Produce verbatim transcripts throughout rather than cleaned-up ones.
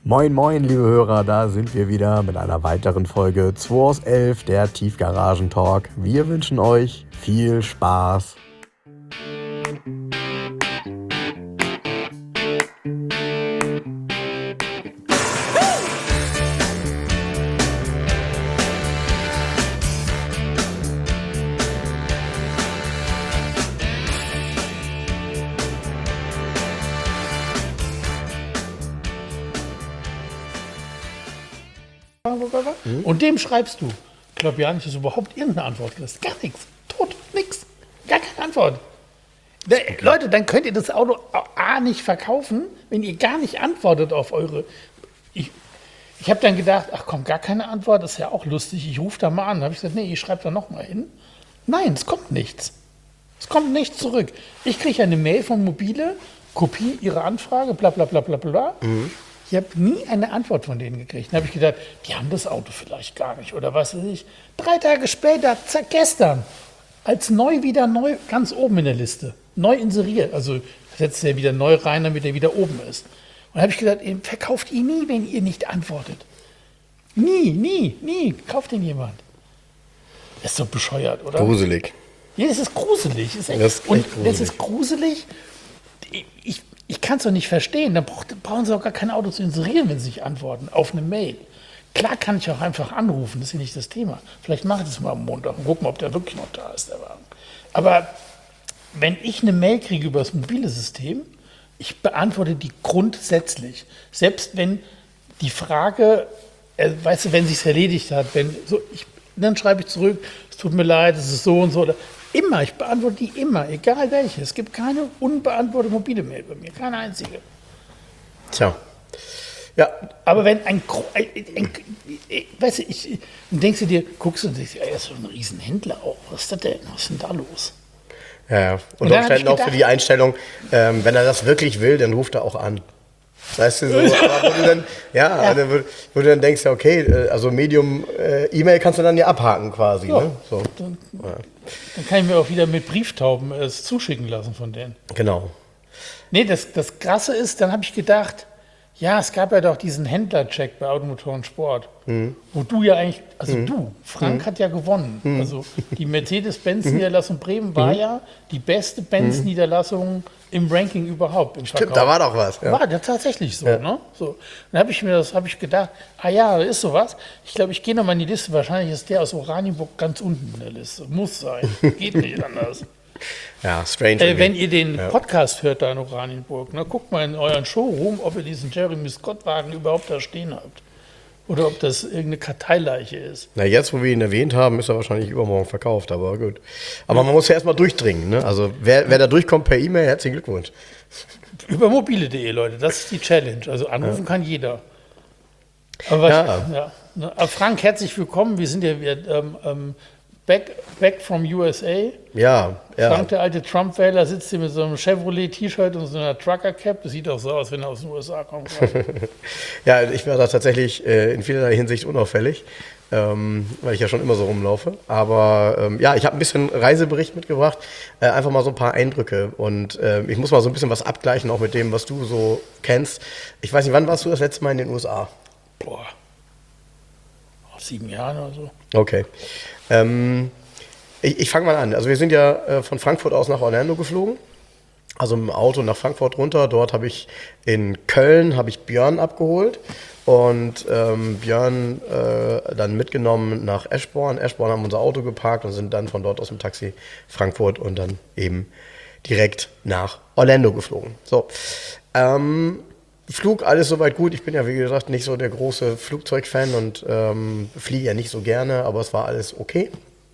Moin moin liebe Hörer, da sind wir wieder mit einer weiteren Folge zwei aus elf, der Tiefgaragen-Talk. Wir wünschen euch viel Spaß. Und dem schreibst du. Ich glaube ja nicht, dass du überhaupt irgendeine Antwort kriegst. Gar nichts. Tot. Nix. Gar keine Antwort. Da, Leute, dann könnt ihr das Auto A nicht verkaufen, wenn ihr gar nicht antwortet auf eure... Ich, ich habe dann gedacht, ach komm, gar keine Antwort, das ist ja auch lustig. Ich rufe da mal an. Da habe ich gesagt, nee, ich schreibe da nochmal hin. Nein, es kommt nichts. Es kommt nichts zurück. Ich kriege eine Mail von Mobile, Kopie ihrer Anfrage, bla bla bla bla bla. Mhm. Ich habe nie eine Antwort von denen gekriegt. Dann habe ich gedacht, die haben das Auto vielleicht gar nicht oder was weiß ich. Drei Tage später, zack, gestern, als neu wieder neu, ganz oben in der Liste, neu inseriert. Also setzt er wieder neu rein, damit er wieder oben ist. Und dann habe ich gedacht, ihr verkauft ihr nie, wenn ihr nicht antwortet. Nie, nie, nie, kauft den jemand. Das ist doch bescheuert, oder? Gruselig. Ja, das ist gruselig. Das ist echt, das ist echt und gruselig. das ist gruselig. Ich, Ich kann es doch nicht verstehen. Dann brauchen sie auch gar kein Auto zu inserieren, wenn sie nicht antworten auf eine Mail. Klar kann ich auch einfach anrufen, das ist ja nicht das Thema. Vielleicht mache ich das mal am Montag und gucke mal, ob der wirklich noch da ist, der Wagen. Aber wenn ich eine Mail kriege über das mobile System, ich beantworte die grundsätzlich. Selbst wenn die Frage, äh, weißt du, wenn sich es erledigt hat, wenn, so, ich, dann schreibe ich zurück, es tut mir leid, es ist so und so. Oder, immer, ich beantworte die immer, egal welche. Es gibt keine unbeantwortete mobile Mail bei mir, keine einzige. Tja. Ja. Aber wenn ein, ein, ein, ein weißt du, ich, dann denkst du dir, guckst du und denkst, er ist so ein Riesenhändler auch. Was ist das denn? Was ist denn da los? Ja, ja. Und, Und dann Umständen hab auch ich für die Einstellung, ähm, wenn er das wirklich will, dann ruft er auch an. Weißt du, so, aber wo du dann, ja, Ja. Dann, wo du dann denkst, ja, okay, also Medium äh, E-Mail kannst du dann ja abhaken quasi. Ja. Ne? So. Dann, Ja. dann kann ich mir auch wieder mit Brieftauben es zuschicken lassen von denen. Genau. Nee, das, das Krasse ist, dann habe ich gedacht, ja, es gab ja doch diesen Händlercheck bei Automotor und Sport, mhm. wo du ja eigentlich, also mhm. du, Frank mhm. hat ja gewonnen. Mhm. Also die Mercedes-Benz-Niederlassung Bremen war mhm. ja die beste Benz-Niederlassung im Ranking überhaupt. Im Stimmt, da war doch was. Ja. War ja tatsächlich so. Ja. Ne? So. Dann habe ich mir das, habe ich gedacht, ah ja, da ist sowas. Ich glaube, ich gehe nochmal in die Liste. Wahrscheinlich ist der aus Oranienburg ganz unten in der Liste. Muss sein. Geht nicht anders. Ja, strange. Äh, wenn ihr den ja. Podcast hört da in Oranienburg, ne, guckt mal in euren Showroom, ob ihr diesen Jeremy Scott-Wagen überhaupt da stehen habt. Oder ob das irgendeine Karteileiche ist. Na, jetzt, wo wir ihn erwähnt haben, ist er wahrscheinlich übermorgen verkauft, aber gut. Aber man muss ja erstmal durchdringen. Ne? Also, wer, wer da durchkommt per E-Mail, herzlichen Glückwunsch. Über mobile punkt de, Leute, das ist die Challenge. Also, anrufen ja. kann jeder. Aber, ja. Ich, ja, ne? Aber Frank, herzlich willkommen. Wir sind ja wieder. Ähm, ähm, Back, back from U S A. Ja, ja. Frank, der alte Trump-Wähler, sitzt hier mit so einem Chevrolet-T-Shirt und so einer Trucker-Cap. Das sieht auch so aus, wenn er aus den U S A kommt. Ja, ich war da tatsächlich äh, in vielerlei Hinsicht unauffällig, ähm, weil ich ja schon immer so rumlaufe. Aber ähm, ja, ich habe ein bisschen Reisebericht mitgebracht, äh, einfach mal so ein paar Eindrücke. Und äh, ich muss mal so ein bisschen was abgleichen, auch mit dem, was du so kennst. Ich weiß nicht, wann warst du das letzte Mal in den U S A? Boah, sieben Jahre oder so. Okay. Ähm, ich ich fange mal an. Also wir sind ja äh, von Frankfurt aus nach Orlando geflogen. Also im Auto nach Frankfurt runter. Dort habe ich in Köln habe ich Björn abgeholt und ähm, Björn äh, dann mitgenommen nach Eschborn. Eschborn haben wir unser Auto geparkt und sind dann von dort aus dem Taxi Frankfurt und dann eben direkt nach Orlando geflogen. So. Ähm, Flug, alles soweit gut. Ich bin ja, wie gesagt, nicht so der große Flugzeugfan und ähm, fliege ja nicht so gerne, aber es war alles okay.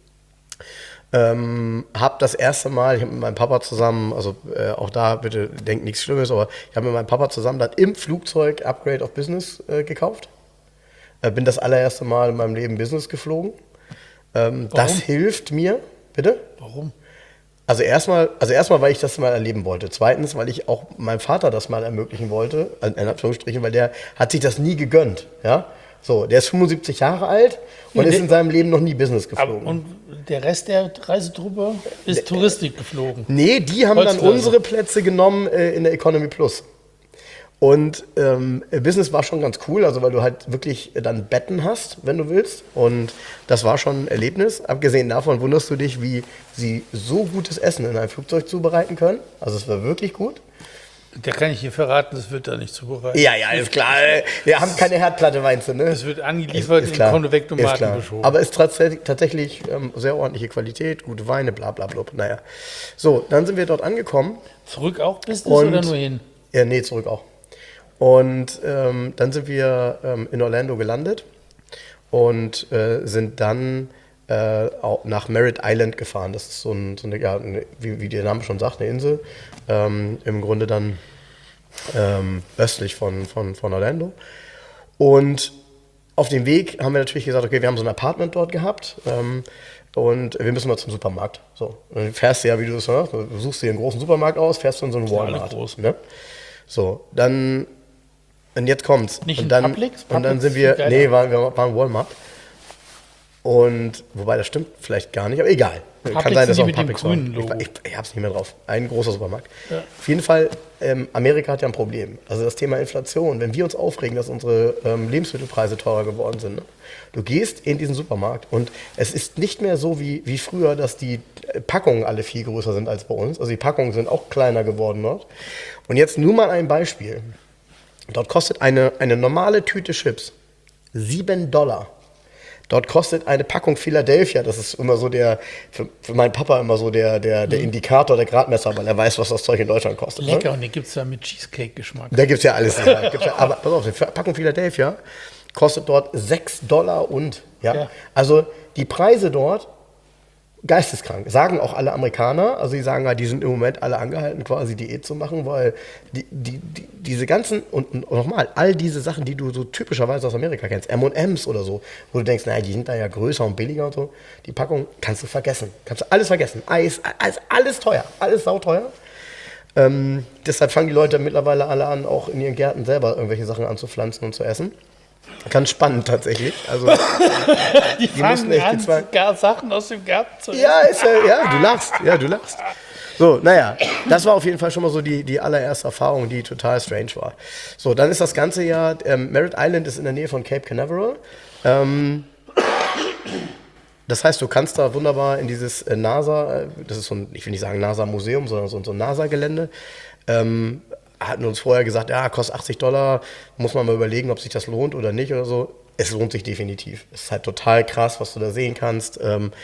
Ähm, hab das erste Mal, ich habe mit meinem Papa zusammen, also äh, auch da bitte denkt nichts Schlimmes, aber ich habe mit meinem Papa zusammen dann im Flugzeug Upgrade of Business äh, gekauft. Äh, bin das allererste Mal in meinem Leben Business geflogen. Ähm, das hilft mir. Bitte? Warum? Also erstmal, also erstmal, weil ich das mal erleben wollte. Zweitens, weil ich auch meinem Vater das mal ermöglichen wollte, in Anführungsstrichen, weil der hat sich das nie gegönnt. Ja? So, der ist fünfundsiebzig Jahre alt und ja, ist in seinem Leben noch nie Business geflogen. Aber und der Rest der Reisetruppe ist der, Touristik geflogen? Nee, die haben dann unsere Plätze genommen äh, in der Economy Plus. Und ähm, Business war schon ganz cool, also weil du halt wirklich dann Betten hast, wenn du willst. Und das war schon ein Erlebnis. Abgesehen davon wunderst du dich, wie sie so gutes Essen in einem Flugzeug zubereiten können. Also es war wirklich gut. Da kann ich hier verraten, das wird da nicht zubereitet. Ja, ja, ist klar. Wir haben keine Herdplatte, meinst du, ne? Es wird angeliefert in Konvektomaten beschoben. Aber es ist tatsächlich, tatsächlich ähm, sehr ordentliche Qualität, gute Weine, bla bla bla. Naja. So, dann sind wir dort angekommen. Zurück auch Business und, oder nur hin? Ja, nee, zurück auch. Und ähm, dann sind wir ähm, in Orlando gelandet und äh, sind dann äh, auch nach Merritt Island gefahren. Das ist so, ein, so eine, ja, eine, wie, wie der Name schon sagt, eine Insel. Ähm, Im Grunde dann ähm, östlich von, von, von Orlando. Und auf dem Weg haben wir natürlich gesagt, okay, wir haben so ein Apartment dort gehabt. Ähm, Und wir müssen mal zum Supermarkt. So. Und dann fährst du ja, wie du das sagst, du suchst dir einen großen Supermarkt aus, fährst du in so einen Walmart. Ne? So, dann, und jetzt kommt's. Nicht und in dann, Publix? Und dann Publix sind wir, ist viel nee, geiler. waren, wir waren Walmart. Und, wobei das stimmt vielleicht gar nicht, aber egal. Publix Kann sein, dass sind auch die mit dem Publix war. grünen Logo. Ich, ich, ich hab's nicht mehr drauf. Ein großer Supermarkt. Ja. Auf jeden Fall, ähm, Amerika hat ja ein Problem. Also das Thema Inflation. Wenn wir uns aufregen, dass unsere ähm, Lebensmittelpreise teurer geworden sind. Ne? Du gehst in diesen Supermarkt und es ist nicht mehr so wie, wie früher, dass die Packungen alle viel größer sind als bei uns. Also die Packungen sind auch kleiner geworden dort. Und jetzt nur mal ein Beispiel. Dort kostet eine, eine normale Tüte Chips sieben Dollar. Dort kostet eine Packung Philadelphia, das ist immer so der, für, für meinen Papa immer so der, der, der Indikator, der Gradmesser, weil er weiß, was das Zeug in Deutschland kostet. Lecker, Ne? und den gibt es da mit Cheesecake-Geschmack. Da gibt es ja alles. Ja. Gibt's ja, aber pass auf, die Packung Philadelphia kostet dort sechs Dollar und, ja. Ja. Also die Preise dort, geisteskrank. Sagen auch alle Amerikaner, also die sagen ja, die sind im Moment alle angehalten, quasi Diät zu machen, weil die, die, die, diese ganzen, und, und nochmal, all diese Sachen, die du so typischerweise aus Amerika kennst, M und M's oder so, wo du denkst, naja, die sind da ja größer und billiger und so, die Packung kannst du vergessen. Kannst du alles vergessen. Eis, alles, alles teuer, alles sauteuer. Ähm, deshalb fangen die Leute mittlerweile alle an, auch in ihren Gärten selber irgendwelche Sachen anzupflanzen und zu essen. Ganz spannend tatsächlich. Also, Die, die müssen fangen echt an, gezwungen- gar Sachen aus dem Garten zu essen. Ja, ist ja, ja, du lachst, ja, du lachst. So, naja, das war auf jeden Fall schon mal so die, die allererste Erfahrung, die total strange war. So, dann ist das ganze Jahr, ähm, Merritt Island ist in der Nähe von Cape Canaveral. Ähm, das heißt, du kannst da wunderbar in dieses äh, NASA, äh, das ist so ein, ich will nicht sagen NASA-Museum, sondern so, so ein NASA-Gelände, ähm, hatten uns vorher gesagt, ja, kostet achtzig Dollar, muss man mal überlegen, ob sich das lohnt oder nicht oder so. Es lohnt sich definitiv. Es ist halt total krass, was du da sehen kannst. Ähm,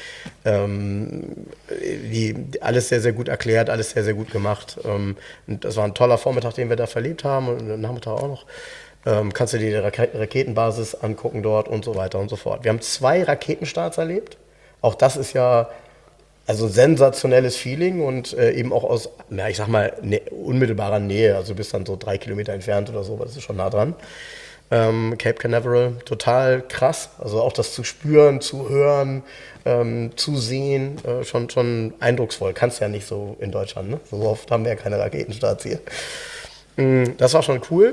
ähm, die, alles sehr, sehr gut erklärt, alles sehr, sehr gut gemacht. Ähm, und das war ein toller Vormittag, den wir da verlebt haben und den Nachmittag auch noch. Ähm, kannst du dir die Rak- Raketenbasis angucken dort und so weiter und so fort. Wir haben zwei Raketenstarts erlebt. Auch das ist ja also sensationelles Feeling und äh, eben auch aus, na, ich sag mal, ne, unmittelbarer Nähe. Also du bist dann so drei Kilometer entfernt oder so, aber das ist schon nah dran. Ähm, Cape Canaveral, total krass. Also auch das zu spüren, zu hören, ähm, zu sehen, äh, schon, schon eindrucksvoll. Kannst ja nicht so in Deutschland, ne? So oft haben wir ja keine Raketenstarts hier. Mm, das war schon cool.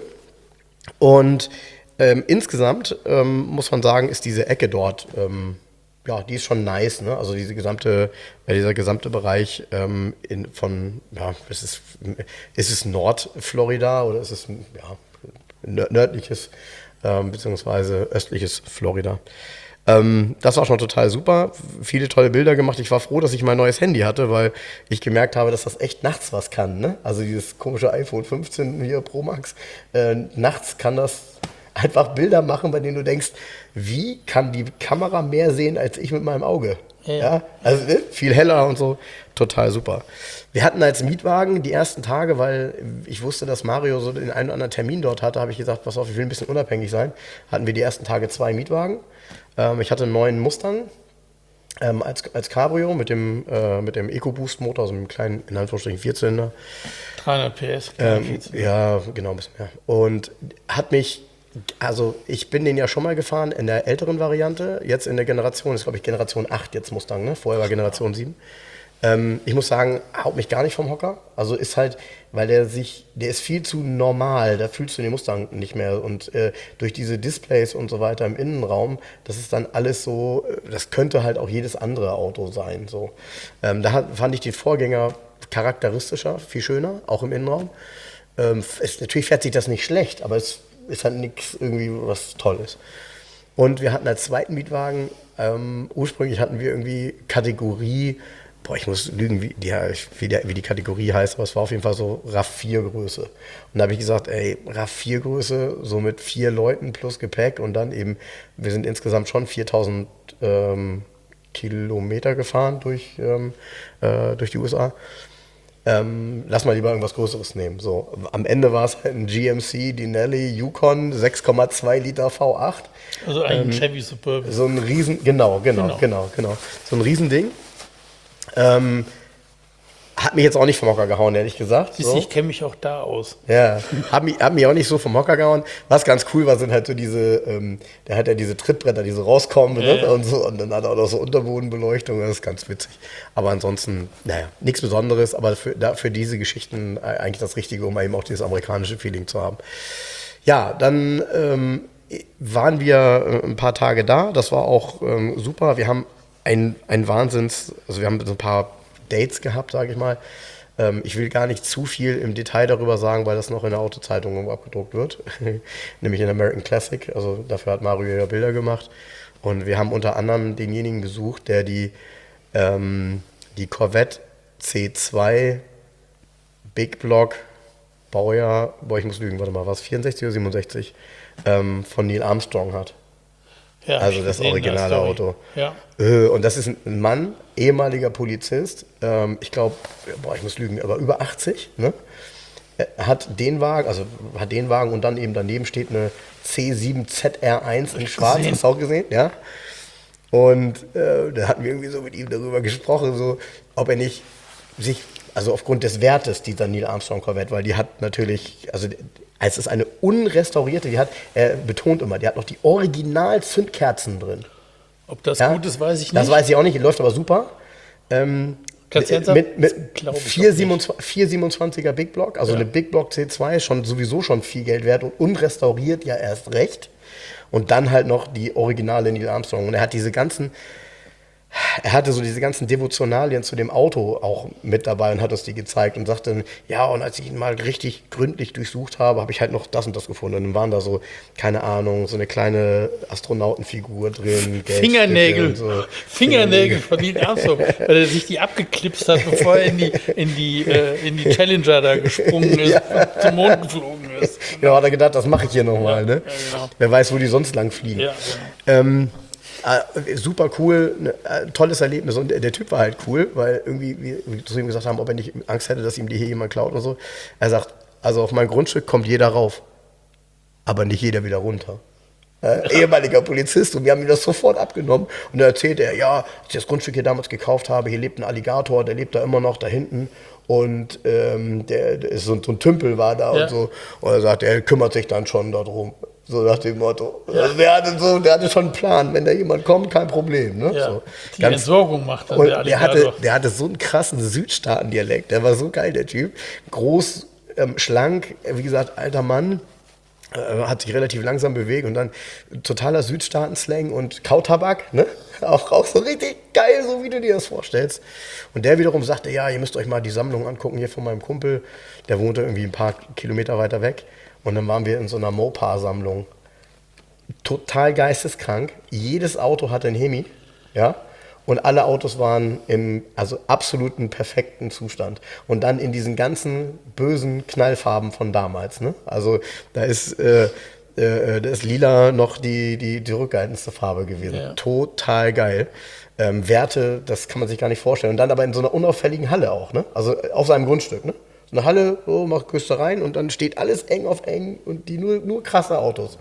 Und ähm, insgesamt ähm, muss man sagen, ist diese Ecke dort, ähm, ja, die ist schon nice, ne? Also diese gesamte, äh, dieser gesamte Bereich ähm, in, von, ja, ist es, ist es Nordflorida oder ist es, ja, nördliches ähm, beziehungsweise östliches Florida. Ähm, das war schon total super. Viele tolle Bilder gemacht. Ich war froh, dass ich mein neues Handy hatte, weil ich gemerkt habe, dass das echt nachts was kann. Ne? Also dieses komische iPhone fünfzehn hier Pro Max. Äh, nachts kann das einfach Bilder machen, bei denen du denkst, wie kann die Kamera mehr sehen als ich mit meinem Auge? Ja. Ja? Also ne? Viel heller und so. Total super. Wir hatten als Mietwagen die ersten Tage, weil ich wusste, dass Mario so den einen oder anderen Termin dort hatte, habe ich gesagt, pass auf, ich will ein bisschen unabhängig sein. Hatten wir die ersten Tage zwei Mietwagen. Ähm, ich hatte einen neuen Mustang ähm, als, als Cabrio mit dem, äh, mit dem EcoBoost-Motor, also mit einem kleinen, in Anführungsstrichen, Vierzylinder. dreihundert P S. Ähm, ja, genau, ein bisschen mehr. Und hat mich, also ich bin den ja schon mal gefahren in der älteren Variante, jetzt in der Generation, das ist glaube ich Generation acht jetzt Mustang, ne? Vorher war Generation sieben. Ähm, ich muss sagen, haut mich gar nicht vom Hocker. Also ist halt, weil der sich, der ist viel zu normal, da fühlst du den Mustang nicht mehr. Und äh, durch diese Displays und so weiter im Innenraum, das ist dann alles so, das könnte halt auch jedes andere Auto sein. So. Ähm, da hat, fand ich den Vorgänger charakteristischer, viel schöner, auch im Innenraum. Ähm, es, natürlich fährt sich das nicht schlecht, aber es ist halt nichts irgendwie was Tolles. Und wir hatten als zweiten Mietwagen, ähm, ursprünglich hatten wir irgendwie Kategorie, boah, ich muss lügen, wie die, wie, die, wie die Kategorie heißt, aber es war auf jeden Fall so R A V vier Größe. Und da habe ich gesagt, ey, R A V vier Größe, so mit vier Leuten plus Gepäck und dann eben, wir sind insgesamt schon viertausend ähm, Kilometer gefahren durch, ähm, äh, durch die U S A. Ähm, lass mal lieber irgendwas Größeres nehmen. So, am Ende war es halt ein G M C Denali Yukon sechs Komma zwei Liter V acht. Also eigentlich ein Chevy Suburban. So ein Riesen, genau, genau, Genau. genau, genau. So ein Riesending. Ähm, hat mich jetzt auch nicht vom Hocker gehauen, ehrlich gesagt. Siehst du, So. ich kenne mich auch da aus. Ja, hat mich, hat mich auch nicht so vom Hocker gehauen. Was ganz cool war, sind halt so diese, ähm, der hat ja diese Trittbretter, die so rauskommen Ja, ne? ja. und so. Und dann hat er auch noch so Unterbodenbeleuchtung, das ist ganz witzig. Aber ansonsten, naja, nichts Besonderes, aber für, da, für diese Geschichten eigentlich das Richtige, um eben auch dieses amerikanische Feeling zu haben. Ja, dann ähm, waren wir äh, ein paar Tage da, das war auch ähm, super. Wir haben ein, ein Wahnsinns, also wir haben so ein paar Dates gehabt, sage ich mal. Ähm, ich will gar nicht zu viel im Detail darüber sagen, weil das noch in der Autozeitung irgendwo abgedruckt wird, nämlich in American Classic, also dafür hat Mario ja Bilder gemacht. Und wir haben unter anderem denjenigen besucht, der die, ähm, die Corvette C zwei Big Block Baujahr, boah, ich muss lügen, warte mal, war es vierundsechzig oder siebenundsechzig, ähm, von Neil Armstrong hat. Ja, Also hab ich das gesehen, originale Story. Auto. Ja. Äh, Und das ist ein Mann, ehemaliger Polizist, ähm, ich glaube, boah, ich muss lügen, aber über achtzig, ne? Er hat den Wagen, also hat den Wagen und dann eben daneben steht eine C sieben Z R eins in schwarz, gesehen. hast du auch gesehen, ja? Und äh, da hatten wir irgendwie so mit ihm darüber gesprochen, so, ob er nicht sich, also aufgrund des Wertes dieser Neil Armstrong Corvette, weil die hat natürlich, also es ist eine unrestaurierte, die hat, er betont immer, die hat noch die Original-Zündkerzen drin. Ob das Ja? gut ist, weiß ich nicht. Das weiß ich auch nicht, die läuft aber super. Ähm, Kannst du ernsthaft? mit mit Das glaub ich vier auch nicht. siebenundzwanziger Big Block, also Ja. eine Big Block C zwei, schon sowieso schon viel Geld wert und unrestauriert ja erst recht. Und dann halt noch die originale Neil Armstrong. Und er hat diese ganzen, er hatte so diese ganzen Devotionalien zu dem Auto auch mit dabei und hat uns die gezeigt und sagte, ja, und als ich ihn mal richtig gründlich durchsucht habe, habe ich halt noch das und das gefunden. Und dann waren da so, keine Ahnung, so eine kleine Astronautenfigur drin, Geldstücke Fingernägel. und so. Fingernägel von Neil Armstrong, weil er sich die abgeklipst hat, bevor er in die, in die, äh, in die Challenger da gesprungen ist Ja. und zum Mond geflogen ist. Ja, hat er gedacht, das mache ich hier nochmal, ne? ja, genau. Wer weiß, wo die sonst lang fliegen. Ja, Ähm, äh, super cool, ne, äh, tolles Erlebnis. Und der, der Typ war halt cool, weil irgendwie, wie wir zu ihm gesagt haben, ob er nicht Angst hätte, dass ihm die hier jemand klaut und so. Er sagt, also auf mein Grundstück kommt jeder rauf, aber nicht jeder wieder runter. Äh, ehemaliger Polizist und wir haben ihm das sofort abgenommen. Und dann erzählt er, ja, als ich das Grundstück hier damals gekauft habe, hier lebt ein Alligator, der lebt da immer noch da hinten. Und ähm, der, der ist so, so ein Tümpel war da Ja. und so. Und er sagt, er kümmert sich dann schon darum. So nach dem Motto. Also der, hatte so, der hatte schon einen Plan. Wenn da jemand kommt, kein Problem. Ne? ja. So, Die ganz, Entsorgung macht dann und der der, hatte, Alligator. der hatte so einen krassen Südstaaten-Dialekt. Der war so geil, der Typ. Groß, ähm, schlank, wie gesagt, alter Mann. Äh, hat sich relativ langsam bewegt und dann totaler Südstaaten-Slang und Kautabak, ne? Auch, auch so richtig geil, so wie du dir das vorstellst. Und der wiederum sagte, ja, ihr müsst euch mal die Sammlung angucken hier von meinem Kumpel. Der wohnte irgendwie ein paar Kilometer weiter weg. Und dann waren wir in so einer Mopar-Sammlung. Total geisteskrank. Jedes Auto hatte ein Hemi, ja. Und alle Autos waren im also absoluten perfekten Zustand. Und dann in diesen ganzen bösen Knallfarben von damals. Ne? Also da ist, äh, äh, da ist lila noch die, die, die rückhaltendste Farbe gewesen. Ja. Total geil. Ähm, Werte, das kann man sich gar nicht vorstellen. Und dann aber in so einer unauffälligen Halle auch. Ne? Also auf seinem Grundstück. Ne? So eine Halle, so mach Küste rein und dann steht alles eng auf eng und die nur, nur krasse Autos.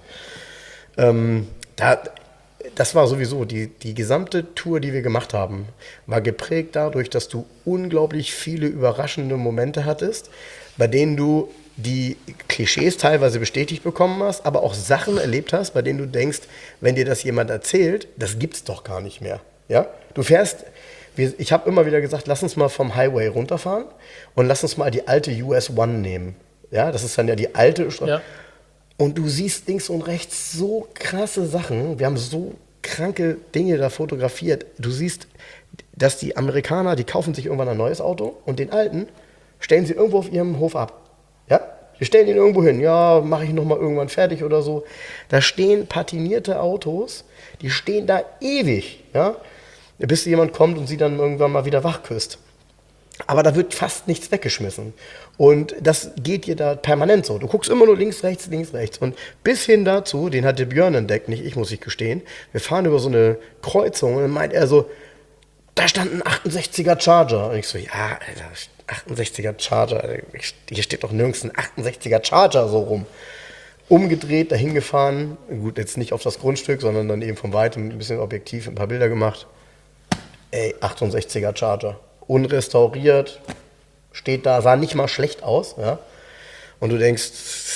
Ähm, da... Das war sowieso, die, die gesamte Tour, die wir gemacht haben, war geprägt dadurch, dass du unglaublich viele überraschende Momente hattest, bei denen du die Klischees teilweise bestätigt bekommen hast, aber auch Sachen erlebt hast, bei denen du denkst, wenn dir das jemand erzählt, das gibt's doch gar nicht mehr. Ja? Du fährst, wir, ich habe immer wieder gesagt, lass uns mal vom Highway runterfahren und lass uns mal die alte U S One nehmen. Ja, das ist dann ja die alte Straße. Ja. Und du siehst links und rechts so krasse Sachen. Wir haben so kranke Dinge da fotografiert. Du siehst, dass die Amerikaner, die kaufen sich irgendwann ein neues Auto und den alten stellen sie irgendwo auf ihrem Hof ab. Ja? Die stellen ihn irgendwo hin. Ja, mache ich nochmal irgendwann fertig oder so. Da stehen patinierte Autos, die stehen da ewig, ja, bis jemand kommt und sie dann irgendwann mal wieder wachküsst. Aber da wird fast nichts weggeschmissen. Und das geht dir da permanent so. Du guckst immer nur links, rechts, links, rechts. Und bis hin dazu, den hat der Björn entdeckt, nicht ich, muss ich gestehen. Wir fahren über so eine Kreuzung und dann meint er so, da stand ein achtundsechziger Charger. Und ich so, ja, Alter, achtundsechziger Charger. Hier steht doch nirgends ein achtundsechziger Charger so rum. Umgedreht, dahin gefahren. Gut, jetzt nicht auf das Grundstück, sondern dann eben von weitem ein bisschen objektiv, ein paar Bilder gemacht. Ey, achtundsechziger Charger. Unrestauriert, steht da, sah nicht mal schlecht aus, ja. Und du denkst,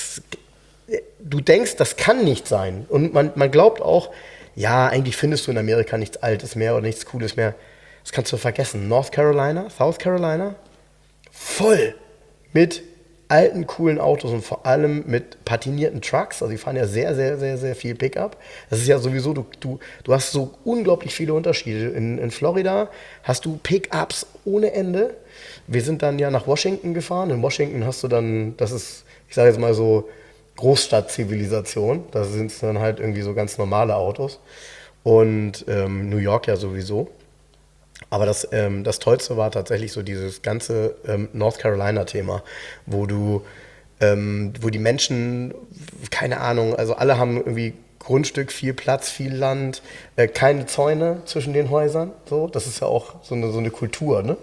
du denkst, das kann nicht sein. Und man, man glaubt auch, ja, eigentlich findest du in Amerika nichts Altes mehr oder nichts Cooles mehr. Das kannst du vergessen. North Carolina, South Carolina, voll mit alten, coolen Autos und vor allem mit patinierten Trucks. Also die fahren ja sehr, sehr, sehr, sehr viel Pickup. Das ist ja sowieso, du, du, du hast so unglaublich viele Unterschiede. In, in Florida hast du Pickups ohne Ende. Wir sind dann ja nach Washington gefahren. In Washington hast du dann, das ist, ich sage jetzt mal so, Großstadtzivilisation. Da sind es dann halt irgendwie so ganz normale Autos. Und ähm, New York ja sowieso. Aber das, ähm, das Tollste war tatsächlich so dieses ganze ähm, North Carolina-Thema, wo du, ähm, wo die Menschen, keine Ahnung, also alle haben irgendwie Grundstück, viel Platz, viel Land, äh, keine Zäune zwischen den Häusern. So, das ist ja auch so eine, so eine Kultur, ne?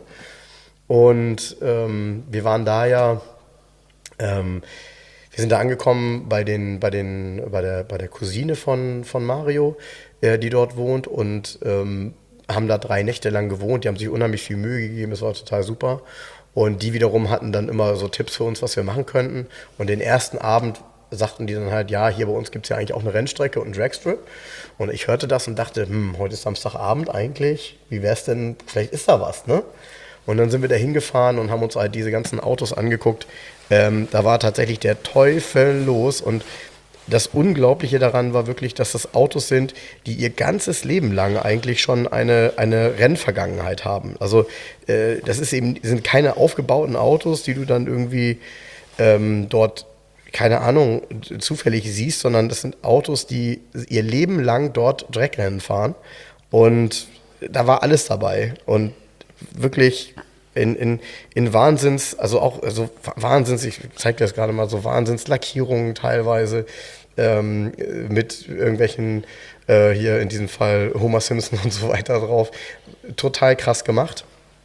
Und ähm, wir waren da ja, ähm, wir sind da angekommen bei den, bei den, bei der, bei der Cousine von, von Mario, äh, die dort wohnt und ähm, haben da drei Nächte lang gewohnt, die haben sich unheimlich viel Mühe gegeben, es war total super. Und die wiederum hatten dann immer so Tipps für uns, was wir machen könnten. Und den ersten Abend sagten die dann halt, ja, hier bei uns gibt es ja eigentlich auch eine Rennstrecke und einen Dragstrip. Und ich hörte das und dachte, hm, heute ist Samstagabend eigentlich, wie wär's denn, vielleicht ist da was, ne? Und dann sind wir da hingefahren und haben uns halt diese ganzen Autos angeguckt. Ähm, da war tatsächlich der Teufel los und das Unglaubliche daran war wirklich, dass das Autos sind, die ihr ganzes Leben lang eigentlich schon eine, eine Rennvergangenheit haben. Also äh, das ist eben, sind keine aufgebauten Autos, die du dann irgendwie ähm, dort, keine Ahnung, zufällig siehst, sondern das sind Autos, die ihr Leben lang dort Dreckrennen fahren. Und da war alles dabei. Und wirklich in, in, in Wahnsinns, also auch also Wahnsinns, ich zeige dir das gerade mal, so Wahnsinnslackierungen teilweise ähm, mit irgendwelchen, äh, hier in diesem Fall Homer Simpson und so weiter drauf. Total krass gemacht.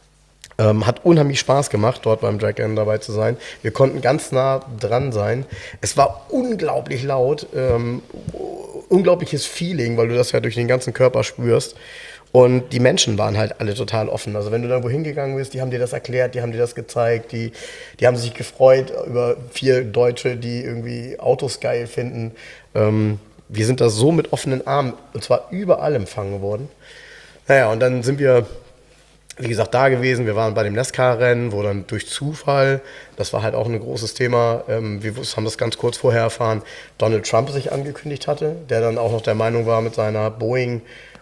Ähm, hat unheimlich Spaß gemacht, dort beim Drag Rennen dabei zu sein. Wir konnten ganz nah dran sein. Es war unglaublich laut, ähm, unglaubliches Feeling, weil du das ja durch den ganzen Körper spürst. Und die Menschen waren halt alle total offen. Also wenn du da wohin gegangen bist, die haben dir das erklärt, die haben dir das gezeigt, die, die haben sich gefreut über vier Deutsche, die irgendwie Autos geil finden. Ähm, wir sind da so mit offenen Armen, und zwar überall empfangen worden. Naja, und dann sind wir, wie gesagt, da gewesen. Wir waren bei dem NASCAR-Rennen, wo dann durch Zufall, das war halt auch ein großes Thema, ähm, wir haben das ganz kurz vorher erfahren, Donald Trump sich angekündigt hatte, der dann auch noch der Meinung war, mit seiner Boeing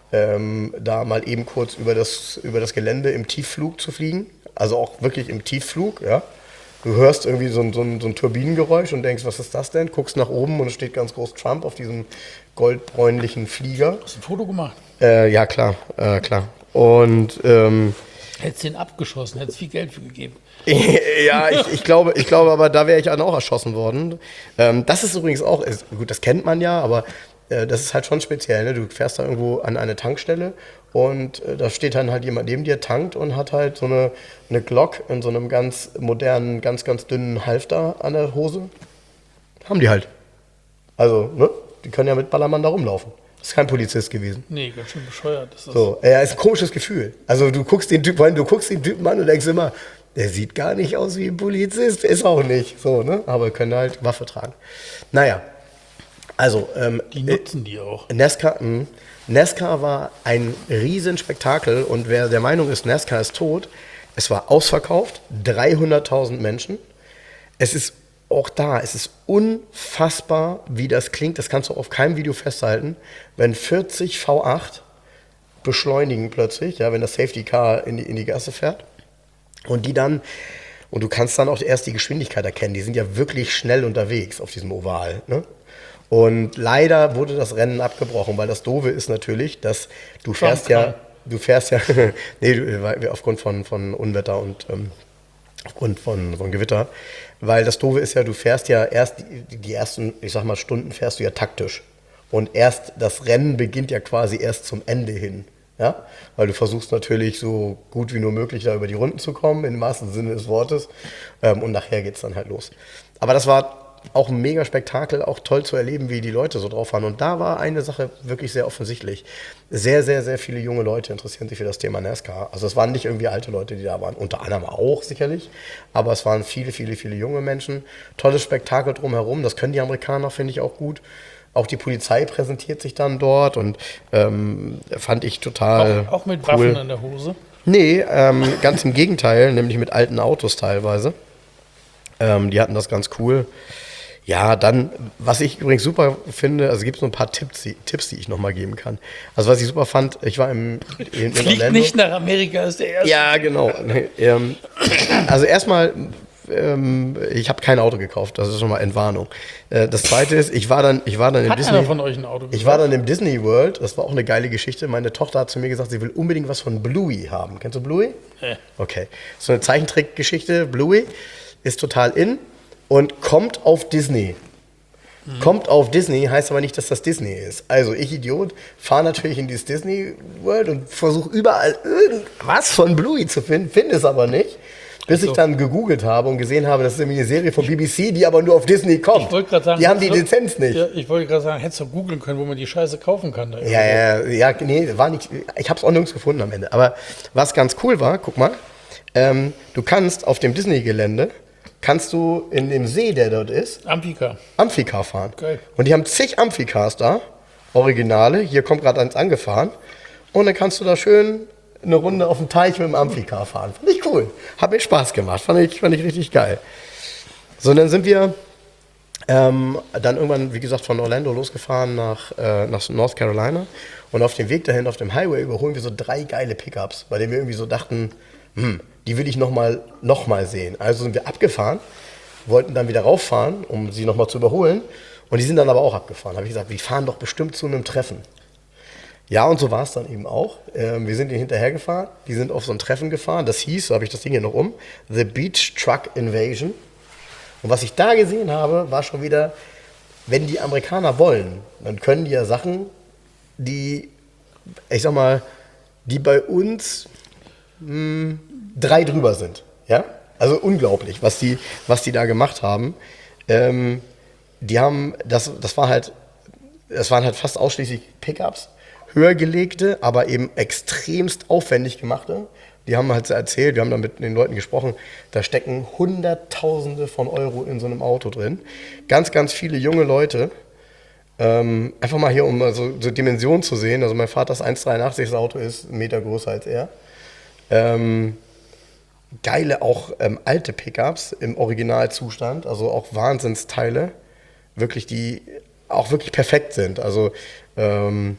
Ähm, da mal eben kurz über das, über das Gelände im Tiefflug zu fliegen. Also auch wirklich im Tiefflug, ja. Du hörst irgendwie so ein, so, ein, so ein Turbinengeräusch und denkst, was ist das denn? Guckst nach oben und es steht ganz groß Trump auf diesem goldbräunlichen Flieger. Hast du ein Foto gemacht? Äh, ja, klar, äh, klar. Und ähm, hättest den abgeschossen, hättest viel Geld für gegeben. ja, ich, ich, glaube, ich glaube, aber da wäre ich dann auch erschossen worden. Ähm, das ist übrigens auch, ist, gut, das kennt man ja, aber das ist halt schon speziell, ne? Du fährst da irgendwo an eine Tankstelle und äh, da steht dann halt jemand neben dir, tankt und hat halt so eine, eine Glock in so einem ganz modernen, ganz, ganz dünnen Halfter an der Hose. Haben die halt. Also, ne? Die können ja mit Ballermann da rumlaufen. Das ist kein Polizist gewesen. Nee, ganz schön bescheuert. Das ist so, ja, ist ein komisches Gefühl. Also du guckst den Typen, du guckst den Typen an und denkst immer, der sieht gar nicht aus wie ein Polizist, ist auch nicht. So, ne? Aber können halt Waffe tragen. Naja. Also, ähm, die nutzen die auch. NASCAR, mh, NASCAR war ein Riesenspektakel und wer der Meinung ist, NASCAR ist tot, es war ausverkauft, dreihunderttausend Menschen. Es ist auch da, es ist unfassbar, wie das klingt, das kannst du auf keinem Video festhalten, wenn vierzig V acht beschleunigen plötzlich, ja, wenn das Safety Car in die, in die Gasse fährt und die dann Und du kannst dann auch erst die Geschwindigkeit erkennen. Die sind ja wirklich schnell unterwegs auf diesem Oval. Ne? Und leider wurde das Rennen abgebrochen, weil das Doofe ist natürlich, dass du fährst ja, du fährst ja, nee, du, aufgrund von, von Unwetter und ähm, aufgrund von, von Gewitter, weil das Doofe ist ja, du fährst ja erst die, die ersten, ich sag mal, Stunden fährst du ja taktisch. Und erst das Rennen beginnt ja quasi erst zum Ende hin. Ja? Weil du versuchst natürlich so gut wie nur möglich da über die Runden zu kommen, im wahrsten Sinne des Wortes. Ähm, und nachher geht's dann halt los. Aber das war auch ein mega Spektakel, auch toll zu erleben, wie die Leute so drauf waren. Und da war eine Sache wirklich sehr offensichtlich. Sehr, sehr, sehr viele junge Leute interessieren sich für das Thema NASCAR. Also es waren nicht irgendwie alte Leute, die da waren, unter anderem auch sicherlich, aber es waren viele, viele, viele junge Menschen. Tolles Spektakel drumherum, das können die Amerikaner, finde ich, auch gut. Auch die Polizei präsentiert sich dann dort und ähm, fand ich total Auch, auch mit cool. Waffen in der Hose? Nee, ähm, ganz im Gegenteil, nämlich mit alten Autos teilweise. Ähm, die hatten das ganz cool. Ja, dann, was ich übrigens super finde, also gibt es noch ein paar Tipps, die, Tipps, die ich nochmal geben kann. Also was ich super fand, ich war im in, in Fliegt Orlando. nicht nach Amerika, ist der erste. Ja, genau. Nee, ähm, also erstmal, ähm, ich habe kein Auto gekauft, das ist schon mal Entwarnung. Äh, das zweite ist, ich war dann, ich war dann im Hat Disney. einer von euch ein Auto gekauft? Ich war dann im Disney World, das war auch eine geile Geschichte. Meine Tochter hat zu mir gesagt, sie will unbedingt was von Bluey haben. Kennst du Bluey? Nee. Okay. So eine Zeichentrickgeschichte, Bluey, ist total in und kommt auf Disney. Mhm. Kommt auf Disney, heißt aber nicht, dass das Disney ist. Also ich, Idiot, fahre natürlich in dieses Disney World und versuche überall irgendwas von Bluey zu finden, finde es aber nicht. Bis so. ich dann gegoogelt habe und gesehen habe, das ist irgendwie eine Serie von B B C, die aber nur auf Disney kommt. Ich wollte gerade sagen, die haben die so, Lizenz nicht. Ja, ich wollte gerade sagen, hättest du googeln können, wo man die Scheiße kaufen kann. Da Ja, ja, ja, nee, war nicht. Ich habe es auch nirgends gefunden am Ende. Aber was ganz cool war, guck mal, ähm, du kannst auf dem Disney-Gelände, kannst du in dem See, der dort ist, Amphika. Amphicar fahren. Geil. Und die haben zig Amphicars da, Originale. Hier kommt gerade eins angefahren. Und dann kannst du da schön eine Runde auf dem Teich mit dem Amphicar fahren. Fand ich cool. Hat mir Spaß gemacht. Fand ich, fand ich richtig geil. So, und dann sind wir ähm, dann irgendwann, wie gesagt, von Orlando losgefahren nach, äh, nach North Carolina. Und auf dem Weg dahin, auf dem Highway, überholen wir so drei geile Pickups, bei denen wir irgendwie so dachten, hm, die will ich nochmal noch mal sehen. Also sind wir abgefahren, wollten dann wieder rauffahren, um sie nochmal zu überholen. Und die sind dann aber auch abgefahren. Da habe ich gesagt, wir fahren doch bestimmt zu einem Treffen. Ja, und so war es dann eben auch. Ähm, wir sind ihnen hinterhergefahren. Die sind auf so ein Treffen gefahren. Das hieß, so habe ich das Ding hier noch um, The Beach Truck Invasion. Und was ich da gesehen habe, war schon wieder, wenn die Amerikaner wollen, dann können die ja Sachen, die, ich sag mal, die bei uns mh, drei drüber sind. Ja? Also unglaublich, was die, was die da gemacht haben. Ähm, die haben, das, das war halt, das waren halt fast ausschließlich Pickups. Höher gelegte, aber eben extremst aufwendig gemachte. Die haben halt erzählt, wir haben dann mit den Leuten gesprochen, da stecken Hunderttausende von Euro in so einem Auto drin. Ganz, ganz viele junge Leute. Ähm, einfach mal hier, um mal so, so Dimensionen zu sehen. Also mein Vater ist eins Komma dreiundachtzig, das Auto ist einen Meter größer als er. Ähm, geile, auch ähm, alte Pickups im Originalzustand, also auch Wahnsinnsteile, wirklich, die auch wirklich perfekt sind. Also ähm,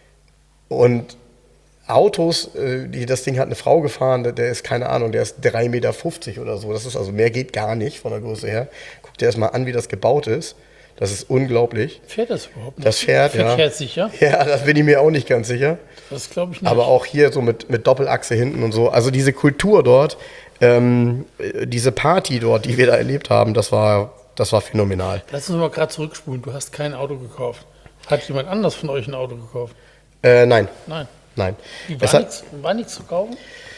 und Autos, die, das Ding hat eine Frau gefahren, der, der ist, keine Ahnung, der ist drei Meter fünfzig oder so. Das ist also, mehr geht gar nicht von der Größe her. Guck dir erst mal an, wie das gebaut ist. Das ist unglaublich. Fährt das überhaupt nicht? Das fährt, ja. Fährt sicher? Ja, das bin ich mir auch nicht ganz sicher. Das glaube ich nicht. Aber auch hier so mit, mit Doppelachse hinten und so. Also diese Kultur dort, ähm, diese Party dort, die wir da erlebt haben, das war, das war phänomenal. Lass uns mal gerade zurückspulen. Du hast kein Auto gekauft. Hat jemand anders von euch ein Auto gekauft? Äh, nein. Nein. Nein. Die Es war, hat, nichts, war nichts zu kaufen?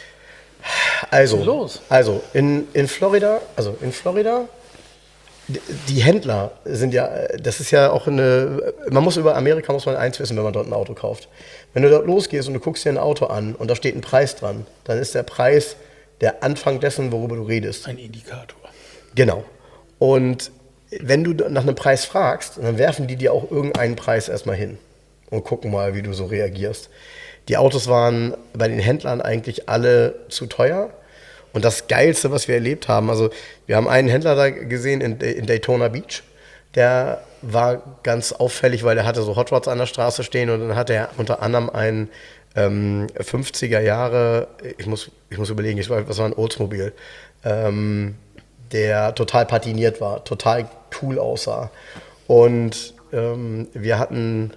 also, Was ist los? also in, in Florida, also in Florida, die, die Händler sind ja, das ist ja auch eine, man muss über Amerika muss man eins wissen, wenn man dort ein Auto kauft. Wenn du dort losgehst und du guckst dir ein Auto an und da steht ein Preis dran, dann ist der Preis der Anfang dessen, worüber du redest. Ein Indikator. Genau. Und wenn du nach einem Preis fragst, dann werfen die dir auch irgendeinen Preis erstmal hin und gucken mal, wie du so reagierst. Die Autos waren bei den Händlern eigentlich alle zu teuer. Und das Geilste, was wir erlebt haben, also wir haben einen Händler da gesehen in, in Daytona Beach, Der war ganz auffällig, weil der hatte so Hot Rods an der Straße stehen und dann hatte er unter anderem einen ähm, fünfziger Jahre, ich muss, ich muss überlegen, ich weiß, was war ein Oldsmobile, ähm, der total patiniert war, total cool aussah. Und ähm, wir hatten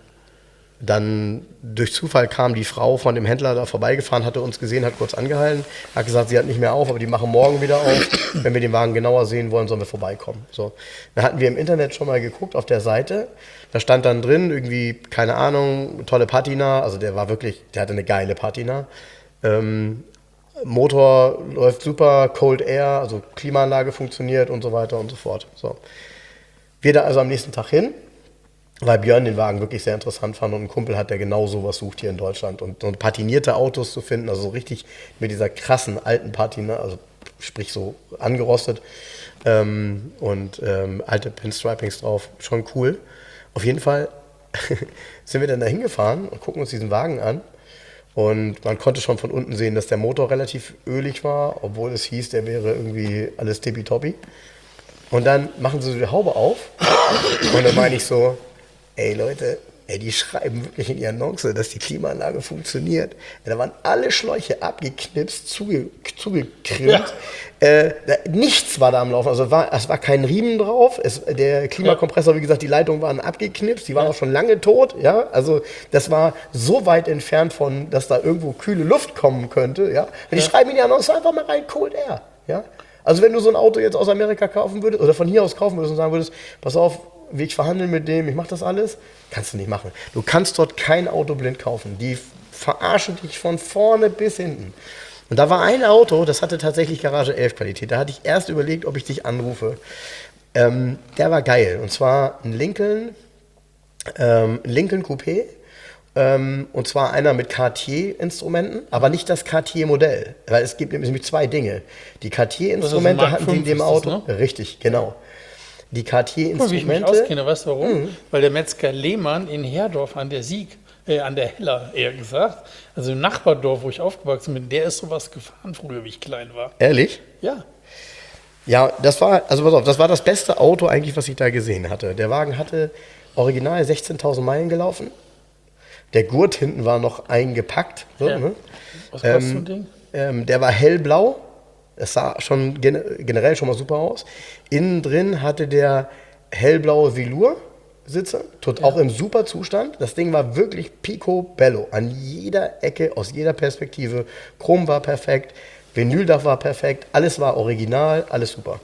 dann, durch Zufall kam die Frau von dem Händler da vorbeigefahren, hatte uns gesehen, hat kurz angehalten, hat gesagt, sie hat nicht mehr auf, aber die machen morgen wieder auf. Wenn wir den Wagen genauer sehen wollen, sollen wir vorbeikommen. So. Dann hatten wir im Internet schon mal geguckt auf der Seite. Da stand dann drin, irgendwie, keine Ahnung, tolle Patina. Also der war wirklich, der hatte eine geile Patina. Ähm, Motor läuft super, Cold Air, also Klimaanlage funktioniert und so weiter und so fort. So. Wir da also am nächsten Tag hin, weil Björn den Wagen wirklich sehr interessant fand und ein Kumpel hat, der genau sowas sucht hier in Deutschland. Und so patinierte Autos zu finden, also so richtig mit dieser krassen alten Patina, also sprich so angerostet ähm, und ähm, alte Pinstripings drauf, schon cool. Auf jeden Fall sind wir dann da hingefahren und gucken uns diesen Wagen an. Und man konnte schon von unten sehen, dass der Motor relativ ölig war, obwohl es hieß, der wäre irgendwie alles tippitoppi. Und dann machen sie so die Haube auf und dann meine ich so, ey Leute, ey, die schreiben wirklich in ihrer Annonce, dass die Klimaanlage funktioniert. Ja, da waren alle Schläuche abgeknipst, zuge, zugekrimmt. Ja. Äh, da, nichts war da am Laufen. Also war, es war kein Riemen drauf. Es, der Klimakompressor, wie gesagt, die Leitungen waren abgeknipst. Die waren auch schon lange tot. Ja? Also das war so weit entfernt von, dass da irgendwo kühle Luft kommen könnte. Ja? Die ja. schreiben in die Annonce einfach mal rein, Cold Air. Ja? Also wenn du so ein Auto jetzt aus Amerika kaufen würdest oder von hier aus kaufen würdest und sagen würdest, pass auf, wie ich verhandle mit dem, ich mache das alles, kannst du nicht machen. Du kannst dort kein Auto blind kaufen. Die verarschen dich von vorne bis hinten. Und da war ein Auto, das hatte tatsächlich Garage elf Qualität. Da hatte ich erst überlegt, ob ich dich anrufe. Ähm, der war geil. Und zwar ein Lincoln, ähm, Lincoln Coupé. Ähm, und zwar einer mit Cartier-Instrumenten, aber nicht das Cartier-Modell. Weil es gibt nämlich zwei Dinge. Die Cartier-Instrumente hatten sie in dem Auto. Das, ne? Richtig, genau. Die Cartier-Instrumente. Wie ich mich auskenne, weißt du warum? Mhm. Weil der Metzger Lehmann in Herdorf an der Sieg, äh, an der Heller eher gesagt, also im Nachbardorf, wo ich aufgewachsen bin, der ist sowas gefahren früher, wie ich klein war. Ehrlich? Ja. Ja, das war, also pass auf, das war das beste Auto eigentlich, was ich da gesehen hatte. Der Wagen hatte original sechzehntausend Meilen gelaufen. Der Gurt hinten war noch eingepackt. So, ja. ne? Was kostet ähm, so ein Ding? Ähm, der war hellblau. Es sah schon generell schon mal super aus. Innen drin hatte der hellblaue Velour-Sitze, tut ja. auch im super Zustand. Das Ding war wirklich picobello. An jeder Ecke, aus jeder Perspektive. Chrom war perfekt, Vinyldach war perfekt, alles war original, alles super.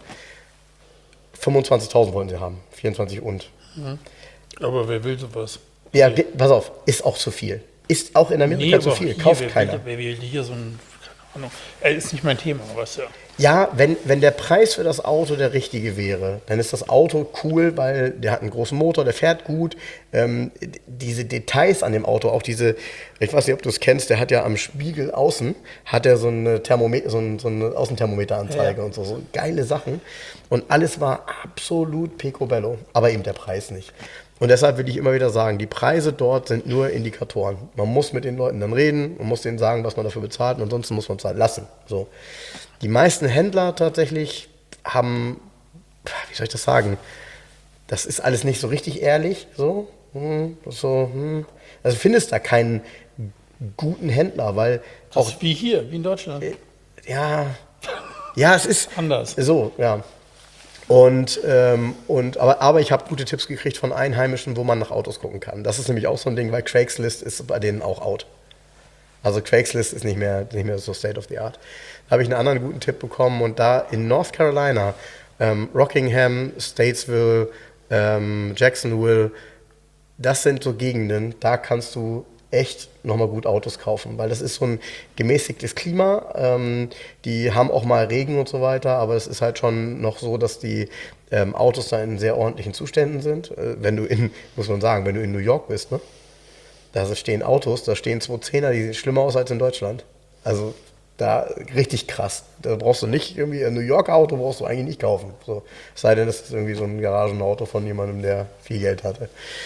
fünfundzwanzigtausend wollen sie haben, vierundzwanzig und. Mhm. Aber wer will sowas? Ja, pass auf, ist auch zu viel. Ist auch in Amerika nee, zu viel, kauft wer keiner. Will, wer will hier so ein... Ahnung. Äh, ist nicht mein Thema, was ja. Ja, wenn, wenn der Preis für das Auto der richtige wäre, dann ist das Auto cool, weil der hat einen großen Motor, der fährt gut. Ähm, diese Details an dem Auto, auch diese, ich weiß nicht, ob du es kennst, der hat ja am Spiegel außen, hat er so eine, Thermometer, so eine, so eine Außenthermometeranzeige ja. und so, so geile Sachen. Und alles war absolut picobello, aber eben der Preis nicht. Und deshalb will ich immer wieder sagen, die Preise dort sind nur Indikatoren. Man muss mit den Leuten dann reden, man muss denen sagen, was man dafür bezahlt und ansonsten muss man es halt lassen. So. Die meisten Händler tatsächlich haben, wie soll ich das sagen, das ist alles nicht so richtig ehrlich. So, hm, so, hm. Also du findest da keinen guten Händler, weil das auch... ist wie hier, wie in Deutschland. Äh, ja, ja, es ist... Anders. So, ja. Und, ähm, und, aber, aber ich habe gute Tipps gekriegt von Einheimischen, wo man nach Autos gucken kann. Das ist nämlich auch so ein Ding, weil Craigslist ist bei denen auch out. Also Craigslist ist nicht mehr, nicht mehr so State of the Art. Da habe ich einen anderen guten Tipp bekommen und da in North Carolina, ähm, Rockingham, Statesville, ähm, Jacksonville, das sind so Gegenden, da kannst du echt nochmal gut Autos kaufen, weil das ist so ein gemäßigtes Klima, ähm, die haben auch mal Regen und so weiter, aber es ist halt schon noch so, dass die ähm, Autos da in sehr ordentlichen Zuständen sind. Äh, wenn du in, muss man sagen, wenn du in New York bist, ne, da stehen Autos, da stehen zwei Zehner, die sehen schlimmer aus als in Deutschland. Also da richtig krass. Da brauchst du nicht irgendwie ein New Yorker Auto, brauchst du eigentlich nicht kaufen. So, es sei denn, das ist irgendwie so ein Garagenauto von jemandem, der viel Geld hatte.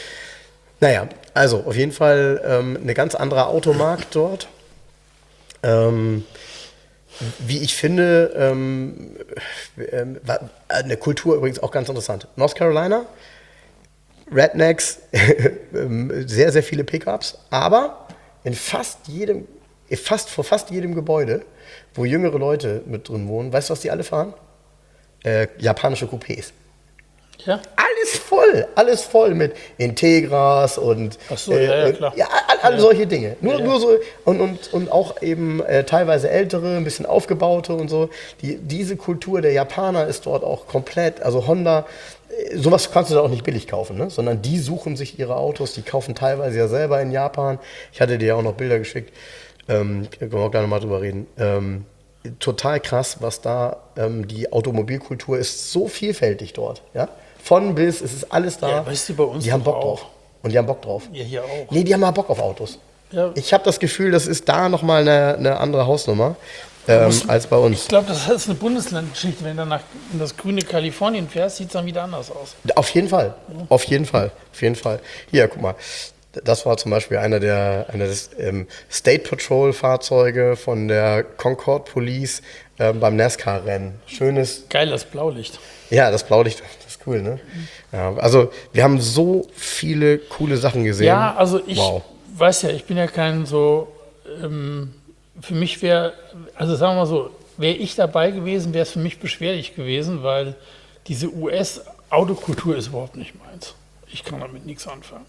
Naja, also auf jeden Fall ähm, eine ganz andere Automarkt dort. Ähm, wie ich finde, ähm, äh, eine Kultur übrigens auch ganz interessant. North Carolina, Rednecks, sehr, sehr viele Pickups, aber in fast jedem, fast, vor fast jedem Gebäude, wo jüngere Leute mit drin wohnen, weißt du, was die alle fahren? Äh, japanische Coupés. Ja? Alles voll, alles voll mit Integras und Ach so, ja, ja, klar. ja, all, all Ja. solche Dinge. Nur, Ja, ja. nur so und, und, und auch eben äh, teilweise ältere, ein bisschen aufgebaute und so. Die, diese Kultur der Japaner ist dort auch komplett, also Honda, äh, sowas kannst du da auch nicht billig kaufen, ne? Sondern die suchen sich ihre Autos, die kaufen teilweise ja selber in Japan. Ich hatte dir ja auch noch Bilder geschickt, ähm, können wir auch gleich nochmal drüber reden. Ähm, total krass, was da, ähm, die Automobilkultur ist so vielfältig dort, ja. Von bis, es ist alles da. Ja, weißt du, bei uns die haben doch Bock auch. drauf. Und die haben Bock drauf. Ja, hier auch. Nee, die haben mal Bock auf Autos. Ja. Ich habe das Gefühl, das ist da nochmal eine, eine andere Hausnummer ähm, Muss- als bei uns. Ich glaube, das ist eine Bundeslandgeschichte. Wenn du nach in das grüne Kalifornien fährst, sieht es dann wieder anders aus. Auf jeden Fall. Auf jeden Fall. Auf jeden Fall. Hier, guck mal. Das war zum Beispiel einer der einer des ähm, State Patrol Fahrzeuge von der Concord Police ähm, beim NASCAR-Rennen. Schönes, Geil, das Blaulicht. ja, das Blaulicht, das ist cool, ne? Ja, also wir haben so viele coole Sachen gesehen. Ja, also ich Wow. weiß ja, ich bin ja kein so, ähm, für mich wäre, also sagen wir mal so, wäre ich dabei gewesen, wäre es für mich beschwerlich gewesen, weil diese U S-Autokultur ist überhaupt nicht meins. Ich kann damit nichts anfangen.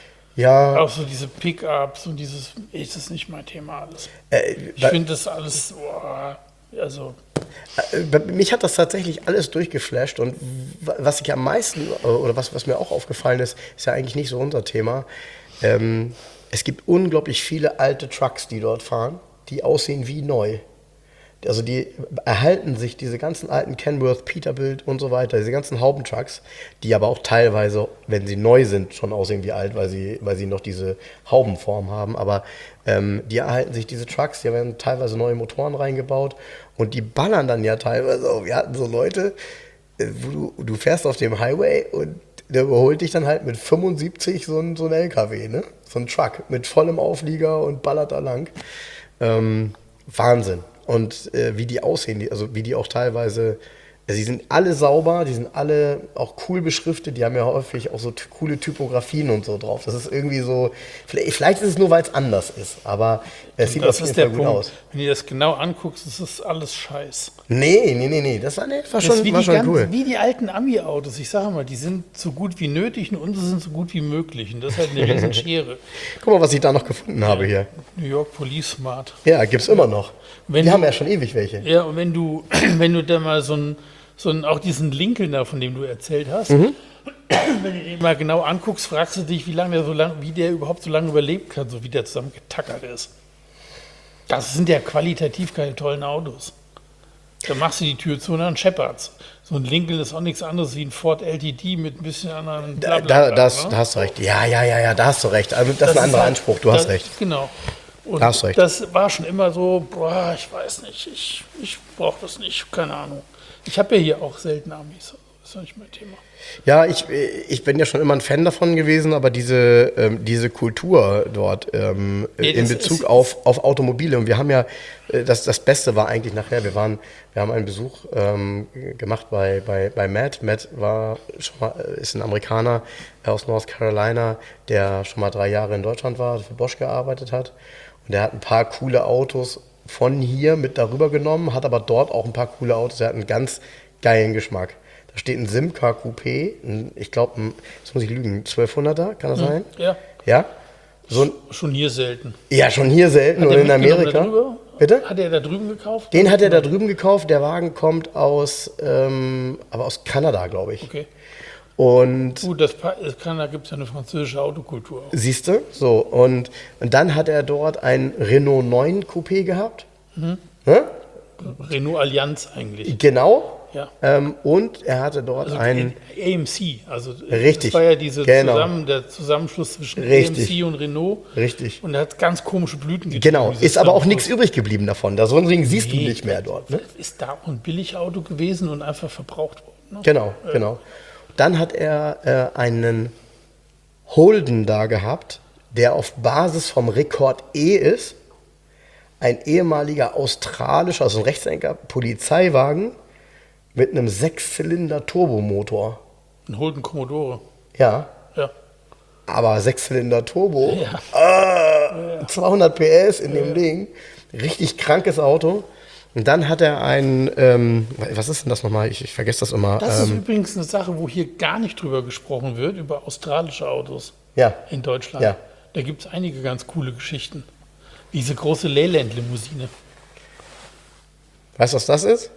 Ja, Auch so diese Pickups und dieses, ist das nicht mein Thema alles. äh, Ich bei- finde das alles, boah, also, Äh, bei- Mich hat das tatsächlich alles durchgeflasht und w- was ich am meisten, äh, oder was, was mir auch aufgefallen ist, ist ja eigentlich nicht so unser Thema. Ähm, es gibt unglaublich viele alte Trucks, die dort fahren, die aussehen wie neu. Also die erhalten sich diese ganzen alten Kenworth, Peterbilt und so weiter, diese ganzen Haubentrucks, die aber auch teilweise, wenn sie neu sind, schon aussehen wie alt, weil sie, weil sie noch diese Haubenform haben. Aber ähm, die erhalten sich diese Trucks, die werden teilweise neue Motoren reingebaut und die ballern dann ja teilweise auch. Wir hatten so Leute, äh, wo du, du fährst auf dem Highway und der überholt dich dann halt mit fünfundsiebzig so ein, so ein L K W, ne? So ein Truck mit vollem Auflieger und ballert da lang. Ähm, Wahnsinn. Und äh, wie die aussehen, die, also wie die auch teilweise, äh, sie sind alle sauber, die sind alle auch cool beschriftet, die haben ja häufig auch so t- coole Typografien und so drauf. Das ist irgendwie so, vielleicht, vielleicht ist es nur, weil es anders ist, aber es sieht das auf jeden ist der Fall gut Punkt. aus. Wenn du das genau anguckst, ist das alles Scheiß. Nee, nee, nee, nee, das war, nee, war Das schon, ist wie, war die schon ganz, cool. wie die alten Ami-Autos. Ich sage mal, die sind so gut wie nötig und unsere sind so gut wie möglich. Und das ist halt eine riesen Schere. Guck mal, was ich da noch gefunden habe hier. New York Police Smart. Ja, gibt's immer noch. Wenn die du- haben ja schon ewig welche. Ja, und wenn du, wenn du da mal so einen, so einen, auch diesen Lincoln da, von dem du erzählt hast, Mhm. wenn du den mal genau anguckst, fragst du dich, wie lange der so lang, wie der überhaupt so lange überlebt kann, so wie der zusammen getackert ist. Das sind ja qualitativ keine tollen Autos. Da machst du die Tür zu und dann scheppert's. So ein Lincoln ist auch nichts anderes wie ein Ford L T D mit ein bisschen anderen Da, Blablabla, da, das, ne? da hast du recht. Ja, ja, ja, ja, da hast du recht. Also das, ist ein anderer halt- Anspruch, du hast das, recht. Genau. Und Da hast du recht. das war schon immer so, boah, ich weiß nicht, ich, ich brauche das nicht, keine Ahnung. Ich habe ja hier auch selten Amis, also ist ja nicht mein Thema. Ja, ich, ich bin ja schon immer ein Fan davon gewesen, aber diese, ähm, diese Kultur dort ähm, Nee, in das Bezug ist- auf, auf Automobile, und wir haben ja, äh, das, das Beste war eigentlich nachher, wir waren, wir haben einen Besuch ähm, gemacht bei, bei, bei Matt. Matt war schon mal, äh, ist ein Amerikaner aus North Carolina, der schon mal drei Jahre in Deutschland war, für Bosch gearbeitet hat. Und der hat ein paar coole Autos von hier mit darüber genommen, hat aber dort auch ein paar coole Autos, der hat einen ganz geilen Geschmack. Da steht ein Simca Coupé, ein, ich glaube, jetzt muss ich lügen, zwölfhunderter, kann das sein? Ja, Ja? So ein, schon hier selten. ja, schon hier selten und der in mitgenommen Amerika. da drüber? Bitte? Hat er da drüben gekauft? Den hat er da drüben gekauft, der Wagen kommt aus, ähm, aber aus Kanada, glaube ich. Okay. Und Gut, das, Pa- das kann, da gibt es ja eine französische Autokultur auch. siehst du, so, und, und dann hat er dort ein Renault neun Coupé gehabt. Mhm. Ne? Renault Allianz eigentlich. Genau. Ja. Ähm, und er hatte dort Also einen. A M C, also äh, Richtig, das war ja diese genau. zusammen, der Zusammenschluss zwischen Richtig. A M C und Renault. Richtig. Und er hat ganz komische Blüten getrieben. Genau, dieses ist aber auch nichts Zusammenschluss. übrig geblieben davon. Da so ein Ding siehst du Nee, nicht mehr dort. Ne? Ist da auch ein Billigauto gewesen und einfach verbraucht worden. Ne? Genau, genau. Dann hat er äh, einen Holden da gehabt, der auf Basis vom Rekord E ist. Ein ehemaliger australischer, also ein Rechtslenker Polizeiwagen mit einem Sechszylinder-Turbomotor. Ein Holden Commodore. Ja, ja. Aber Sechszylinder Turbo, Ja. ah, zweihundert P S in dem Ding, richtig krankes Auto. Und dann hat er ein, ähm, was ist denn das nochmal? Ich, ich vergesse das immer. Das ist ähm, übrigens eine Sache, wo hier gar nicht drüber gesprochen wird, über australische Autos ja, in Deutschland. Ja. Da gibt es einige ganz coole Geschichten. Diese große Leyland-Limousine. weißt du, was das ist?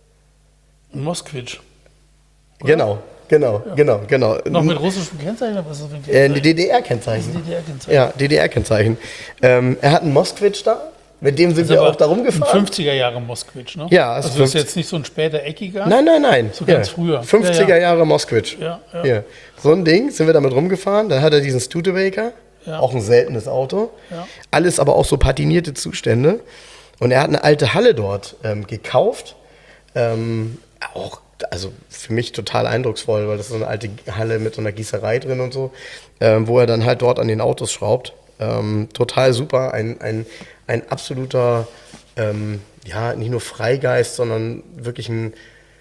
Ein Moskvitsch. Genau, genau, genau, genau. Noch mit russischem Kennzeichen? Oder was ist das für ein Äh, Kennzeichen? die D D R-Kennzeichen. D D R-Kennzeichen. Ja, D D R-Kennzeichen. Ähm, er hat einen Moskvitsch da, mit dem sind Das ist wir aber auch da ein rumgefahren. fünfziger Jahre Moskvitsch, ne? Ja, also also das ist fünfzig jetzt nicht so ein später eckiger. Nein, nein, nein. So ganz früher. fünfziger Ja, ja. Jahre Moskvitsch. Ja, ja. Hier. So ein Ding, sind wir damit rumgefahren. Dann hat er diesen Studebaker, Ja. auch ein seltenes Auto. Ja. Alles aber auch so patinierte Zustände. Und er hat eine alte Halle dort ähm, gekauft. Ähm, auch, also für mich total eindrucksvoll, weil das ist so eine alte Halle mit so einer Gießerei drin und so, ähm, wo er dann halt dort an den Autos schraubt. Ähm, total super, ein, ein, ein absoluter, ähm, ja, nicht nur Freigeist, sondern wirklich ein,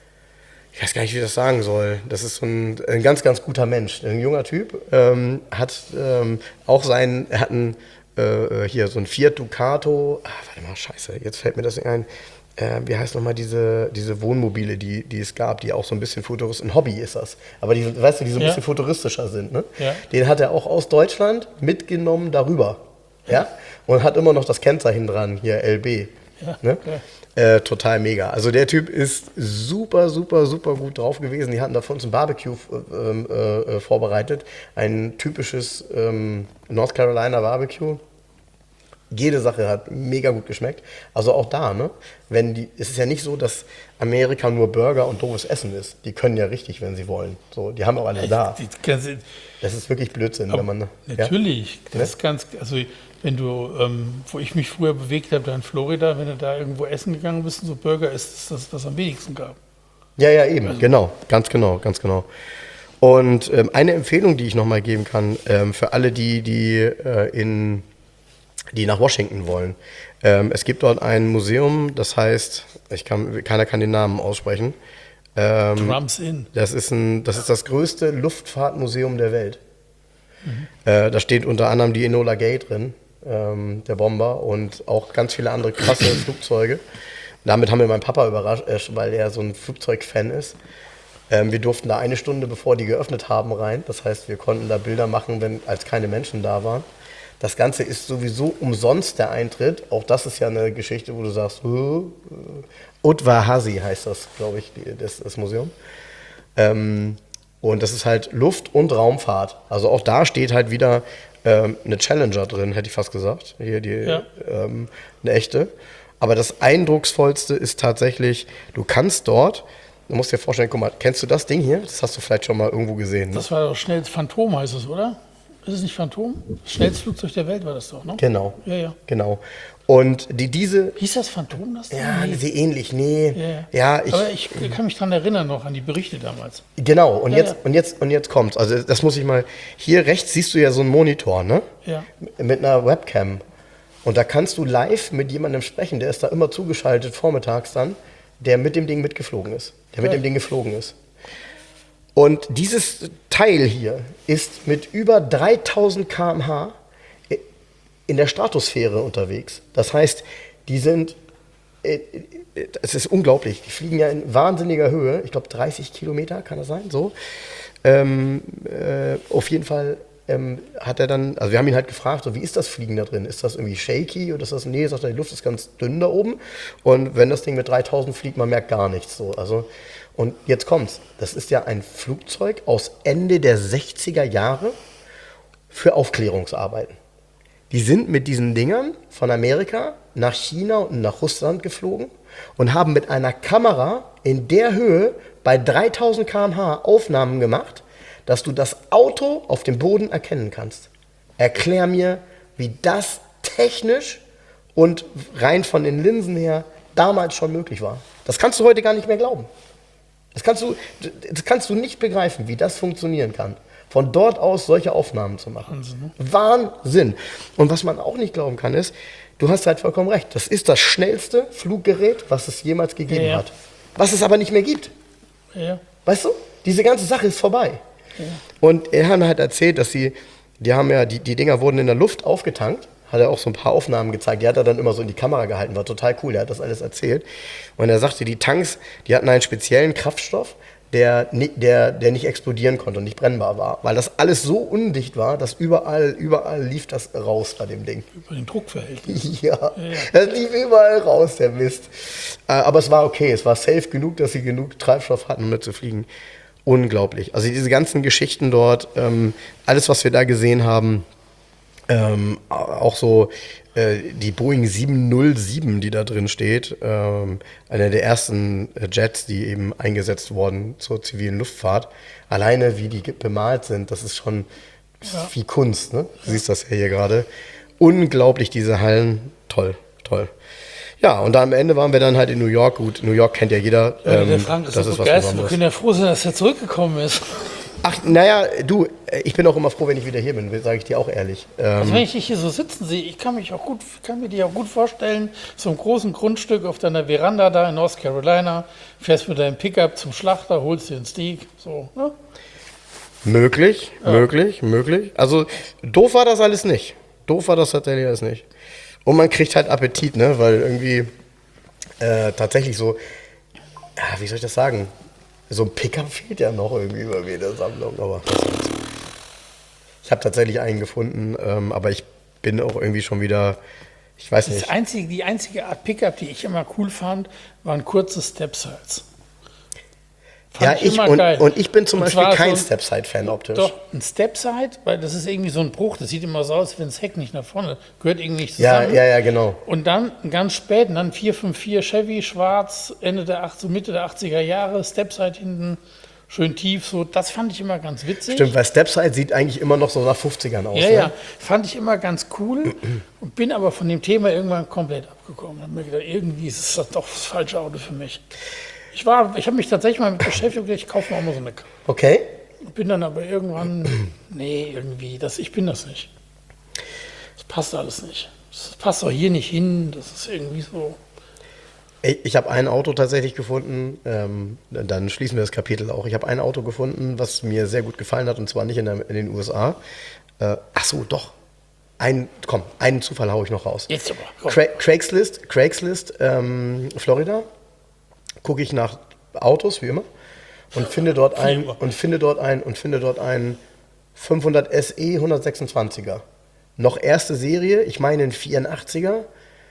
ich weiß gar nicht, wie ich das sagen soll. Das ist so ein, ein ganz, ganz guter Mensch. Ein junger Typ, ähm, hat ähm, auch seinen, er hat einen, äh, hier so ein Fiat Ducato, ah, warte mal, scheiße, jetzt fällt mir das nicht ein. Äh, wie heißt nochmal diese, diese Wohnmobile, die, die es gab, die auch so ein bisschen futuristisch, ein Hobby ist das, aber die, weißt du, die so ein Ja. bisschen futuristischer sind, ne? Ja. Den hat er auch aus Deutschland mitgenommen darüber, ja? Und hat immer noch das Kennzeichen dran, hier L B, Ja, ne? okay. Äh, total mega. Also der Typ ist super, super, super gut drauf gewesen. Die hatten da für uns ein Barbecue ähm, äh, vorbereitet. Ein typisches ähm, North Carolina Barbecue. Jede Sache hat mega gut geschmeckt. Also auch da, ne? Wenn die, es ist ja nicht so, dass Amerika nur Burger und doofes Essen ist. Die können ja richtig, wenn sie wollen. So, die haben auch alle da. Die ganze, Das ist wirklich Blödsinn, wenn man. natürlich, Ja? das ist ganz, also wenn du, ähm, wo ich mich früher bewegt habe, da in Florida, wenn du da irgendwo essen gegangen bist und so Burger isst, ist das, was am wenigsten gab. Ja, ja, eben, genau, ganz genau, ganz genau. Und ähm, eine Empfehlung, die ich nochmal geben kann, ähm, für alle, die, die, äh, in, die nach Washington wollen. Ähm, es gibt dort ein Museum, das heißt, ich kann, keiner kann den Namen aussprechen. Ähm, Drums in. das, ist ein, das ist das größte Luftfahrtmuseum der Welt. Äh, da steht unter anderem die Enola Gay drin, ähm, der Bomber, und auch ganz viele andere krasse Flugzeuge. Damit haben wir meinen Papa überrascht, äh, weil er so ein Flugzeugfan ist. Ähm, wir durften da eine Stunde, bevor die geöffnet haben, rein. Das heißt, wir konnten da Bilder machen, wenn, als keine Menschen da waren. Das Ganze ist sowieso umsonst, der Eintritt. Auch das ist ja eine Geschichte, wo du sagst, uh, Udvar-Hazy heißt das, glaube ich, die, das, das Museum. Ähm, und das ist halt Luft- und Raumfahrt. Also auch da steht halt wieder ähm, eine Challenger drin, hätte ich fast gesagt. Hier die, Ja. ähm, eine echte. Aber das Eindrucksvollste ist tatsächlich, du kannst dort, du musst dir vorstellen, guck mal, kennst du das Ding hier? Das hast du vielleicht schon mal irgendwo gesehen. Ne? Das war doch schnell, Phantom heißt es, oder? Ist es nicht Phantom? Das schnellste Flugzeug der Welt war das doch, ne? Genau. Ja, ja. Genau. Und die, diese, Hieß das Phantom, das? ja, Nee. sehr ähnlich, nee. Ja, ja. Ja, ich, Aber ich kann mich daran erinnern noch an die Berichte damals. genau. Und Ja, jetzt, ja. und jetzt, und jetzt kommt's. Also das muss ich mal, hier rechts siehst du ja so einen Monitor, ne? Ja. Mit einer Webcam. Und da kannst du live mit jemandem sprechen, der ist da immer zugeschaltet, vormittags dann, der mit dem Ding mitgeflogen ist. Der mit Ja. dem Ding geflogen ist. Und dieses Teil hier ist mit über dreitausend Kilometer pro Stunde in der Stratosphäre unterwegs. Das heißt, die sind, äh, äh, es ist unglaublich, die fliegen ja in wahnsinniger Höhe, ich glaube dreißig Kilometer, kann das sein, so. Ähm, äh, auf jeden Fall ähm, hat er dann, also wir haben ihn halt gefragt, so, wie ist das Fliegen da drin? Ist das irgendwie shaky oder ist das, nee, sagt er, die Luft ist ganz dünn da oben und wenn das Ding mit dreitausend fliegt, man merkt gar nichts, so, also. Und jetzt kommt's, das ist ja ein Flugzeug aus Ende der sechziger Jahre für Aufklärungsarbeiten. Die sind mit diesen Dingern von Amerika nach China und nach Russland geflogen und haben mit einer Kamera in der Höhe bei dreitausend Kilometer pro Stunde Aufnahmen gemacht, dass du das Auto auf dem Boden erkennen kannst. Erklär mir, wie das technisch und rein von den Linsen her damals schon möglich war. Das kannst du heute gar nicht mehr glauben. Das kannst du, das kannst du nicht begreifen, wie das funktionieren kann. Von dort aus solche Aufnahmen zu machen. Wahnsinn, ne? Wahnsinn. Und was man auch nicht glauben kann, ist, du hast halt vollkommen recht, das ist das schnellste Fluggerät, was es jemals gegeben Ja, ja. hat. Was es aber nicht mehr gibt. Ja, ja. Weißt du? Diese ganze Sache ist vorbei. Und er hat mir halt erzählt, dass sie, die haben ja, die, die Dinger wurden in der Luft aufgetankt. Hat er auch so ein paar Aufnahmen gezeigt. Die hat er dann immer so in die Kamera gehalten. War total cool. Er hat das alles erzählt. Und er sagte, die Tanks, die hatten einen speziellen Kraftstoff, der, ni- der, der nicht explodieren konnte und nicht brennbar war. Weil das alles so undicht war, dass überall, überall lief das raus bei dem Ding. Über den Druckverhältnis. Ja, das lief überall raus, der Mist. Äh, Aber es war okay. Es war safe genug, dass sie genug Treibstoff hatten, um mitzufliegen. Unglaublich. Also diese ganzen Geschichten dort, ähm, alles, was wir da gesehen haben, ähm, auch so äh, die Boeing sieben null sieben, die da drin steht, ähm, einer der ersten äh, Jets, die eben eingesetzt wurden zur zivilen Luftfahrt. Alleine wie die ge- bemalt sind, das ist schon Ja. wie Kunst, ne? Du siehst das ja hier gerade. Unglaublich, diese Hallen. Toll, toll. Ja, und da am Ende waren wir dann halt in New York. Gut, New York kennt ja jeder. Ja, der ähm, Frank ist das so ist was begeistert. Wir Besonderes. können ja froh sein, dass er zurückgekommen ist. Ach, naja, du, äh, ich bin auch immer froh, wenn ich wieder hier bin, sage ich dir auch ehrlich. Ähm, Also wenn ich dich hier so sitzen sehe, ich kann mich auch gut, kann mir dich auch gut vorstellen, so einem großen Grundstück auf deiner Veranda da in North Carolina, fährst mit deinem Pickup zum Schlachter, holst dir einen Steak, so, ne? Möglich, möglich, möglich. Also doof war das alles nicht. Doof war das tatsächlich alles nicht. Und man kriegt halt Appetit, ne? Weil irgendwie äh, tatsächlich so, ja, wie soll ich das sagen? So ein Pickup fehlt ja noch irgendwie bei mir in der Sammlung. Aber was soll's. Ich habe tatsächlich einen gefunden, ähm, aber ich bin auch irgendwie schon wieder, ich weiß Das nicht. einzige, die einzige Art Pickup, die ich immer cool fand, waren kurze Stepsides. Fand Ja, ich, immer und, geil. und ich bin zum Und Beispiel zwar kein so ein- Stepside-Fan optisch. Doch, ein Stepside, weil das ist irgendwie so ein Bruch, das sieht immer so aus, wenn das Heck nicht nach vorne, gehört irgendwie nicht Ja, zusammen. ja, ja, genau. Und dann ganz spät, und dann vier fünf vier Chevy, schwarz, Ende der acht, so Mitte der achtziger Jahre, Stepside hinten, schön tief, so, das fand ich immer ganz witzig. Stimmt, weil Stepside sieht eigentlich immer noch so nach fünfzigern aus. Ja, ne? ja, fand ich immer ganz cool und bin aber von dem Thema irgendwann komplett abgekommen. Hab mir gedacht, irgendwie ist das doch das falsche Auto für mich. Ich war, ich habe mich tatsächlich mal mit beschäftigt und gedacht, ich kaufe mir auch mal so eine. Okay. Bin dann aber irgendwann, nee, irgendwie, das, ich bin das nicht. Das passt alles nicht. Das passt auch hier nicht hin, das ist irgendwie so. Ich, ich habe ein Auto tatsächlich gefunden, ähm, dann schließen wir das Kapitel auch. Ich habe ein Auto gefunden, was mir sehr gut gefallen hat, und zwar nicht in, der, in den U S A. Äh, ach so, doch. Ein, komm, einen Zufall haue ich noch raus. Jetzt aber, komm. Cra Craigslist, Craigslist, ähm, Florida. Gucke ich nach Autos, wie immer, und finde dort ein immer. und finde dort ein und finde dort einen fünfhundert S E hundertsechsundzwanziger. Noch erste Serie, ich meine in vierundachtziger,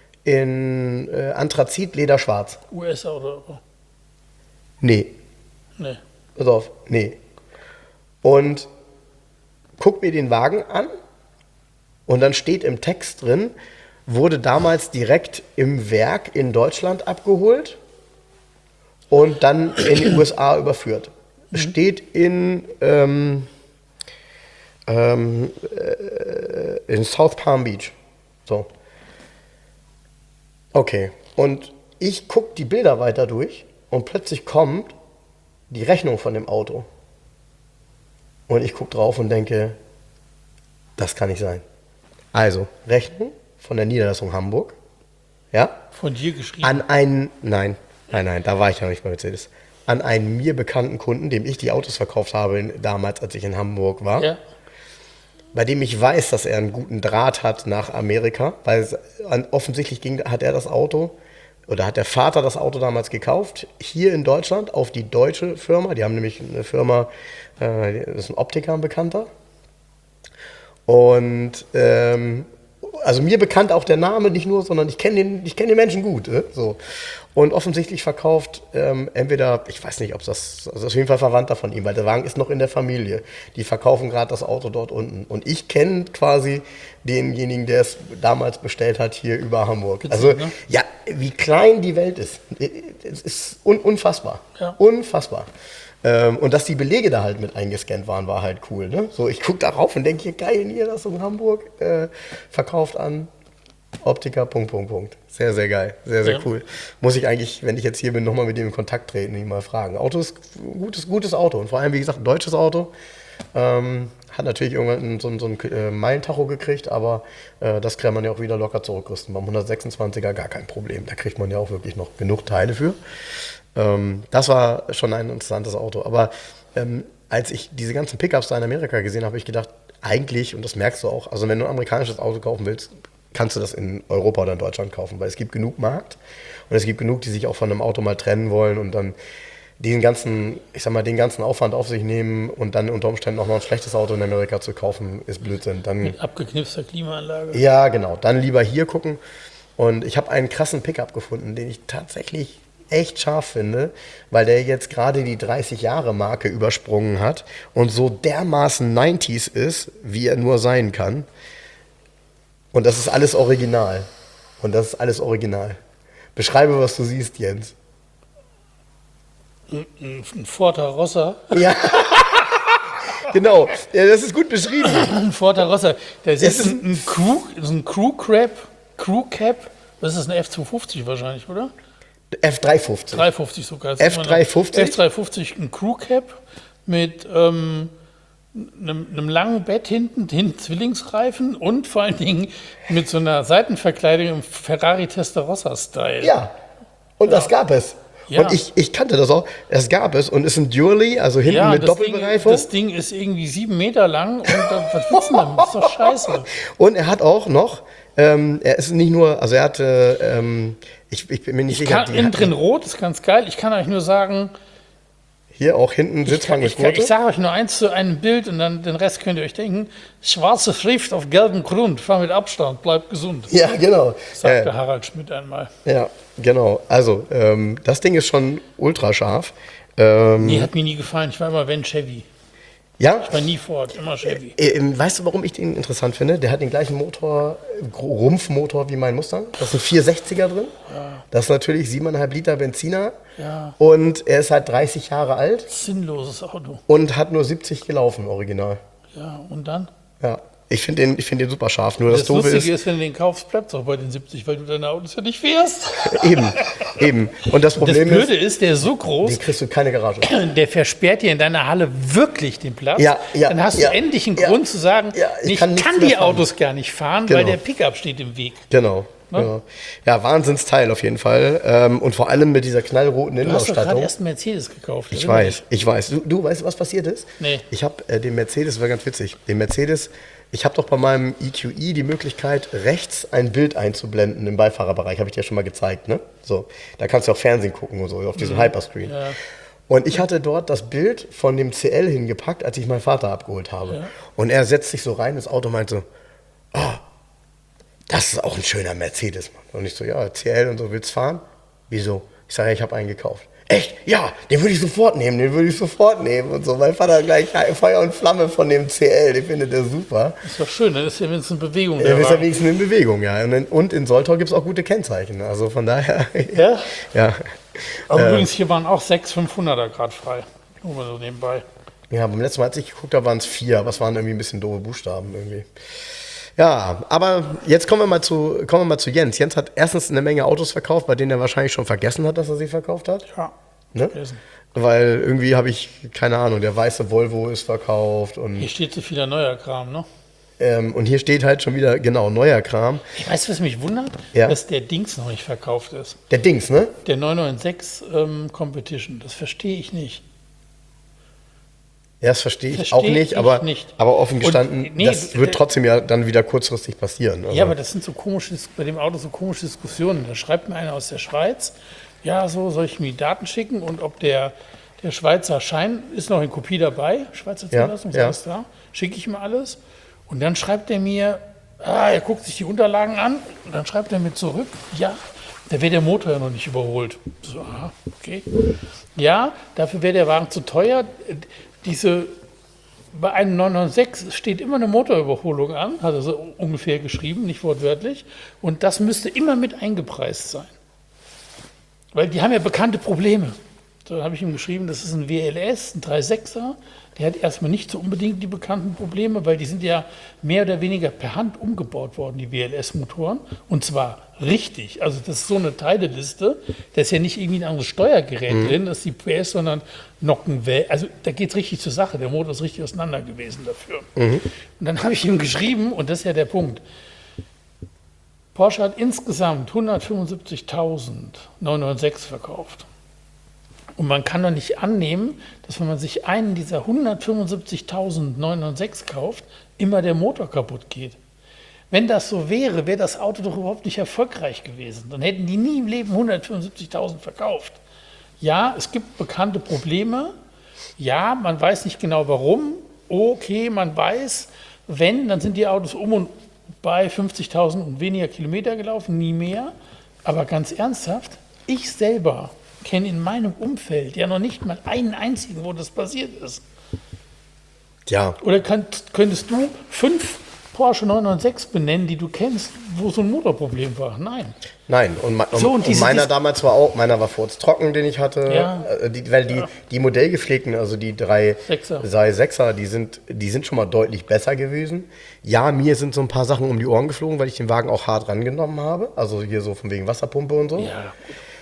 in äh, Anthrazit, Lederschwarz. U S A oder Euro. Nee, Nee. pass auf, nee. Und guck mir den Wagen an und dann steht im Text drin, wurde damals direkt im Werk in Deutschland abgeholt und dann in die U S A überführt. Steht in, ähm, ähm, äh, in South Palm Beach. So. Okay. Und ich gucke die Bilder weiter durch und plötzlich kommt die Rechnung von dem Auto. Und ich gucke drauf und denke, das kann nicht sein. Also, Rechnung von der Niederlassung Hamburg. Ja? Von dir geschrieben. An einen, nein, nein, nein, da war ich ja noch nicht bei Mercedes. An einen mir bekannten Kunden, dem ich die Autos verkauft habe in, damals, als ich in Hamburg war. Ja. Bei dem ich weiß, dass er einen guten Draht hat nach Amerika, weil es, an, offensichtlich ging, hat er das Auto oder hat der Vater das Auto damals gekauft, hier in Deutschland auf die deutsche Firma. Die haben nämlich eine Firma, äh, das ist ein Optiker, ein Bekannter. Und ähm, also mir bekannt auch der Name nicht nur, sondern ich kenne den, ich kenne den Menschen gut. Äh, so. Und offensichtlich verkauft ähm, entweder, ich weiß nicht, ob das, also auf jeden Fall Verwandter von ihm, weil der Wagen ist noch in der Familie. Die verkaufen gerade das Auto dort unten. Und ich kenne quasi denjenigen, der es damals bestellt hat, hier über Hamburg. Witzig, also ne? ja, wie klein die Welt ist. Es ist un unfassbar. Ja. Unfassbar. Ähm, und dass die Belege da halt mit eingescannt waren, war halt cool. Ne? So, ich gucke darauf und denke, hier geil, Niederlassung Hamburg, äh, verkauft an Optiker, Punkt, Punkt, Punkt. Sehr, sehr geil. Sehr, sehr Ja. cool. Muss ich eigentlich, wenn ich jetzt hier bin, nochmal mit dem in Kontakt treten und ihn mal fragen. Auto ist ein gutes, gutes Auto. Und vor allem, wie gesagt, ein deutsches Auto. Ähm, hat natürlich irgendwann so, ein- so ein äh, Meilentacho gekriegt, aber äh, das kann man ja auch wieder locker zurückrüsten. Beim hundertsechsundzwanziger gar kein Problem. Da kriegt man ja auch wirklich noch genug Teile für. Ähm, das war schon ein interessantes Auto. Aber ähm, als ich diese ganzen Pickups da in Amerika gesehen habe, habe ich gedacht, eigentlich, und das merkst du auch, also wenn du ein amerikanisches Auto kaufen willst, kannst du das in Europa oder in Deutschland kaufen, weil es gibt genug Markt und es gibt genug, die sich auch von einem Auto mal trennen wollen und dann den ganzen, ich sag mal, den ganzen Aufwand auf sich nehmen und dann unter Umständen auch noch ein schlechtes Auto in Amerika zu kaufen, ist Blödsinn. Dann, Mit abgeknipster Klimaanlage. ja, genau. Dann lieber hier gucken. Und ich habe einen krassen Pickup gefunden, den ich tatsächlich echt scharf finde, weil der jetzt gerade die dreißig-Jahre-Marke übersprungen hat und so dermaßen neunziger ist, wie er nur sein kann. Und das ist alles original. Und das ist alles original. Beschreibe, was du siehst, Jens. Ein Ford Rossa. Ja, genau. Ja, das ist gut beschrieben. Ein Ford Rossa. Das ist, ist ein, ein Crew, das ist ein Crew Crab, Crew Cab. Das ist ein F zweihundertfünfzig wahrscheinlich, oder? F dreihundertfünfzig. dreihundertfünfzig sogar. Das F dreihundertfünfzig? F dreihundertfünfzig, ein Crew Cab mit ähm, einem, einem langen Bett hinten, hinten Zwillingsreifen und vor allen Dingen mit so einer Seitenverkleidung im Ferrari Testarossa-Style. Ja, und das gab es. Ja. Und ich, ich kannte das auch. Das gab es und ist ein Dually, also hinten Ja, mit das Ding, Doppelbereifung. das Ding ist irgendwie sieben Meter lang und da, was willst du denn? Das ist doch scheiße. Und er hat auch noch, ähm, er ist nicht nur, also er hatte, ähm, ich, ich bin mir nicht Ich sicher. kann, die innen hatten drin rot, ist ganz geil. Ich kann euch nur sagen, hier auch hinten ich, Sitzbank kann, ich, mit kann, ich Gurte. sage euch nur eins zu einem Bild und dann den Rest könnt ihr euch denken. Schwarze Schrift auf gelbem Grund, fahr mit Abstand, bleibt gesund, Ja, genau. sagte Äh, Harald Schmidt einmal. ja, genau. Also, ähm, das Ding ist schon ultra scharf. Ähm, Nee, hat mir nie gefallen. Ich war immer Van Chevy. ja, Ich war nie Ford, immer Chevy. Äh, weißt du, warum ich den interessant finde? Der hat den gleichen Motor, Gro- Rumpfmotor wie mein Mustang. Da ist ein vierhundertsechziger drin. Das ist natürlich siebeneinhalb Liter Benziner. Ja. Und er ist halt dreißig Jahre alt Sinnloses Auto. und hat nur siebzig gelaufen, original. Ja, und dann? Ja, ich finde den, ich find den super scharf. Nur das, Das Doofe Lustige ist, ist, wenn du den kaufst, bleibt es auch bei den siebzig, weil du deine Autos ja nicht fährst. eben, eben. Und das Das Problem Blöde ist, ist, der ist so groß, den kriegst du keine Garage. der versperrt dir in deiner Halle wirklich den Platz. Ja, ja, dann hast ja, du endlich einen ja, Grund zu sagen, ja, ich ich kann kann, nichts mehr die fahren. Autos gar nicht fahren, Genau. weil der Pickup steht im Weg. Genau. Ne? genau. Ja, Wahnsinnsteil auf jeden Fall. Ähm, und vor allem mit dieser knallroten Du hast doch gerade Innenausstattung. erst einen Mercedes gekauft. Ich erinner weiß, dich. ich weiß. Du, du weißt, was passiert ist? Nee. Ich habe äh, den Mercedes, war ganz witzig, den Mercedes, ich habe doch bei meinem E Q E die Möglichkeit, rechts ein Bild einzublenden im Beifahrerbereich, habe ich dir schon mal gezeigt, ne? So, da kannst du auch Fernsehen gucken und so, auf diesem Hyperscreen. Ja. Und ich hatte dort das Bild von dem C L hingepackt, als ich meinen Vater abgeholt habe. Ja. Und er setzt sich so rein ins Auto und meint so, oh, das ist auch ein schöner Mercedes, Mann. Und ich so, ja, C L und so, willst fahren? Wieso? Ich sage, ja, ich habe einen gekauft. Echt? Ja, den würde ich sofort nehmen, den würde ich sofort nehmen und so. Mein Vater gleich Feuer und Flamme von dem C L, den findet er super. Ist doch schön, dann ist ja wenigstens eine Bewegung. Er der ist ja Wagen. wenigstens in Bewegung, ja. Und in, und in Soltau gibt es auch gute Kennzeichen. Also von daher, Ja? ja. Aber Äh, übrigens, hier waren auch sechs fünfhunderter gerade frei. Nur mal so nebenbei. Ja, beim letzten Mal, als ich geguckt habe, waren es vier, aber es waren irgendwie ein bisschen doofe Buchstaben irgendwie. Ja, aber jetzt kommen wir mal zu, kommen wir mal zu Jens. Jens hat erstens eine Menge Autos verkauft, bei denen er wahrscheinlich schon vergessen hat, dass er sie verkauft hat. Ja, Ne? vergessen. Weil irgendwie habe ich, keine Ahnung, der weiße Volvo ist verkauft und, Hier steht so vieler neuer Kram, ne? ähm, und hier steht halt schon wieder, genau, neuer Kram. Ich weiß, was mich wundert, Ja. dass der Dings noch nicht verkauft ist. Der Dings, ne? Der neun neun sechs ähm, Competition, das verstehe ich nicht. Ja, das verstehe ich Verstehe auch nicht, ich aber, nicht. aber offen Und, gestanden, nee, das d- wird trotzdem ja dann wieder kurzfristig passieren. Also, Ja, aber das sind so komische, bei dem Auto so komische Diskussionen. Da schreibt mir einer aus der Schweiz, ja, so soll ich mir die Daten schicken und ob der, der Schweizer Schein ist noch in Kopie dabei, Schweizer Ja, Zulassung, ist ja. alles da, schicke ich ihm alles. Und dann schreibt er mir, ah, er guckt sich die Unterlagen an und dann schreibt er mir zurück, ja, da wäre der Motor ja noch nicht überholt. So, aha, okay. Ja, dafür wäre der Wagen zu teuer. Diese, bei einem neun neun sechs steht immer eine Motorüberholung an, hat er so ungefähr geschrieben, nicht wortwörtlich. Und das müsste immer mit eingepreist sein. Weil die haben ja bekannte Probleme. Da habe ich ihm geschrieben, das ist ein W L S, ein drei sechser. Der hat erstmal nicht so unbedingt die bekannten Probleme, weil die sind ja mehr oder weniger per Hand umgebaut worden, die W L S-Motoren. Und zwar richtig. Also das ist so eine Teileliste. Da ist ja nicht irgendwie ein anderes Steuergerät Mhm. drin, das ist die P S, sondern Nockenwell. Also da geht es richtig zur Sache. Der Motor ist richtig auseinander gewesen dafür. Mhm. Und dann habe ich ihm geschrieben, und das ist ja der Punkt, Porsche hat insgesamt hundertfünfundsiebzigtausend neun neun sechs verkauft. Und man kann doch nicht annehmen, dass wenn man sich einen dieser hundertfünfundsiebzigtausendneunhundertsechs kauft, immer der Motor kaputt geht. Wenn das so wäre, wäre das Auto doch überhaupt nicht erfolgreich gewesen. Dann hätten die nie im Leben hundertfünfundsiebzigtausend verkauft. Ja, es gibt bekannte Probleme. Ja, man weiß nicht genau warum. Okay, man weiß, wenn, dann sind die Autos um und bei fünfzigtausend und weniger Kilometer gelaufen, nie mehr. Aber ganz ernsthaft, ich selber kenne in meinem Umfeld ja noch nicht mal einen einzigen, wo das passiert ist. Ja. Oder könnt, könntest du fünf Porsche neunhundertsechs benennen, die du kennst, wo so ein Motorproblem war? Nein. Nein, und, ma- So, und und diese- meiner diese- damals war auch, meiner war furztrocken, den ich hatte. Ja. Äh, Die, weil die, Ja. die modellgepflegten, also die drei Sechser. sei Sechser, die sind, die sind schon mal deutlich besser gewesen. Ja, mir sind so ein paar Sachen um die Ohren geflogen, weil ich den Wagen auch hart rangenommen habe. Also hier so von wegen Wasserpumpe und so. Ja,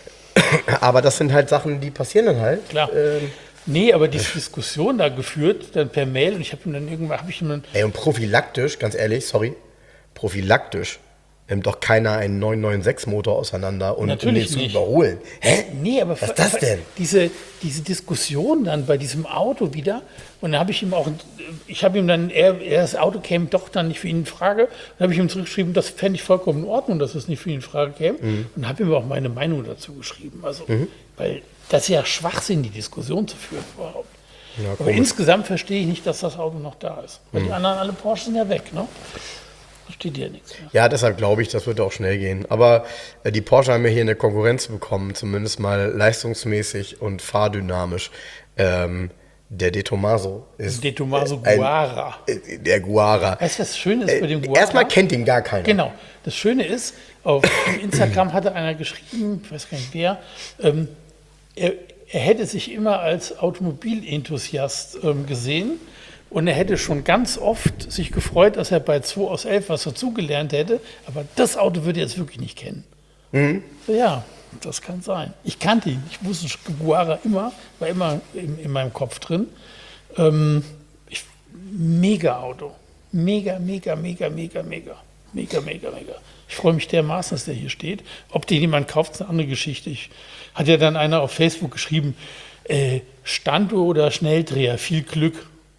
Aber das sind halt Sachen, die passieren dann halt. klar. Ähm, Nee, aber diese Diskussion da geführt, dann per Mail, und ich habe ihm dann irgendwann, habe ich ihm dann, ey, und prophylaktisch, ganz ehrlich, sorry, prophylaktisch nimmt doch keiner einen neun neun sechs Motor auseinander und um Natürlich den zu nicht. überholen. Hä? nee, aber Was ist das denn? Diese, diese Diskussion dann bei diesem Auto wieder, und dann habe ich ihm auch, ich habe ihm dann, er, er, das Auto käme doch dann nicht für ihn in Frage, dann habe ich ihm zurückgeschrieben, das fände ich vollkommen in Ordnung, dass es nicht für ihn in Frage käme, Mhm. und habe ihm auch meine Meinung dazu geschrieben, also, weil das ist ja Schwachsinn, die Diskussion zu führen überhaupt. Ja, Aber komisch. insgesamt verstehe ich nicht, dass das Auto noch da ist, weil Mhm. die anderen alle Porsche sind ja weg, ne? Da steht ja nichts mehr. Ja, deshalb glaube ich, das wird auch schnell gehen. Aber äh, die Porsche haben ja hier eine Konkurrenz bekommen, zumindest mal leistungsmäßig und fahrdynamisch. Ähm, der De Tomaso ist De Tomaso ein- Guara. äh, der Guara. Weißt du, was schön ist bei dem Guara? Erstmal kennt ihn gar keiner. Genau. Das Schöne ist, auf Instagram hatte einer geschrieben, ich weiß gar nicht wer, ähm, er, er hätte sich immer als Automobilenthusiast ähm, gesehen und er hätte schon ganz oft sich gefreut, dass er bei zwei aus elf was dazugelernt hätte, aber das Auto würde er jetzt wirklich nicht kennen. So, ja, das kann sein. Ich kannte ihn, ich wusste Guara immer, war immer in, in meinem Kopf drin. Ähm, ich, mega Auto. Mega, mega, mega, mega, mega. Mega, mega, mega. Ich freue mich dermaßen, dass der hier steht. Ob den jemand kauft, ist eine andere Geschichte. Ich, hat ja dann einer auf Facebook geschrieben, äh, Standuhr oder Schnelldreher, viel Glück.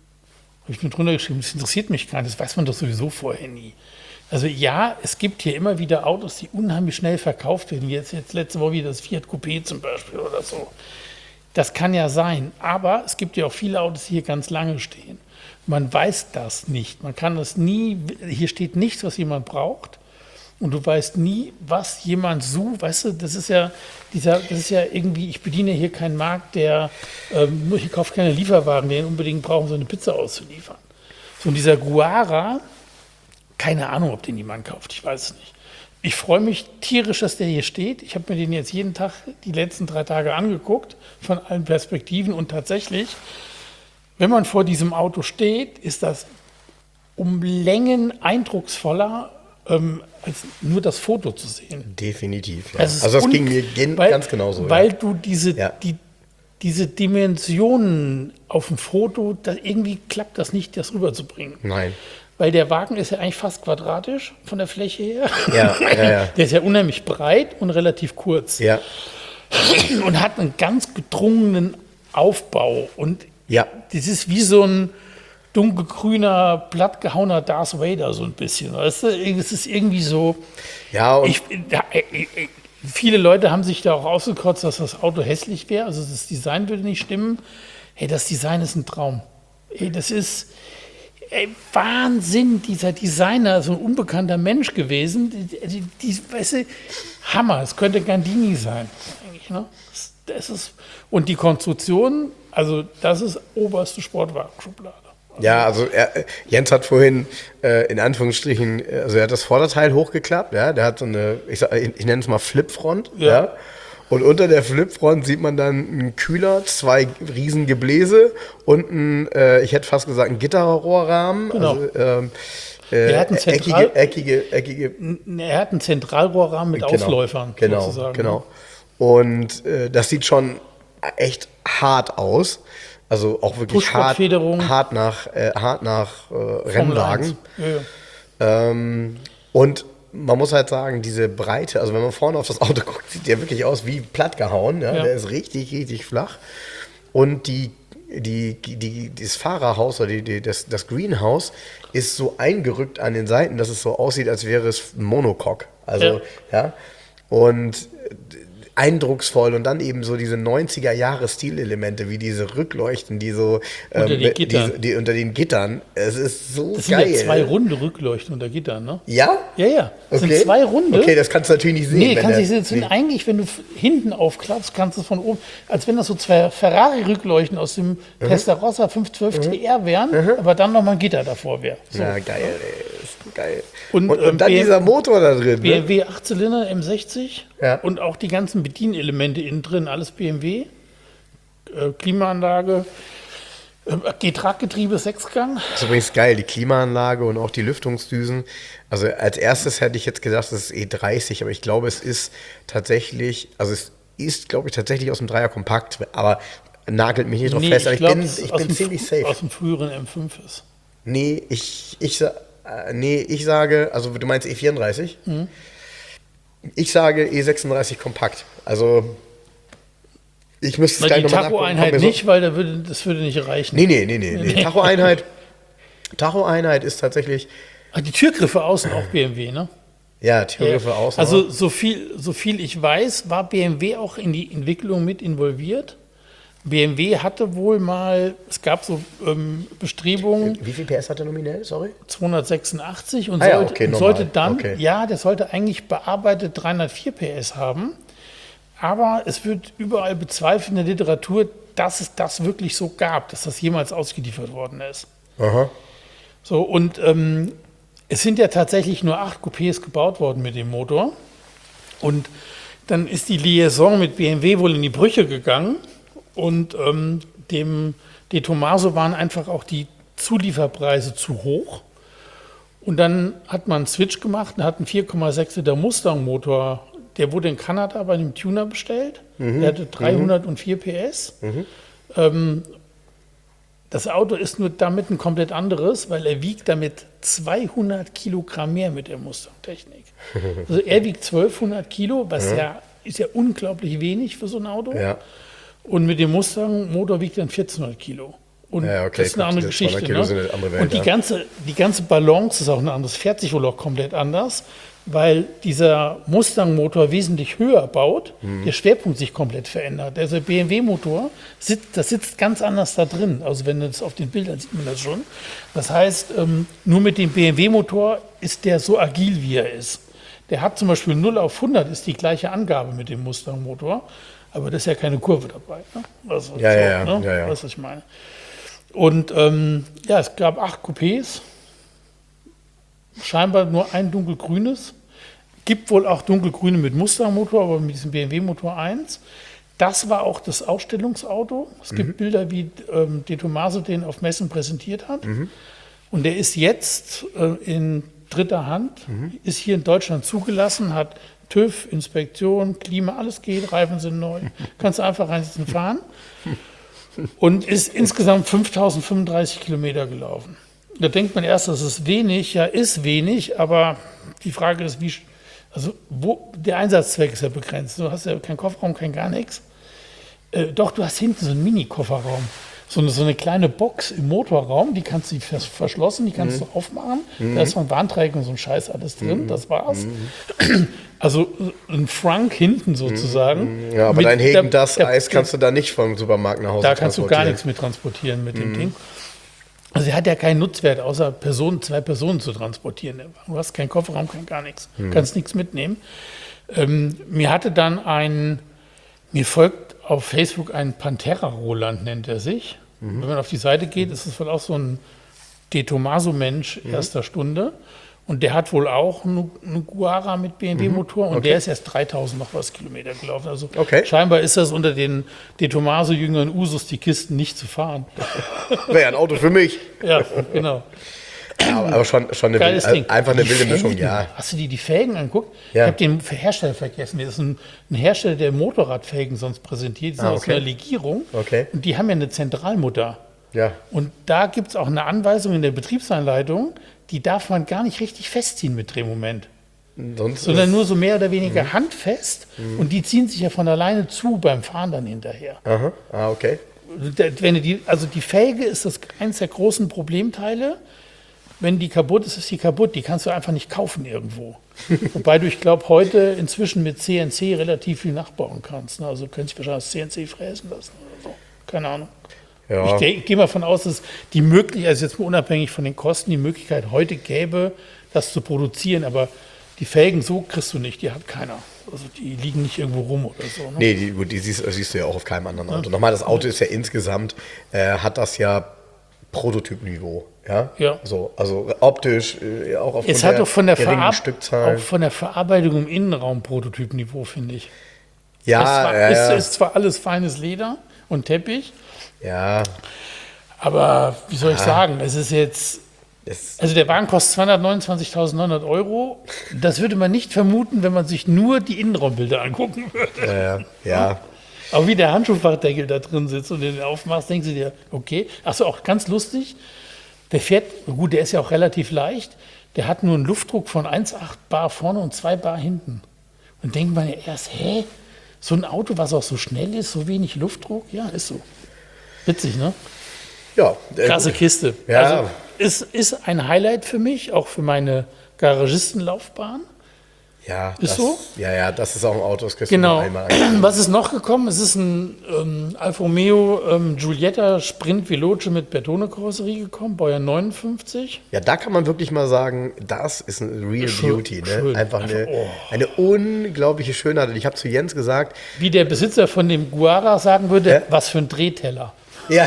Habe ich mir drunter geschrieben, das interessiert mich gar nicht, das weiß man doch sowieso vorher nie. Also ja, es gibt hier immer wieder Autos, die unheimlich schnell verkauft werden. Jetzt, jetzt letzte Woche wieder das Fiat Coupé zum Beispiel oder so. Das kann ja sein, aber es gibt ja auch viele Autos, die hier ganz lange stehen. Man weiß das nicht. Man kann das nie, hier steht nichts, was jemand braucht. Und du weißt nie, was jemand sucht. Weißt du, das ist ja dieser, das ist ja irgendwie, ich bediene hier keinen Markt, der, ähm, ich kaufe keine Lieferwagen, die unbedingt brauchen, so eine Pizza auszuliefern. So, und dieser Guara, keine Ahnung, ob den jemand kauft, ich weiß es nicht. Ich freue mich tierisch, dass der hier steht. Ich habe mir den jetzt jeden Tag die letzten drei Tage angeguckt, von allen Perspektiven. Und tatsächlich, wenn man vor diesem Auto steht, ist das um Längen eindrucksvoller, ähm, als nur das Foto zu sehen. Definitiv. Ja. Es ist Also das un- ging mir gen- weil, ganz genauso. Weil ja. du diese, Ja. die, diese Dimensionen auf dem Foto, da irgendwie klappt das nicht, das rüberzubringen. Nein. Weil der Wagen ist ja eigentlich fast quadratisch von der Fläche her. Ja, ja, ja. Der ist ja unheimlich breit und relativ kurz. Ja. Und hat einen ganz gedrungenen Aufbau. Und Ja. das ist wie so ein dunkelgrüner, plattgehauener Darth Vader so ein bisschen. Weißt du? Es ist irgendwie so... Ja, und Ich, da, äh, äh, viele Leute haben sich da auch ausgekotzt, dass das Auto hässlich wäre. Also das Design würde nicht stimmen. Hey, das Design ist ein Traum. Hey, das ist ey, Wahnsinn, dieser Designer, so ein unbekannter Mensch gewesen. Die, die, die, weißt du, Hammer, es könnte Gandini sein. Eigentlich, ne? das, das ist, und die Konstruktion, also das ist oberste Sportwagenschublade. ja, also er, äh, Jens hat vorhin äh, in Anführungsstrichen, äh, also er hat das Vorderteil hochgeklappt, ja, der hat so eine, ich, sag, ich, ich nenne es mal Flipfront, ja. Ja. Und unter der Flipfront sieht man dann einen Kühler, zwei riesen Gebläse und ein, äh, ich hätte fast gesagt, ein Gitterrohrrahmen. Genau. Also, ähm, äh, Er hat einen Zentral- eckige, eckige, eckige, Er hat einen Zentralrohrrahmen mit Ausläufern. Genau, sozusagen. genau. Und äh, das sieht schon echt hart aus. Also auch wirklich hart, Pushbart-Federung. hart nach, äh, hart nach äh, Formel Rennwagen. eins. Ja, ja. Ähm, und man muss halt sagen, diese Breite, also wenn man vorne auf das Auto guckt, sieht der wirklich aus wie platt gehauen. Ja? Ja. Der ist richtig, richtig flach. Und die, die, die, das Fahrerhaus oder die, die, das, das Greenhouse ist so eingerückt an den Seiten, dass es so aussieht, als wäre es ein Monocoque. Also, ja. ja. Und eindrucksvoll und dann eben so diese neunziger-Jahre-Stilelemente, wie diese Rückleuchten, die so unter, ähm, die Gittern. Die, die, unter den Gittern. Es ist so das geil. sind ja zwei runde Rückleuchten unter Gittern, ne? Ja? Ja, ja. Das Okay. sind zwei runde. Okay, das kannst du natürlich nicht sehen. Nee, wenn kannst du der- nicht sehen. Das sind eigentlich, wenn du f- hinten aufklappst, kannst du es von oben, als wenn das so zwei Ferrari-Rückleuchten aus dem Mhm. Testarossa fünf zwölf T R wären, aber dann nochmal ein Gitter davor wäre. So. Ja, geil, ey. Ist geil. Und, Und, und, ähm, dann B- dieser Motor da drin. B M Ne? W acht-Zylinder M sechzig Ja. und auch die ganzen Bedienelemente innen drin, alles B M W. Äh, Klimaanlage, äh, G-Traggetriebe, Sechsgang. Das ist übrigens geil, die Klimaanlage und auch die Lüftungsdüsen. Also als erstes hätte ich jetzt gedacht, das ist E dreißig, aber ich glaube, es ist tatsächlich, also es ist, glaube ich, tatsächlich aus dem Dreier Kompakt, aber nagelt mich nicht drauf fest, aber ich glaub, bin, es ich aus bin dem ziemlich fr- safe. Aus dem früheren M fünf ist. Nee, ich, ich, sa- äh, nee, ich sage, also du meinst E vierunddreißig? Mhm. Ich sage E sechsunddreißig kompakt. Also ich müsste es Weil gleich die nochmal nachgucken. Tacho-Einheit Kommt mir nicht, weil da würde, das würde nicht reichen. Nee, nee, nee, nee. nee. Nee. Tacho-Einheit Tacho-Einheit ist tatsächlich, Ah, die Türgriffe außen auch B M W, ne? ja, Türgriffe außen. Also so viel, so viel ich weiß, war B M W auch in die Entwicklung mit involviert. B M W hatte wohl mal, es gab so ähm, Bestrebungen, Wie viel P S hat er nominell, sorry? zweihundertsechsundachtzig und Ah ja, sollte, okay, und normal. sollte dann, Okay. ja, der sollte eigentlich bearbeitet dreihundertvier P S haben, aber es wird überall bezweifelt in der Literatur, dass es das wirklich so gab, dass das jemals ausgeliefert worden ist. Aha. So, und ähm, es sind ja tatsächlich nur acht Coupés gebaut worden mit dem Motor. Und dann ist die Liaison mit B M W wohl in die Brüche gegangen. Und ähm, dem De Tomaso waren einfach auch die Zulieferpreise zu hoch. Und dann hat man einen Switch gemacht und hat einen vier Komma sechs Liter Mustang-Motor. Der wurde in Kanada bei einem Tuner bestellt. Der hatte dreihundertvier P S. Ähm, Das Auto ist nur damit ein komplett anderes, weil er wiegt damit zweihundert Kilogramm mehr mit der Mustang-Technik. Also er wiegt zwölfhundert Kilo, was ja, ist ja unglaublich wenig für so ein Auto. Ja. Und mit dem Mustang-Motor wiegt er dann vierzehnhundert Kilo. Und Ja, okay, das ist eine gut, andere diese Geschichte. zweihundert Kilo Ne? sind eine andere Welt, Und die, ja. ganze, die ganze Balance ist auch eine andere. Es fährt sich wohl auch komplett anders, weil dieser Mustang-Motor wesentlich höher baut, Mhm. der Schwerpunkt sich komplett verändert. Also der B M W-Motor, sitzt, das sitzt ganz anders da drin. Also wenn du das auf den Bildern sieht man das schon. Das heißt, ähm, nur mit dem B M W-Motor ist der so agil, wie er ist. Der hat zum Beispiel null auf hundert, ist die gleiche Angabe mit dem Mustang-Motor, aber da ist ja keine Kurve dabei. Ne? Also, Ja, ja, ja, ne? ja, ja. Weißt du, was ich meine. Und ähm, ja, es gab acht Coupés, scheinbar nur ein dunkelgrünes. Gibt wohl auch dunkelgrüne mit Mustang-Motor, aber mit diesem B M W-Motor eins. Das war auch das Ausstellungsauto. Es gibt Bilder, wie ähm, De Tomaso den auf Messen präsentiert hat. Und der ist jetzt äh, in dritter Hand, ist hier in Deutschland zugelassen, hat TÜV, Inspektion, Klima, alles geht, Reifen sind neu. Kannst du einfach reinsitzen fahren. Und ist insgesamt fünftausendfünfunddreißig Kilometer gelaufen. Da denkt man erst, das ist wenig. Ja, ist wenig, aber die Frage ist, wie, also wo, der Einsatzzweck ist ja begrenzt. Du hast ja keinen Kofferraum, kein gar nichts. Äh, doch, du hast hinten so einen Mini-Kofferraum. So eine, so eine kleine Box im Motorraum, die kannst du vers- verschlossen, die kannst du aufmachen. Da ist so ein Warnträger und so ein Scheiß alles drin, das war's. Also ein Frank hinten sozusagen. Ja, aber Mit dein der- Hegen das der- Eis kannst du da nicht vom Supermarkt nach Hause Da kannst du gar transportieren. nichts mit transportieren mit dem Ding. Also er hat ja keinen Nutzwert, außer Personen, zwei Personen zu transportieren. Du hast keinen Kofferraum, kein gar nichts. Kannst nichts mitnehmen. Ähm, mir hatte dann ein, mir folgt auf Facebook ein Pantera-Roland, nennt er sich. Wenn man auf die Seite geht, ist es wohl auch so ein De Tomaso-Mensch erster Stunde. Und der hat wohl auch eine, eine Guara mit B M W-Motor und Okay. der ist erst dreitausend noch was Kilometer gelaufen. Also Okay. scheinbar ist das unter den De Tomaso-Jüngern Usus, die Kisten nicht zu fahren. Wäre ja ein Auto für mich. Ja, genau. Aber, aber schon, schon eine, Geiles wild- Ding. einfach eine Die wilde Mischung, Felgen. ja. Hast du dir die Felgen angeguckt? Ja. Ich habe den Hersteller vergessen. Das ist ein, ein Hersteller, der Motorradfelgen sonst präsentiert. Die sind Ah, aus okay. einer Legierung. Okay. Und die haben ja eine Zentralmutter. Ja. Und da gibt es auch eine Anweisung in der Betriebsanleitung, die darf man gar nicht richtig festziehen mit Drehmoment. Sonst sondern nur so mehr oder weniger mhm. handfest mhm. und die ziehen sich ja von alleine zu beim Fahren dann hinterher. Aha. Ah, okay. Wenn du die, also die Felge ist das eins der großen Problemteile. Wenn die kaputt ist, ist die kaputt. Die kannst du einfach nicht kaufen irgendwo. Wobei du, ich glaube, heute inzwischen mit C N C relativ viel nachbauen kannst. Also du könntest wahrscheinlich das C N C fräsen lassen oder so. Keine Ahnung. Ja. Ich, ich gehe mal von aus, dass die Möglichkeit, also jetzt mal unabhängig von den Kosten, die Möglichkeit heute gäbe, das zu produzieren. Aber die Felgen so kriegst du nicht, die hat keiner. Also die liegen nicht irgendwo rum oder so. Ne? Nee, die, die siehst, siehst du ja auch auf keinem anderen Auto. Ja. Nochmal, das Auto ist ja insgesamt, äh, hat das ja Prototypniveau. Ja? Ja. So, also optisch, äh, auch aufgrund es hat der auch von der geringen Verab Stückzahl. Auch von der Verarbeitung im Innenraum Prototypniveau, finde ich. Ja, es war, ja, ja. Ist, ist zwar alles feines Leder und Teppich, ja. aber wie soll ich ja. sagen, es ist jetzt... Also der Wagen kostet zweihundertneunundzwanzigtausendneunhundert Euro. Das würde man nicht vermuten, wenn man sich nur die Innenraumbilder angucken würde. Äh, ja. Aber wie der Handschuhfachdeckel da drin sitzt und den aufmachst, denkst du dir, okay. Achso, auch ganz lustig, der fährt, gut, der ist ja auch relativ leicht, der hat nur einen Luftdruck von eins Komma acht Bar vorne und zwei Bar hinten. Und denkt man ja erst, hä, so ein Auto, was auch so schnell ist, so wenig Luftdruck? Ja, ist so. Witzig, ne? Ja. Äh, Krasse Kiste. Ja. Also, ist, ist ein Highlight für mich, auch für meine Garagistenlaufbahn. Ja, ist das, so? Ja, ja, das ist auch ein Auto, das kriegst genau. du einmal. Was ist noch gekommen? Es ist ein ähm, Alfa Romeo ähm, Giulietta Sprint Veloce mit Bertone-Karosserie gekommen, Baujahr neunundfünfzig. Ja, da kann man wirklich mal sagen, das ist ein Real schön, Beauty. Ne? Schön. Einfach eine, oh. eine unglaubliche Schönheit. Und ich habe zu Jens gesagt... Wie der Besitzer von dem Guara sagen würde, äh? was für ein Drehteller. Ja,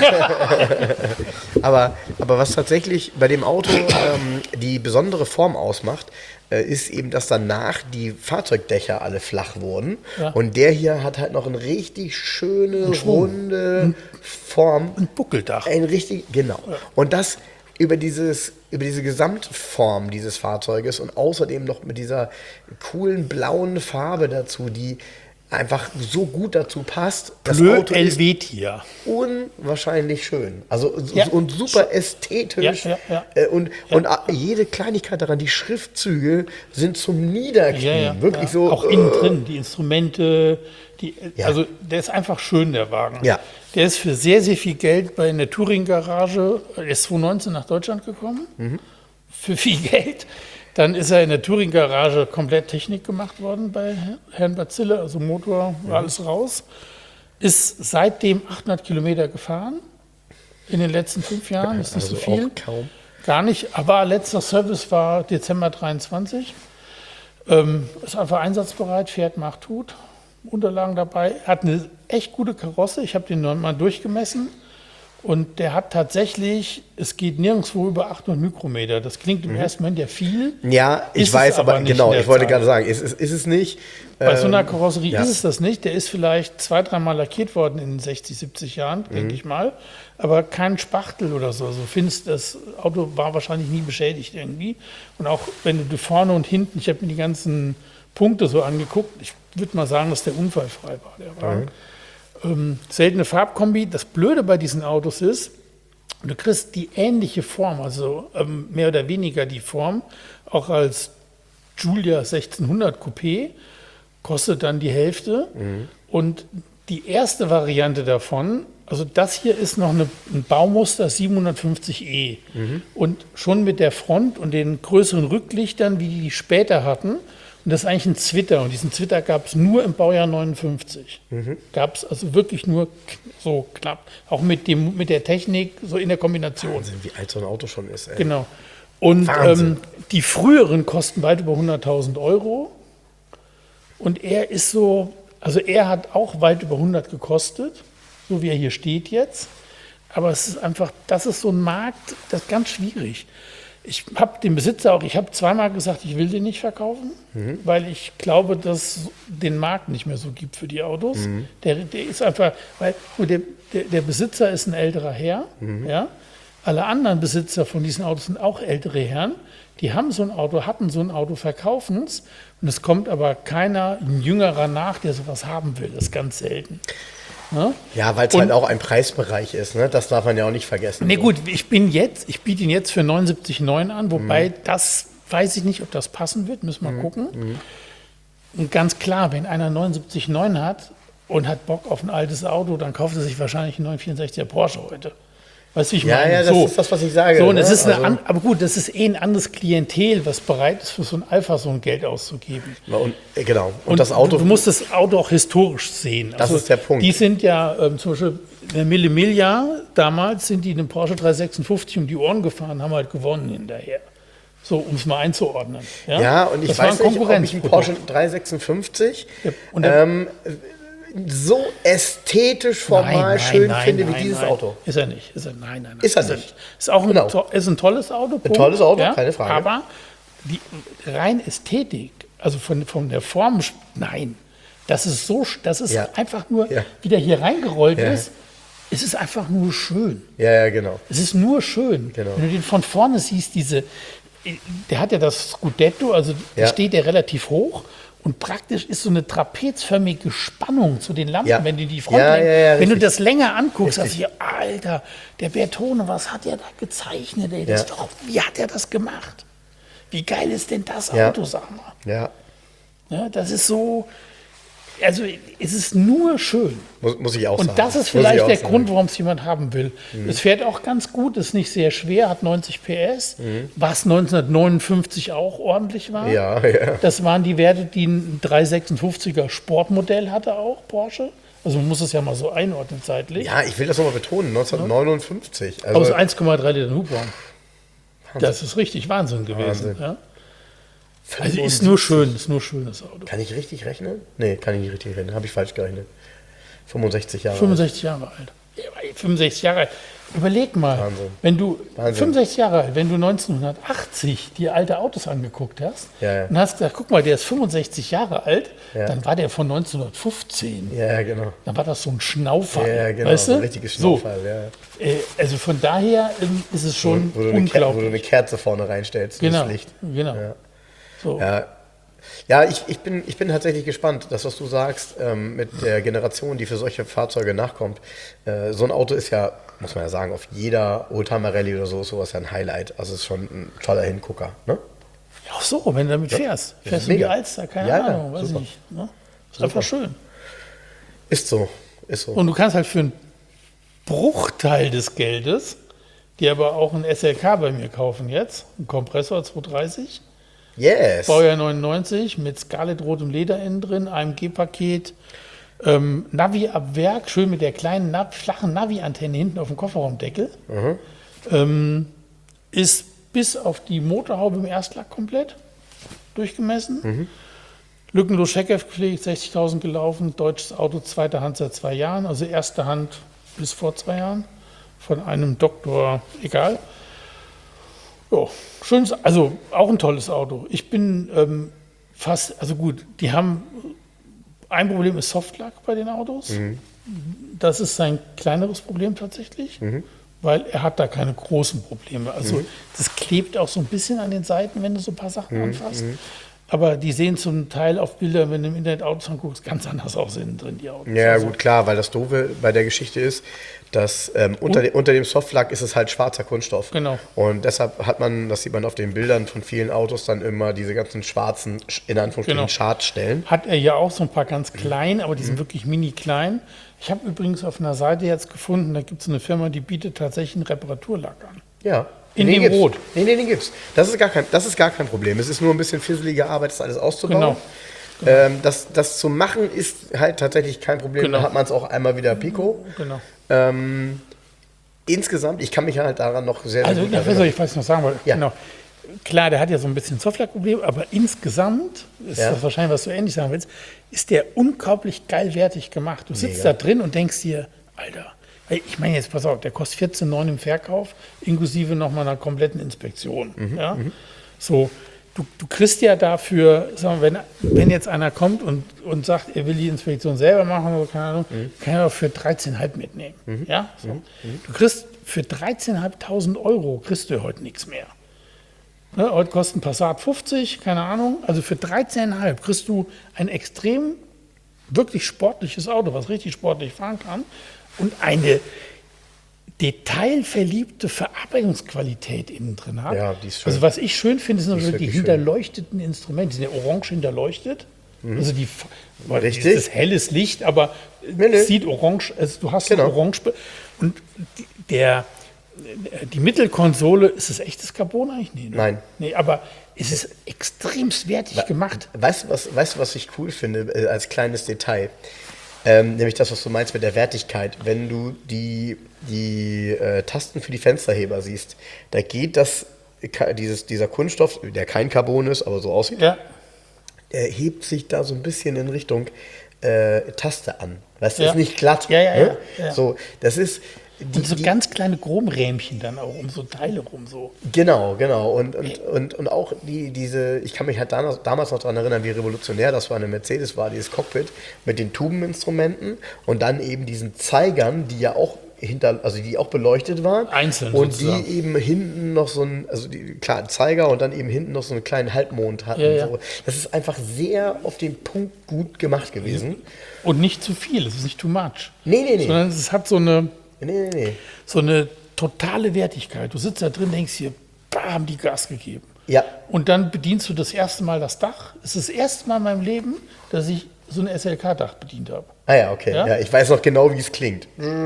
aber, aber was tatsächlich bei dem Auto ähm, die besondere Form ausmacht, äh, ist eben, dass danach die Fahrzeugdächer alle flach wurden. Ja. Und der hier hat halt noch eine richtig schöne, ein runde Form. Ein Buckeldach. Ein richtig, genau. Ja. Und das über, dieses, über diese Gesamtform dieses Fahrzeuges und außerdem noch mit dieser coolen blauen Farbe dazu, die einfach so gut dazu passt. Das Bleu Auto ist Helvetia. Unwahrscheinlich schön. Also ja. und super ästhetisch. Ja, ja, ja. Und, ja. und jede Kleinigkeit daran, die Schriftzüge sind zum Niederknien. Ja, ja, Wirklich ja. so. Auch innen drin, die Instrumente. Die, ja. Also der ist einfach schön, der Wagen. Ja. Der ist für sehr, sehr viel Geld bei einer Touring-Garage, der ist zweitausendneunzehn nach Deutschland gekommen. Mhm. Für viel Geld. Dann ist er in der Touring-Garage komplett Technik gemacht worden bei Herrn Bazille, also Motor, war alles raus. Ist seitdem achthundert Kilometer gefahren in den letzten fünf Jahren, ist nicht also so viel. Auch kaum. Gar nicht, aber letzter Service war Dezember dreiundzwanzig. Ähm, ist einfach einsatzbereit, fährt, macht, tut. Unterlagen dabei. Hat eine echt gute Karosse, ich habe den mal durchgemessen. Und der hat tatsächlich, es geht nirgendwo über achthundert Mikrometer. Das klingt im mhm. ersten Moment ja viel. Ja, ich weiß, aber, aber genau, ich wollte gerade sagen, ist, ist, ist es nicht. Bei ähm, so einer Karosserie ja. ist es das nicht. Der ist vielleicht zwei, dreimal lackiert worden in den sechzig, siebzig Jahren, mhm. denke ich mal. Aber kein Spachtel oder so. Also findest, das Auto war wahrscheinlich nie beschädigt irgendwie. Und auch wenn du vorne und hinten, ich habe mir die ganzen Punkte so angeguckt, ich würde mal sagen, dass der unfallfrei war, der Wagen. Mhm. Ähm, seltene Farbkombi. Das Blöde bei diesen Autos ist, du kriegst die ähnliche Form, also ähm, mehr oder weniger die Form, auch als Giulia sechzehnhundert Coupé, kostet dann die Hälfte. Mhm. Und die erste Variante davon, also das hier ist noch eine, ein Baumuster siebenhundertfünfzig E. Mhm. Und schon mit der Front und den größeren Rücklichtern, wie die, die später hatten. Und das ist eigentlich ein Zwitter. Und diesen Zwitter gab es nur im Baujahr neunundfünfzig. Mhm. Gab es also wirklich nur so knapp. Auch mit, dem, mit der Technik, so in der Kombination. Wahnsinn, wie alt so ein Auto schon ist. Ey. Genau. Und ähm, die früheren kosten weit über hunderttausend Euro. Und er ist so, also er hat auch weit über hundert gekostet, so wie er hier steht jetzt. Aber es ist einfach, das ist so ein Markt, das ist ganz schwierig. Ich habe den Besitzer auch, ich habe zweimal gesagt, ich will den nicht verkaufen, mhm. weil ich glaube, dass es den Markt nicht mehr so gibt für die Autos. Mhm. Der, der ist einfach, weil der, der, der Besitzer ist ein älterer Herr, mhm. ja. Alle anderen Besitzer von diesen Autos sind auch ältere Herren. Die haben so ein Auto, hatten so ein Auto, verkaufen es. Und es kommt aber keiner, ein Jüngerer nach, der sowas haben will. Das ist ganz selten. Ja, ja weil es halt auch ein Preisbereich ist, ne? Das darf man ja auch nicht vergessen. Nee, gut, ich bin jetzt, ich biete ihn jetzt für neunundsiebzig Komma neun an, wobei mhm. das weiß ich nicht, ob das passen wird, müssen wir Mhm. gucken. Mhm. Und ganz klar, wenn einer neunundsiebzig Komma neun hat und hat Bock auf ein altes Auto, dann kauft er sich wahrscheinlich einen neunhundertvierundsechziger Porsche heute. Weißt du, wie ich Ja, meine? ja, das so. ist das, was ich sage. So, und ne? es ist eine Also- an, aber gut, das ist eh ein anderes Klientel, was bereit ist, für so ein Alpha so ein Geld auszugeben. Und, äh, genau. Und, Und das Auto. Du, du musst das Auto auch historisch sehen. Das ist der Punkt. Die sind ja ähm, zum Beispiel der Mille Miglia, damals sind die den Porsche dreihundertsechsundfünfzig um die Ohren gefahren, haben halt gewonnen hinterher. So, um es mal einzuordnen. Ja, ja, und ich Das war weiß ein nicht, ob ich einen Konkurrenzprodukt. Porsche dreihundertsechsundfünfzig Ja, und der- ähm, so ästhetisch formal schön finde wie dieses nein. Auto. Ist er nicht. Ist er, nein, nein, nein. Ist er nicht. Ist auch ein, Genau. to ist ein tolles Auto. Punkt. tolles Auto, keine Frage. Aber die rein Ästhetik, also von, von der Form, nein. Das ist so, das ist Ja. einfach nur, Ja. wie der hier reingerollt Ja. ist, es ist einfach nur schön. Ja, ja, genau. Es ist nur schön. Genau. Wenn du den von vorne siehst, diese, der hat ja das Scudetto, also Ja. steht der relativ hoch und praktisch ist so eine trapezförmige Spannung zu den Lampen, Ja. wenn du die Front, Ja, ja, ja, wenn du richtig. das länger anguckst, Richtig. sagst du, Alter, der Bertone, was hat er da gezeichnet? Ey? Das Ja. ist doch, wie hat er das gemacht? Wie geil ist denn das Ja. Auto, sag mal? Ja. Ja, das ist so, also es ist nur schön. Muss, muss ich auch Und sagen. das ist Muss ich vielleicht auch der sagen. Grund, warum es jemand haben will. Es fährt auch ganz gut, ist nicht sehr schwer, hat neunzig P S, was neunzehnhundertneunundfünfzig auch ordentlich war. Ja, ja. Das waren die Werte, die ein dreihundertsechsundfünfziger Sportmodell hatte auch, Porsche. Also man muss es ja mal so einordnen zeitlich. Ja, ich will das nochmal betonen, neunzehnhundertneunundfünfzig. Also, Aus eins Komma drei Liter Hubraum. Das ist richtig Wahnsinn gewesen. Wahnsinn. Ja? Also ist nur schön, ist nur schön, das Auto. Kann ich richtig rechnen? Nee, kann ich nicht richtig rechnen. Habe ich falsch gerechnet. fünfundsechzig Jahre. fünfundsechzig Jahre alt. Ja, fünfundsechzig Jahre alt. Überleg mal, Wahnsinn. wenn du Wahnsinn. fünfundsechzig Jahre alt, wenn du neunzehnhundertachtzig dir alte Autos angeguckt hast Ja, ja. und hast gesagt, guck mal, der ist fünfundsechzig Jahre alt, Ja. dann war der von neunzehnhundertfünfzehn. Ja, ja, genau. Dann war das so ein Schnaufer. Ja, genau. weißt du? So ein richtiges Schnaufer. So, Ja. äh, also von daher ähm, ist es schon Wo, du eine Ker- wo du eine unglaublich. Kerze vorne reinstellst. Genau, Das Licht. genau. Ja. So. Ja, ja ich, ich, bin, ich bin tatsächlich gespannt, das, was du sagst, ähm, mit der Generation, die für solche Fahrzeuge nachkommt. Äh, so ein Auto ist ja, muss man ja sagen, auf jeder Oldtimer-Rallye oder so ist sowas ja ein Highlight. Also es ist schon ein toller Hingucker. Ne? Ach so, wenn du damit fährst. das Fährst ist du die mega. Alster, keine Ja, ja, Ahnung, weiß ich super. nicht. Ne? Ist einfach schön. Ist so, ist so. Und du kannst halt für einen Bruchteil des Geldes dir aber auch ein S L K bei mir kaufen jetzt, einen Kompressor zweihundertdreißig, Yes! Baujahr neunundneunzig mit Scarlett rotem Leder innen drin, A M G-Paket, ähm, Navi ab Werk, schön mit der kleinen Nav flachen Navi-Antenne hinten auf dem Kofferraumdeckel. Ähm, ist bis auf die Motorhaube im Erstlack komplett durchgemessen. Lückenlos Checkheft gepflegt, sechzigtausend gelaufen, deutsches Auto, zweite Hand seit zwei Jahren, also erste Hand bis vor zwei Jahren von einem Doktor, egal. Ja, schönes, also auch ein tolles Auto. Ich bin ähm, fast, also gut, die haben, ein Problem ist Softlack bei den Autos. Das ist sein kleineres Problem tatsächlich, weil er hat da keine großen Probleme. Also das klebt auch so ein bisschen an den Seiten, wenn du so ein paar Sachen anfasst. Aber die sehen zum Teil auf Bildern, wenn du im Internet Autos anguckst, ganz anders aus innen drin, die Autos. Ja, Also, gut, klar, weil das Doofe bei der Geschichte ist, dass ähm, unter, de, unter dem Softlack ist es halt schwarzer Kunststoff. Genau. Und deshalb hat man, das sieht man auf den Bildern von vielen Autos, dann immer diese ganzen schwarzen, in Anführungsstrichen, Genau. Schadstellen. Hat er ja auch so ein paar ganz klein, aber die sind wirklich mini klein. Ich habe übrigens auf einer Seite jetzt gefunden, da gibt es eine Firma, die bietet tatsächlich einen Reparaturlack an. Ja. In Den dem gibt's. Rot. Nee, nee, den gibt's. Das ist, gar kein, das ist gar kein Problem. Es ist nur ein bisschen fisselige Arbeit, das alles auszubauen. Genau. Ähm, das, das zu machen ist halt tatsächlich kein Problem. Genau. Da hat man es auch einmal wieder Pico. Genau. Ähm, insgesamt, ich kann mich halt daran noch sehr, sehr Also, gut ja, erinnern. was ich weiß noch sagen wollte. Ja. Genau. Klar, der hat ja so ein bisschen Softlack-Problem, aber insgesamt, ist Ja. das wahrscheinlich, was du ähnlich sagen willst, ist der unglaublich geilwertig gemacht. Du sitzt Mega. da drin und denkst dir, Alter, ey, ich meine jetzt, pass auf, der kostet vierzehn Komma neun im Verkauf, inklusive nochmal einer kompletten Inspektion. Mhm, Ja? So, du, du kriegst ja dafür, sagen wir, wenn, wenn jetzt einer kommt und, und sagt, er will die Inspektion selber machen oder keine Ahnung, Mhm. kann er auch für dreizehntausend mitnehmen. Ja? So. Du kriegst für dreizehntausendfünfhundert Euro kriegst du heute nichts mehr. Ne, heute kostet ein Passat fünfzig, keine Ahnung. Also für dreizehntausendfünfhundert kriegst du ein extrem, wirklich sportliches Auto, was richtig sportlich fahren kann. Und eine detailverliebte Verarbeitungsqualität innen drin hat. Ja, die ist schön. Also was ich schön finde, sind Die ist natürlich die wirklich schön. hinterleuchteten Instrumente. Die sind ja orange hinterleuchtet. Also die, weil Richtig. das ist helles Licht, aber Nee, nee. es sieht orange, also du hast Genau. ein orange. Und die, der, die Mittelkonsole, ist es echtes Carbon eigentlich? Nee, ne? Nein. Nee, aber es ist extremst wertig gemacht. Weißt du, was, weißt du, was ich cool finde äh, als kleines Detail? Ähm, nämlich das, was du meinst mit der Wertigkeit. Wenn du die, die äh, Tasten für die Fensterheber siehst, da geht das, ka- dieses, dieser Kunststoff, der kein Carbon ist, aber so aussieht, Ja, der hebt sich da so ein bisschen in Richtung äh, Taste an. Weißt du, Ja. ist nicht glatt. Ja, ja, ne? ja, ja. So, das ist. Die, und so die, ganz kleine Chromrähmchen dann auch um so Teile rum. So. Genau, genau. Und, und, und, und auch die, diese, ich kann mich halt damals, damals noch daran erinnern, wie revolutionär das war. Eine Mercedes war dieses Cockpit mit den Tubeninstrumenten und dann eben diesen Zeigern, die ja auch hinter, also die auch beleuchtet waren. Einzeln Und sozusagen. die eben hinten noch so ein, also die klar, Zeiger und dann eben hinten noch so einen kleinen Halbmond hatten. Ja, ja. So. Das ist einfach sehr auf den Punkt gut gemacht gewesen. Und nicht zu viel, es ist nicht too much. Nee, nee, nee. Sondern es hat so eine, Nee, nee, nee. so eine totale Wertigkeit. Du sitzt da drin, denkst dir, bam, die Gas gegeben. Ja. Und dann bedienst du das erste Mal das Dach. Es ist das erste Mal in meinem Leben, dass ich so ein S L K-Dach bedient habe. Ah ja, okay. Ja? Ja? ich weiß noch genau, wie es klingt.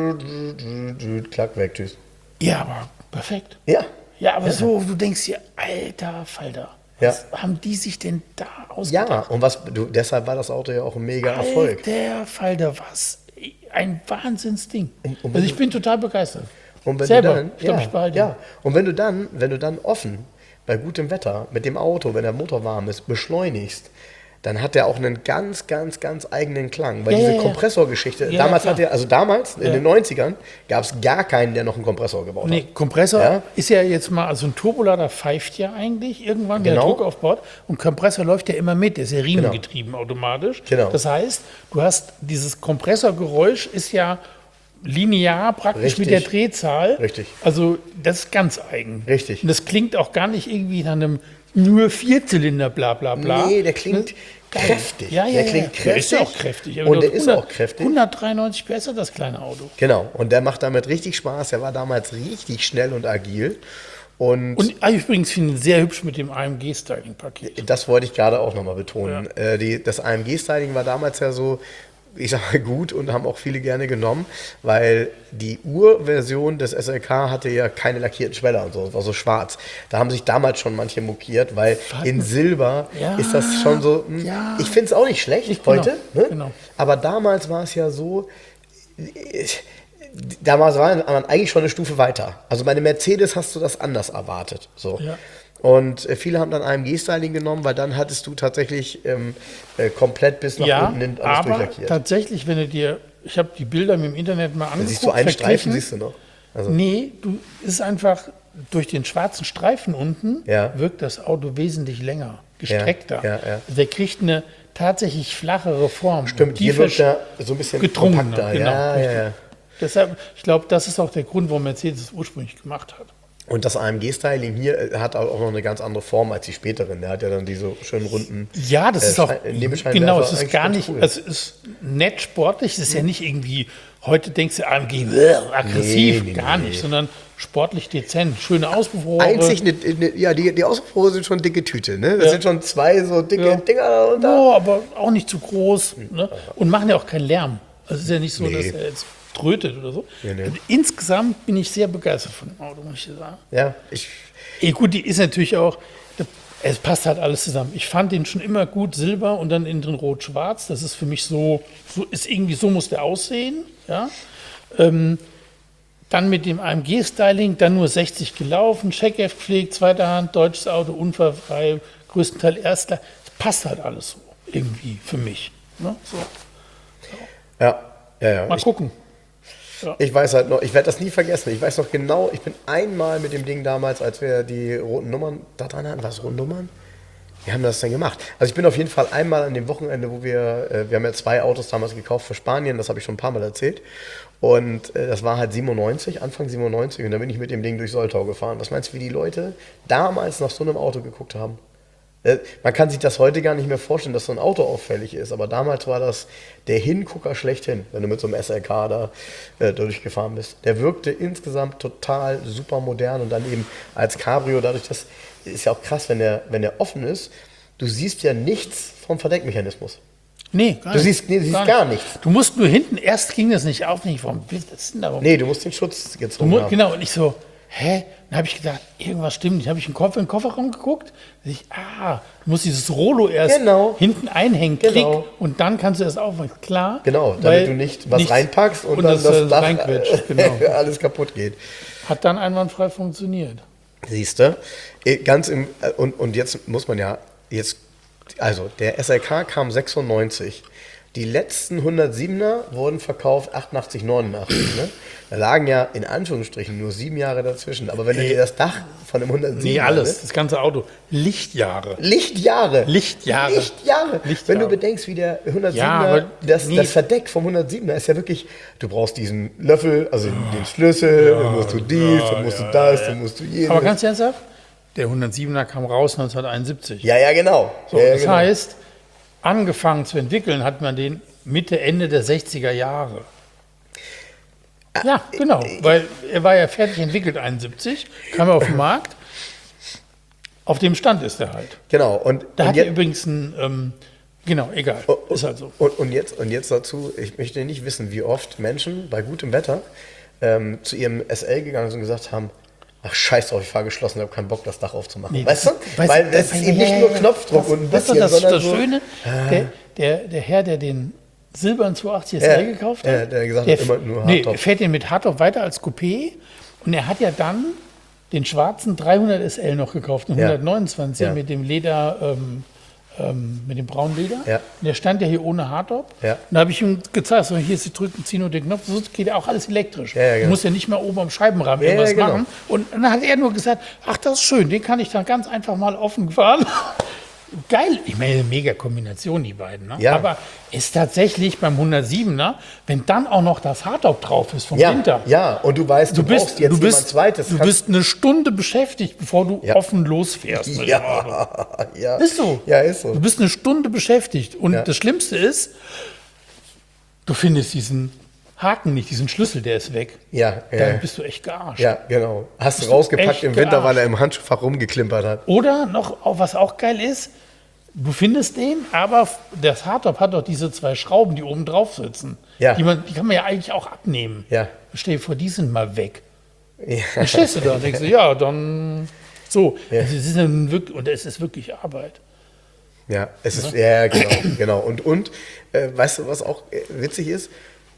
Klack, weg, tschüss. Ja, aber perfekt. Ja. Ja, aber so, du denkst dir, alter Falter, Ja. was haben die sich denn da ausgedacht? Ja, und was du, deshalb war das Auto ja auch ein mega Erfolg. Alter Falter, was ein Wahnsinnsding. Und- und wenn Also ich du- bin total begeistert. Und wenn Selber. du dann, Ich glaube, ja, ich behalte ja. ihn. Und wenn du dann, wenn du dann offen bei gutem Wetter mit dem Auto, wenn der Motor warm ist, beschleunigst, dann hat der auch einen ganz, ganz, ganz eigenen Klang. Weil Ja, diese ja, ja. Kompressorgeschichte, Ja, damals klar. hat er, also damals, in Ja. den neunzigern, gab es gar keinen, der noch einen Kompressor gebaut Nee, hat. Kompressor Ja. ist ja jetzt mal, also ein Turbolader pfeift ja eigentlich irgendwann, wenn der Genau. Druck aufbaut. Und Kompressor läuft ja immer mit, der ist ja riemengetrieben automatisch. Genau. Das heißt, du hast dieses Kompressorgeräusch ist ja linear praktisch mit der Richtig. Drehzahl. Richtig. Also das ist ganz eigen. Richtig. Und das klingt auch gar nicht irgendwie nach einem nur Vierzylinder, bla bla bla. Nee, der klingt Geil. kräftig. Ja, ja, der ja. klingt Der kräftig. ist ja auch kräftig. Und der hundert ist auch kräftig. hundertdreiundneunzig P S hat das kleine Auto. Genau. Und der macht damit richtig Spaß. Der war damals richtig schnell und agil. Und, Und ah, übrigens finde ich ihn sehr hübsch mit dem A M G-Styling-Paket. das wollte ich gerade auch nochmal betonen. Äh, die, das A M G-Styling war damals ja so, ich sag mal, gut und haben auch viele gerne genommen, weil die Urversion des S L K hatte ja keine lackierten Schweller und so, war so schwarz. Da haben sich damals schon manche mokiert, weil in Silber Ja, ist das schon so, hm, ja. ich finde es auch nicht schlecht Ich- genau, heute, ne? genau. Aber damals war es ja so, damals war man eigentlich schon eine Stufe weiter. Also bei einem Mercedes hast du das anders erwartet. So. Ja. Und äh, viele haben dann A M G-Styling genommen, weil dann hattest du tatsächlich ähm, äh, komplett bis nach Ja, unten hin alles aber durchlackiert. tatsächlich, wenn du dir, ich habe die Bilder mir im Internet mal angeguckt. Siehst du einen verglichen. Streifen, siehst du noch? Also, Nee, du es ist einfach durch den schwarzen Streifen unten Ja. wirkt das Auto wesentlich länger, gestreckter. Ja, ja, ja. Der kriegt eine tatsächlich flachere Form. stimmt, hier Tiefer wirkt er so ein bisschen gedrungener, kompakter. genau, ja, ja, richtig. ja. Deshalb, ich glaube, das ist auch der Grund, warum Mercedes es ursprünglich gemacht hat. Und das A M G-Styling hier äh, hat auch noch eine ganz andere Form als die späteren. Der hat ja dann diese schönen runden. Ja, das äh, ist auch, Schein- Nebenscheinwerfer. genau, es ist Eigentlich gar ganz nicht, cool. es ist nett sportlich, es ist ja nicht irgendwie, heute denkst du A M G, bäh, aggressiv, Nee, nee, gar nee. nicht, sondern sportlich dezent, schöne Auspuffrohre. Einzig, eine, eine, ja, die, die Auspuffrohre sind schon dicke Tüte, ne? Das Ja. sind schon zwei so dicke Ja. Dinger darunter. Ja, aber auch nicht zu groß. Ne? Und machen ja auch keinen Lärm. Also es ist ja nicht so, Nee. dass er jetzt trötet oder so. Nee, nee. Und insgesamt bin ich sehr begeistert von dem Auto, muss ich dir sagen. Ja, ich, Eh, gut, die ist natürlich auch, es passt halt alles zusammen. Ich fand den schon immer gut Silber und dann innen drin rot-schwarz. Das ist für mich so, so ist irgendwie so muss der aussehen. Ja? Ähm, dann mit dem A M G-Styling, dann nur sechzig gelaufen, Checkheft gepflegt, zweiter Hand, deutsches Auto, unfallfrei, größtenteils Erstler. Das passt halt alles so irgendwie für mich. Ne? So. ja, ja, ja. Mal Ich, gucken. ich weiß halt noch, ich werde das nie vergessen. Ich weiß noch genau, ich bin einmal mit dem Ding damals, als wir die roten Nummern da dran hatten, war es roten Nummern? Wie haben wir das denn gemacht? Also ich bin auf jeden Fall einmal an dem Wochenende, wo wir, äh, wir haben ja zwei Autos damals gekauft für Spanien, das habe ich schon ein paar Mal erzählt. Und äh, das war halt siebenundneunzig, Anfang siebenundneunzig, und da bin ich mit dem Ding durch Soltau gefahren. Was meinst du, wie die Leute damals nach so einem Auto geguckt haben? Äh, Man kann sich das heute gar nicht mehr vorstellen, dass so ein Auto auffällig ist, aber damals war das der Hingucker schlechthin, wenn du mit so einem S L K da äh, durchgefahren bist. Der wirkte insgesamt total super modern und dann eben als Cabrio, dadurch, das ist ja auch krass, wenn der, wenn der offen ist, du siehst ja nichts vom Verdeckmechanismus. Nee, gar Du nicht. siehst, nee, du siehst gar, gar nicht. nichts. Du musst nur hinten, erst ging das nicht auf, nicht warum willst du das denn da? Nee, du musst den Schutz Du gezogen mu- haben. Genau, und ich so, hä? Dann habe ich gedacht, irgendwas stimmt nicht. Habe ich in den, Kopf, in den Kofferraum geguckt, ich, ah, du musst dieses Rollo erst Genau. hinten einhängen, klick, Genau. und dann kannst du das aufmachen. Klar. Genau, damit weil du nicht was nichts- reinpackst und, und dann das, das, äh, Dach reinquetscht, genau. alles kaputt geht. Hat dann einwandfrei funktioniert. Siehst du? Ganz im, äh, und, und jetzt muss man ja, jetzt, also der S L K kam sechsundneunzig. Die letzten hundertsiebener wurden verkauft achtundachtzig, neunundachtzig. Ne? Da lagen ja in Anführungsstrichen nur sieben Jahre dazwischen. Aber wenn du dir das Dach von dem hundertsiebener... Nee, alles, Ne? das ganze Auto. Lichtjahre. Lichtjahre. Lichtjahre. Lichtjahre. Lichtjahre. Wenn du bedenkst, wie der hundertsiebener, Ja, aber das, nie- das Verdeck vom hundertsiebener ist ja wirklich, du brauchst diesen Löffel, also den Schlüssel, dann musst du dies, dann musst du das, dann musst du jenes. Aber ganz ernsthaft, der hundertsiebener kam raus neunzehnhunderteinundsiebzig. ja, ja, genau. So, ja, ja, das genau. heißt, angefangen zu entwickeln hat man den Mitte, Ende der sechziger Jahre. Ja, genau, weil er war ja fertig entwickelt, einundsiebzig, kam er auf den Markt. Auf dem Stand ist er halt. Genau. Und, Da und hat er jetzt, übrigens ein, ähm, genau, egal, ist halt so. und, und, jetzt, und jetzt dazu, ich möchte nicht wissen, wie oft Menschen bei gutem Wetter ähm, zu ihrem S L gegangen sind und gesagt haben, ach scheiß drauf, ich fahre geschlossen, ich habe keinen Bock, das Dach aufzumachen. Nee, weißt du? weißt- Weil das ist eben nicht nur Knopfdruck das, und ein das ist bisschen, das, sondern das so, Schöne, der, der, der Herr, der den silbernen zweihundertachtzig S Ja, L gekauft hat, ja, der gesagt hat, immer nur nee, Hardtop. fährt den mit Hardtop weiter als Coupé und er hat ja dann den schwarzen dreihundert S L noch gekauft, den Ja. hundertneunundzwanzig Ja. mit dem Leder, ähm, ähm, mit dem braunen Leder. Ja. Und der stand ja hier ohne Hardtop. Ja. Und da habe ich ihm gezeigt, so, hier ist die drücken, ziehen und den Knopf, so geht ja auch alles elektrisch. Ja, ja, Du genau. musst ja nicht mehr oben am Scheibenrahmen Ja, irgendwas ja, genau. machen. Und dann hat er nur gesagt, ach, das ist schön, den kann ich dann ganz einfach mal offen fahren. Geil, ich meine, mega Kombination, die beiden. Ne? Ja. Aber ist tatsächlich beim hundertsiebener, wenn dann auch noch das Hardtop drauf ist vom ja, Winter. ja, und du weißt, du, Du bist, brauchst jetzt du bist, jemand Zweites. du Kannst- bist eine Stunde beschäftigt, bevor du Ja. offen losfährst. mit dem Auto. ja, ja. Ist so. Ja, ist so. Du bist eine Stunde beschäftigt. Und Ja. das Schlimmste ist, du findest diesen Haken nicht, diesen Schlüssel, der ist weg. Ja, Dann ja, bist du echt gearscht. ja, genau. Hast du Bist du rausgepackt echt im Winter, weil gearscht. er im Handschuhfach rumgeklimpert hat. Oder noch, auch, was auch geil ist, du findest den, aber das Hardtop hat doch diese zwei Schrauben, die oben drauf sitzen. Ja. Die, man, die kann man ja eigentlich auch abnehmen. Ja. Stell dir vor, die sind mal weg. Ja. Dann stehst du da und denkst du, ja, dann so. Ja. Also es ist dann wirklich, und es ist wirklich Arbeit. Ja, es ist, ja, genau, genau. Und, und äh, weißt du, was auch äh, witzig ist?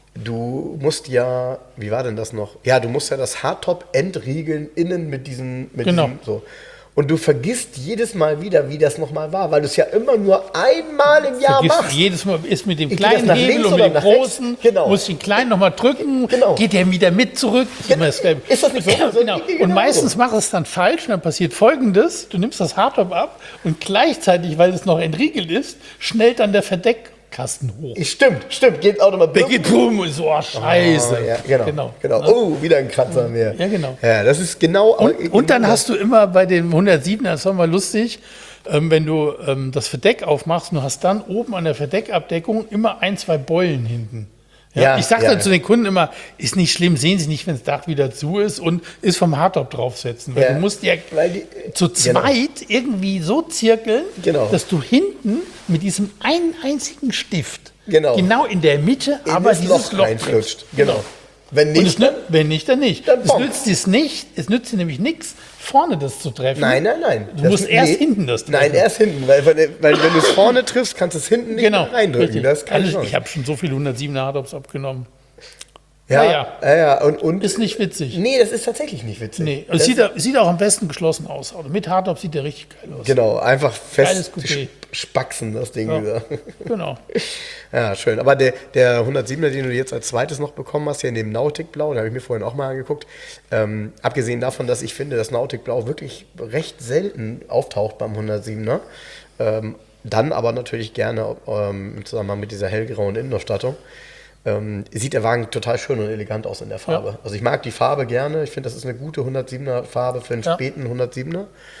Du musst ja, wie war denn das noch? Ja, du musst ja das Hardtop entriegeln innen mit diesen, mit Genau. diesem, so. Und du vergisst jedes Mal wieder, wie das nochmal war, weil du es ja immer nur einmal im Jahr Vergiss, machst. jedes Mal ist mit dem Geht das kleinen nach Hebel links und mit oder dem nach rechts? großen, Genau. muss den kleinen nochmal drücken, Genau. geht der wieder mit zurück. Genau. Ist immer Ist das nicht so? Ja, So genau. genau Und so. meistens machst du es dann falsch und dann passiert Folgendes, du nimmst das Hardtop ab und gleichzeitig, weil es noch entriegelt ist, schnellt dann der Verdeckkasten hoch. Stimmt, stimmt, geht auch nochmal Der geht rum und so, oh, scheiße. Ah, ja, genau, genau. genau. Oh, wieder ein Kratzer mehr. Ja, genau. Ja, das ist genau. Und, und dann hast du immer bei dem hundertsiebener, das war mal lustig, ähm, wenn du ähm, das Verdeck aufmachst, du hast dann oben an der Verdeckabdeckung immer ein, zwei Beulen hinten. Ja, Ja, ich sage ja, dann ja. zu den Kunden immer, ist nicht schlimm, sehen Sie nicht, wenn das Dach wieder zu ist und ist vom Hardtop draufsetzen. Weil Ja, du musst ja weil die- zu genau. zweit irgendwie so zirkeln, Genau. dass du hinten mit diesem einen einzigen Stift Genau. genau in der Mitte, in aber das dieses Loch Loch reinflutscht. triffst. Genau. Wenn Und es, nicht, nü- wenn nicht, dann nicht. Dann es bonk. nützt es nicht, es nützt dir nämlich nichts, vorne das zu treffen. Nein, nein, nein. Du musst erst hinten das treffen. Nein, erst hinten, weil, weil, weil wenn du es vorne triffst, kannst du es hinten nicht Genau. mehr reindrücken. richtig. Das ist keine Also, Chance. ich habe schon so viele hundertsiebener Hardtops abgenommen. ja, naja. ja, ja. Und, und, Ist nicht witzig. Nee, das ist tatsächlich nicht witzig. Nee, das es sieht, auch- sieht auch am besten geschlossen aus. Also mit Hardtop sieht der richtig geil aus. Genau, einfach Geiles fest Coupé. sp- spaxen, das Ding Ja. wieder. Genau. Ja, schön. Aber der, der hundertsiebener, den du jetzt als zweites noch bekommen hast, hier in dem Nautic-Blau, den habe ich mir vorhin auch mal angeguckt. Ähm, abgesehen davon, dass ich finde, dass Nautic-Blau wirklich recht selten auftaucht beim hundertsiebener. Ähm, dann aber natürlich gerne ähm, im Zusammenhang mit dieser hellgrauen Innenausstattung. Ähm, sieht der Wagen total schön und elegant aus in der Farbe. Ja. Also ich mag die Farbe gerne. Ich finde, das ist eine gute hundertsiebener Farbe für einen Ja. späten hundertsiebener.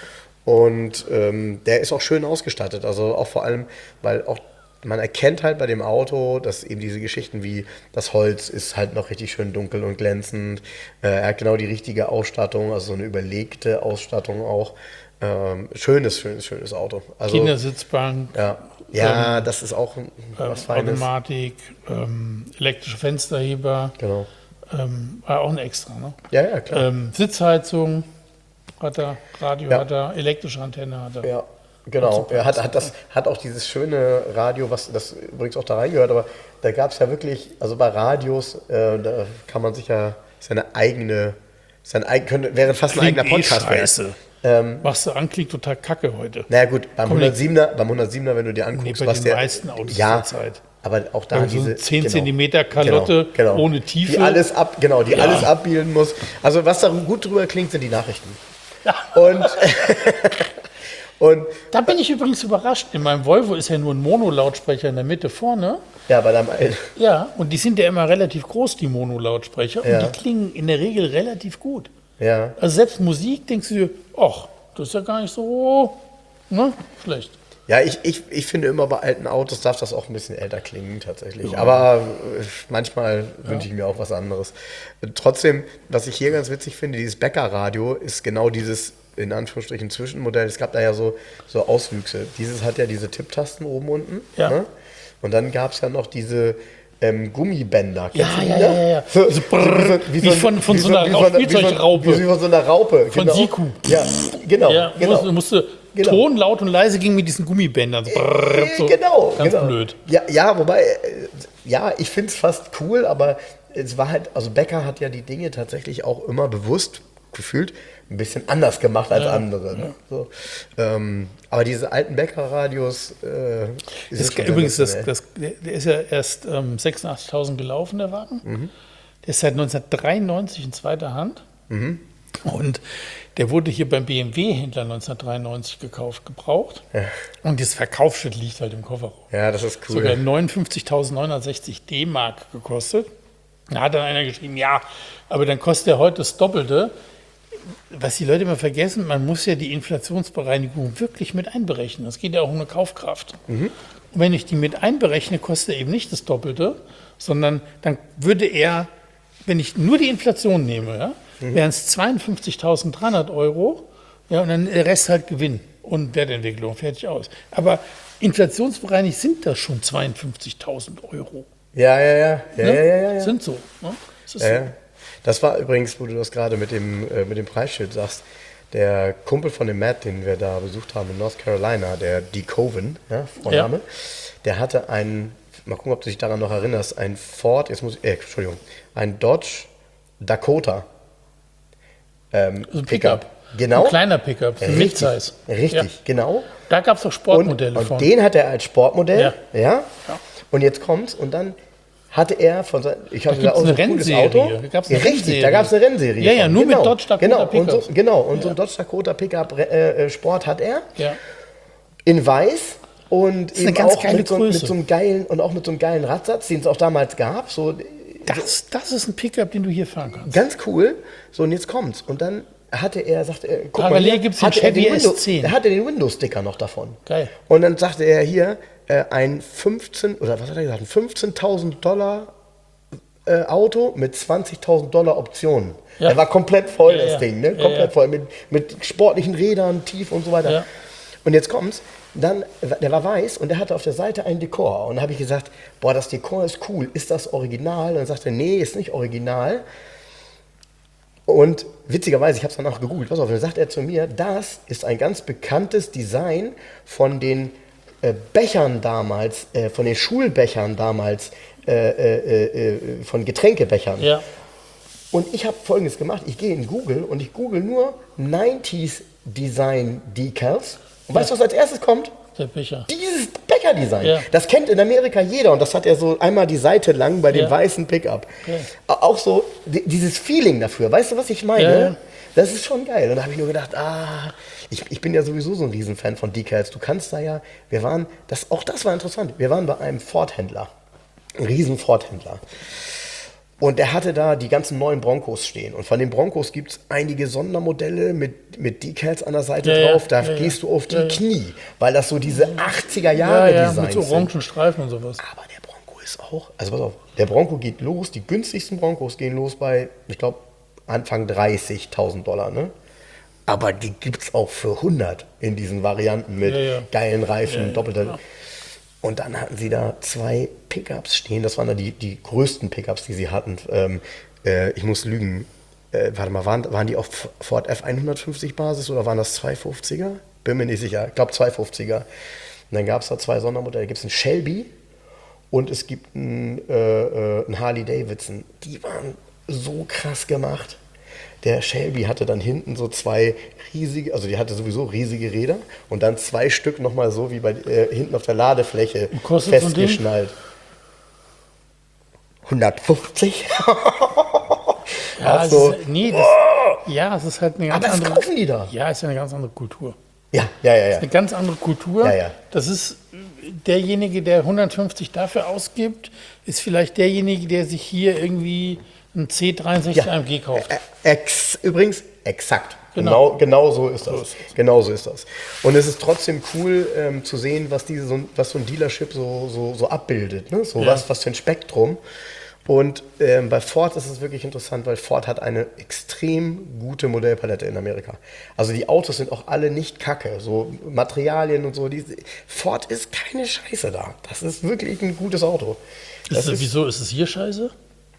Und ähm, der ist auch schön ausgestattet. Also auch vor allem, weil auch man erkennt halt bei dem Auto, dass eben diese Geschichten wie das Holz ist halt noch richtig schön dunkel und glänzend. Äh, er hat genau die richtige Ausstattung, also so eine überlegte Ausstattung auch. Ähm, schönes, schönes, schönes Auto. Also, Kindersitzbank, ja, ja, das ist auch ein- was ähm, Feines. Automatik, ähm, elektrische Fensterheber, Genau. ähm, war auch ein Extra. Ne? Ja, ja, klar. Ähm, Sitzheizung hat er, Radio Ja. hat er, elektrische Antenne hat er. Ja, genau. Er hat, hat, das, hat auch dieses schöne Radio, was das übrigens auch da reingehört, aber da gab es ja wirklich, also bei Radios, äh, da kann man sich ja seine eigene, sein eigen, könnte, wäre fast ein Klingt eigener Podcast. eh scheiße. Ähm, Machst du an, klingt total kacke heute. naja gut, beim Komm, hundertsiebener, beim hundertsiebener, wenn du dir Nee, anguckst, bei was den der... meisten Autos ja, zur Zeit. aber auch da Also diese... zehn genau, Zentimeter Kalotte genau, genau. ohne Tiefe. Die alles ab, genau, die Ja. alles abbilden muss. Also was da gut drüber klingt, sind die Nachrichten. Ja. Und... und Da bin ich übrigens überrascht. In meinem Volvo ist ja nur ein Monolautsprecher in der Mitte vorne. ja, bei deinem... Ja, und die sind ja immer relativ groß, die Monolautsprecher. Ja. Und die klingen in der Regel relativ gut. Ja. Also selbst Musik denkst du dir, ach, das ist ja gar nicht so ne, schlecht. Ja, ich, ich, ich finde immer bei alten Autos darf das auch ein bisschen älter klingen tatsächlich. Aber äh, manchmal wünsche ich mir auch was anderes. Trotzdem, was ich hier ganz witzig finde, dieses Bäckerradio ist genau dieses in Anführungsstrichen Zwischenmodell. Es gab da ja so, so Auswüchse. Dieses hat ja diese Tipptasten oben unten. Ja. Ne? Und dann gab es ja noch diese ähm, Gummibänder. Ja, Kennst du die ja, noch? ja, ja. So, Diese Brrrr, wie von- von so einer wie von- wie von- Spielzeugraupe. Wie von so einer Raupe. Von genau. Siku. Ja, genau. Ja, genau. musste, musste Genau. Ton laut und leise ging mit diesen Gummibändern. So, brrr, so. Genau, Ganz genau. blöd. Ja, ja, wobei, äh, ja, ich finde es fast cool, aber es war halt, also Becker hat ja die Dinge tatsächlich auch immer bewusst gefühlt ein bisschen anders gemacht als Ja, andere. Ne? So, ähm, aber diese alten Bäckerradios, äh, Das ist ist schon übrigens, das, sensationell. das, der ist ja erst ähm, sechsundachtzigtausend gelaufen, der Wagen. Mhm. Der ist seit neunzehnhundertdreiundneunzig in zweiter Hand. Mhm. Und der wurde hier beim B M W-Händler neunzehnhundertdreiundneunzig gekauft, gebraucht. Und das Verkaufsschild liegt halt im Kofferraum. Ja, das ist cool. Sogar neunundfünfzigtausendneunhundertsechzig D-Mark gekostet. Da hat dann einer geschrieben, ja, aber dann kostet er heute das Doppelte. Was die Leute immer vergessen, man muss ja die Inflationsbereinigung wirklich mit einberechnen. Das geht ja auch um eine Kaufkraft. Und wenn ich die mit einberechne, kostet er eben nicht das Doppelte, sondern dann würde er, wenn ich nur die Inflation nehme, ja, wären es zweiundfünfzigtausenddreihundert Euro, ja, und dann der Rest halt Gewinn und Wertentwicklung, fertig aus. Aber inflationsbereinigt sind das schon zweiundfünfzigtausend Euro. Ja, ja, ja. Ja, Ne? ja, ja, ja, ja. Sind so. Ne? Das ist Ja, so. ja. Das war übrigens, wo du das gerade mit dem, äh, mit dem Preisschild sagst, der Kumpel von dem Matt, den wir da besucht haben in North Carolina, der D. Coven, ja, Vorname, Ja. der hatte einen, mal gucken, ob du dich daran noch erinnerst, ein Ford, jetzt muss ich, äh, Entschuldigung, ein Dodge Dakota ähm, Also ein Pickup. Pickup. Genau. Ein kleiner Pickup, so ein Richtig, Midsize. richtig, Ja. genau. Da gab es auch Und, Sportmodelle und von. den hat er als Sportmodell, ja. Ja. ja. Und jetzt kommt's und dann hatte er von seinem, ich habe gibt's oh, so eine ein cooles Rennserie. Auto. Da gab's eine ja, richtig, Rennserie. da gab es eine Rennserie. Ja, ja, von. nur mit genau. Dodge Dakota genau. Und so, Pickups. genau, und so Ja. ein Dodge Dakota Pickup äh, äh, Sport hat er Ja. in weiß und ist eine eben ganz auch geile mit so, mit Größe. so einem geilen und auch mit so einem geilen Radsatz, den es auch damals gab. So Das, das ist ein Pickup, den du hier fahren kannst. ganz cool. So, und jetzt kommt's. Und dann hatte er, sagte er, guck Parallel mal, hier, gibt's den hatte er Chevy Windows, S zehn. er hatte den Windows-Sticker noch davon. Geil. Und dann sagte er hier, äh, ein fünfzehn, oder was hat er gesagt, ein fünfzehntausend Dollar äh, Auto mit zwanzigtausend Dollar Optionen. Ja. Er war komplett voll, Ja, das ja. Ding, ne? Ja, Komplett ja. voll, mit, mit sportlichen Rädern, tief und so weiter. Ja. Und jetzt kommt's, dann, der war weiß und der hatte auf der Seite ein Dekor. Und da habe ich gesagt, boah, das Dekor ist cool, ist das original? Und dann sagte er, nee, ist nicht original. Und witzigerweise, ich habe es danach gegoogelt, pass auf, dann sagt er zu mir, das ist ein ganz bekanntes Design von den äh, Bechern damals, äh, von den Schulbechern damals, äh, äh, äh, von Getränkebechern. Ja. Und ich habe Folgendes gemacht, ich gehe in Google und ich google nur neunziger Design Decals. Und weißt du, was als erstes kommt? Der Becher. Dieses Becker-Design. Ja. Das kennt in Amerika jeder und das hat er so einmal die Seite lang bei dem Ja. weißen Pickup. Ja. Auch so di- dieses Feeling dafür. Weißt du, was ich meine? Ja, ja. Das ist schon geil. Und da habe ich nur gedacht, ah, ich, ich bin ja sowieso so ein Riesenfan von Decals. Du kannst da ja, wir waren, das, auch das war interessant. Wir waren bei einem Ford-Händler. Ein riesen Ford-Händler. Und er hatte da die ganzen neuen Broncos stehen. Und von den Broncos gibt es einige Sondermodelle mit, mit Decals an der Seite Ja, drauf. Da ja, ja, gehst du auf die ja, ja. Knie, weil das so diese achtziger Ja, Jahre ja, Designs mit so sind. orangen Streifen und sowas. Aber der Bronco ist auch, also pass auf, der Bronco geht los, die günstigsten Broncos gehen los bei, ich glaube, Anfang dreißigtausend Dollar, ne? Aber die gibt es auch für hundert in diesen Varianten mit Ja, ja. geilen Reifen, Ja, ja, doppelter. klar. Und dann hatten sie da zwei Pickups stehen, das waren da die, die größten Pickups, die sie hatten. Ähm, äh, ich muss lügen, äh, warte mal, waren, waren die auf Ford F hundertfünfzig Basis oder waren das zweihundertfünfziger? Bin mir nicht sicher, ich glaube zweihundertfünfziger. Und dann gab es da zwei Sondermodelle, da gibt es einen Shelby und es gibt einen, äh, äh, einen Harley Davidson. Die waren so krass gemacht. Der Shelby hatte dann hinten so zwei riesige, also die hatte sowieso riesige Räder und dann zwei Stück nochmal so wie bei äh, hinten auf der Ladefläche kostet so ein Ding? festgeschnallt. hundertfünfzig? Ja, Auch es so, ist, nee, das, ja, es ist halt eine ganz aber das andere. kaufen die da. Ja, ist ja eine ganz andere Kultur. Ja, ja, ja, ja. Eine ganz andere Kultur. Ja, ja. Das ist derjenige, der hundertfünfzig dafür ausgibt, ist vielleicht derjenige, der sich hier irgendwie ein C dreiundsechzig A M G kauft. Ä- Ex, übrigens, exakt. Genau. Genau, genau so ist das. So ist es. Genau so ist das. Und es ist trotzdem cool ähm, zu sehen, was, diese, so, ein- was so ein Dealership so, so, so abbildet. Ne? So Ja. was, was für ein Spektrum. Und ähm, bei Ford ist es wirklich interessant, weil Ford hat eine extrem gute Modellpalette in Amerika. Also die Autos sind auch alle nicht kacke. So Materialien und so. Die, Ford ist keine Scheiße da. Das ist wirklich ein gutes Auto. Das Ist, wieso ist es hier scheiße?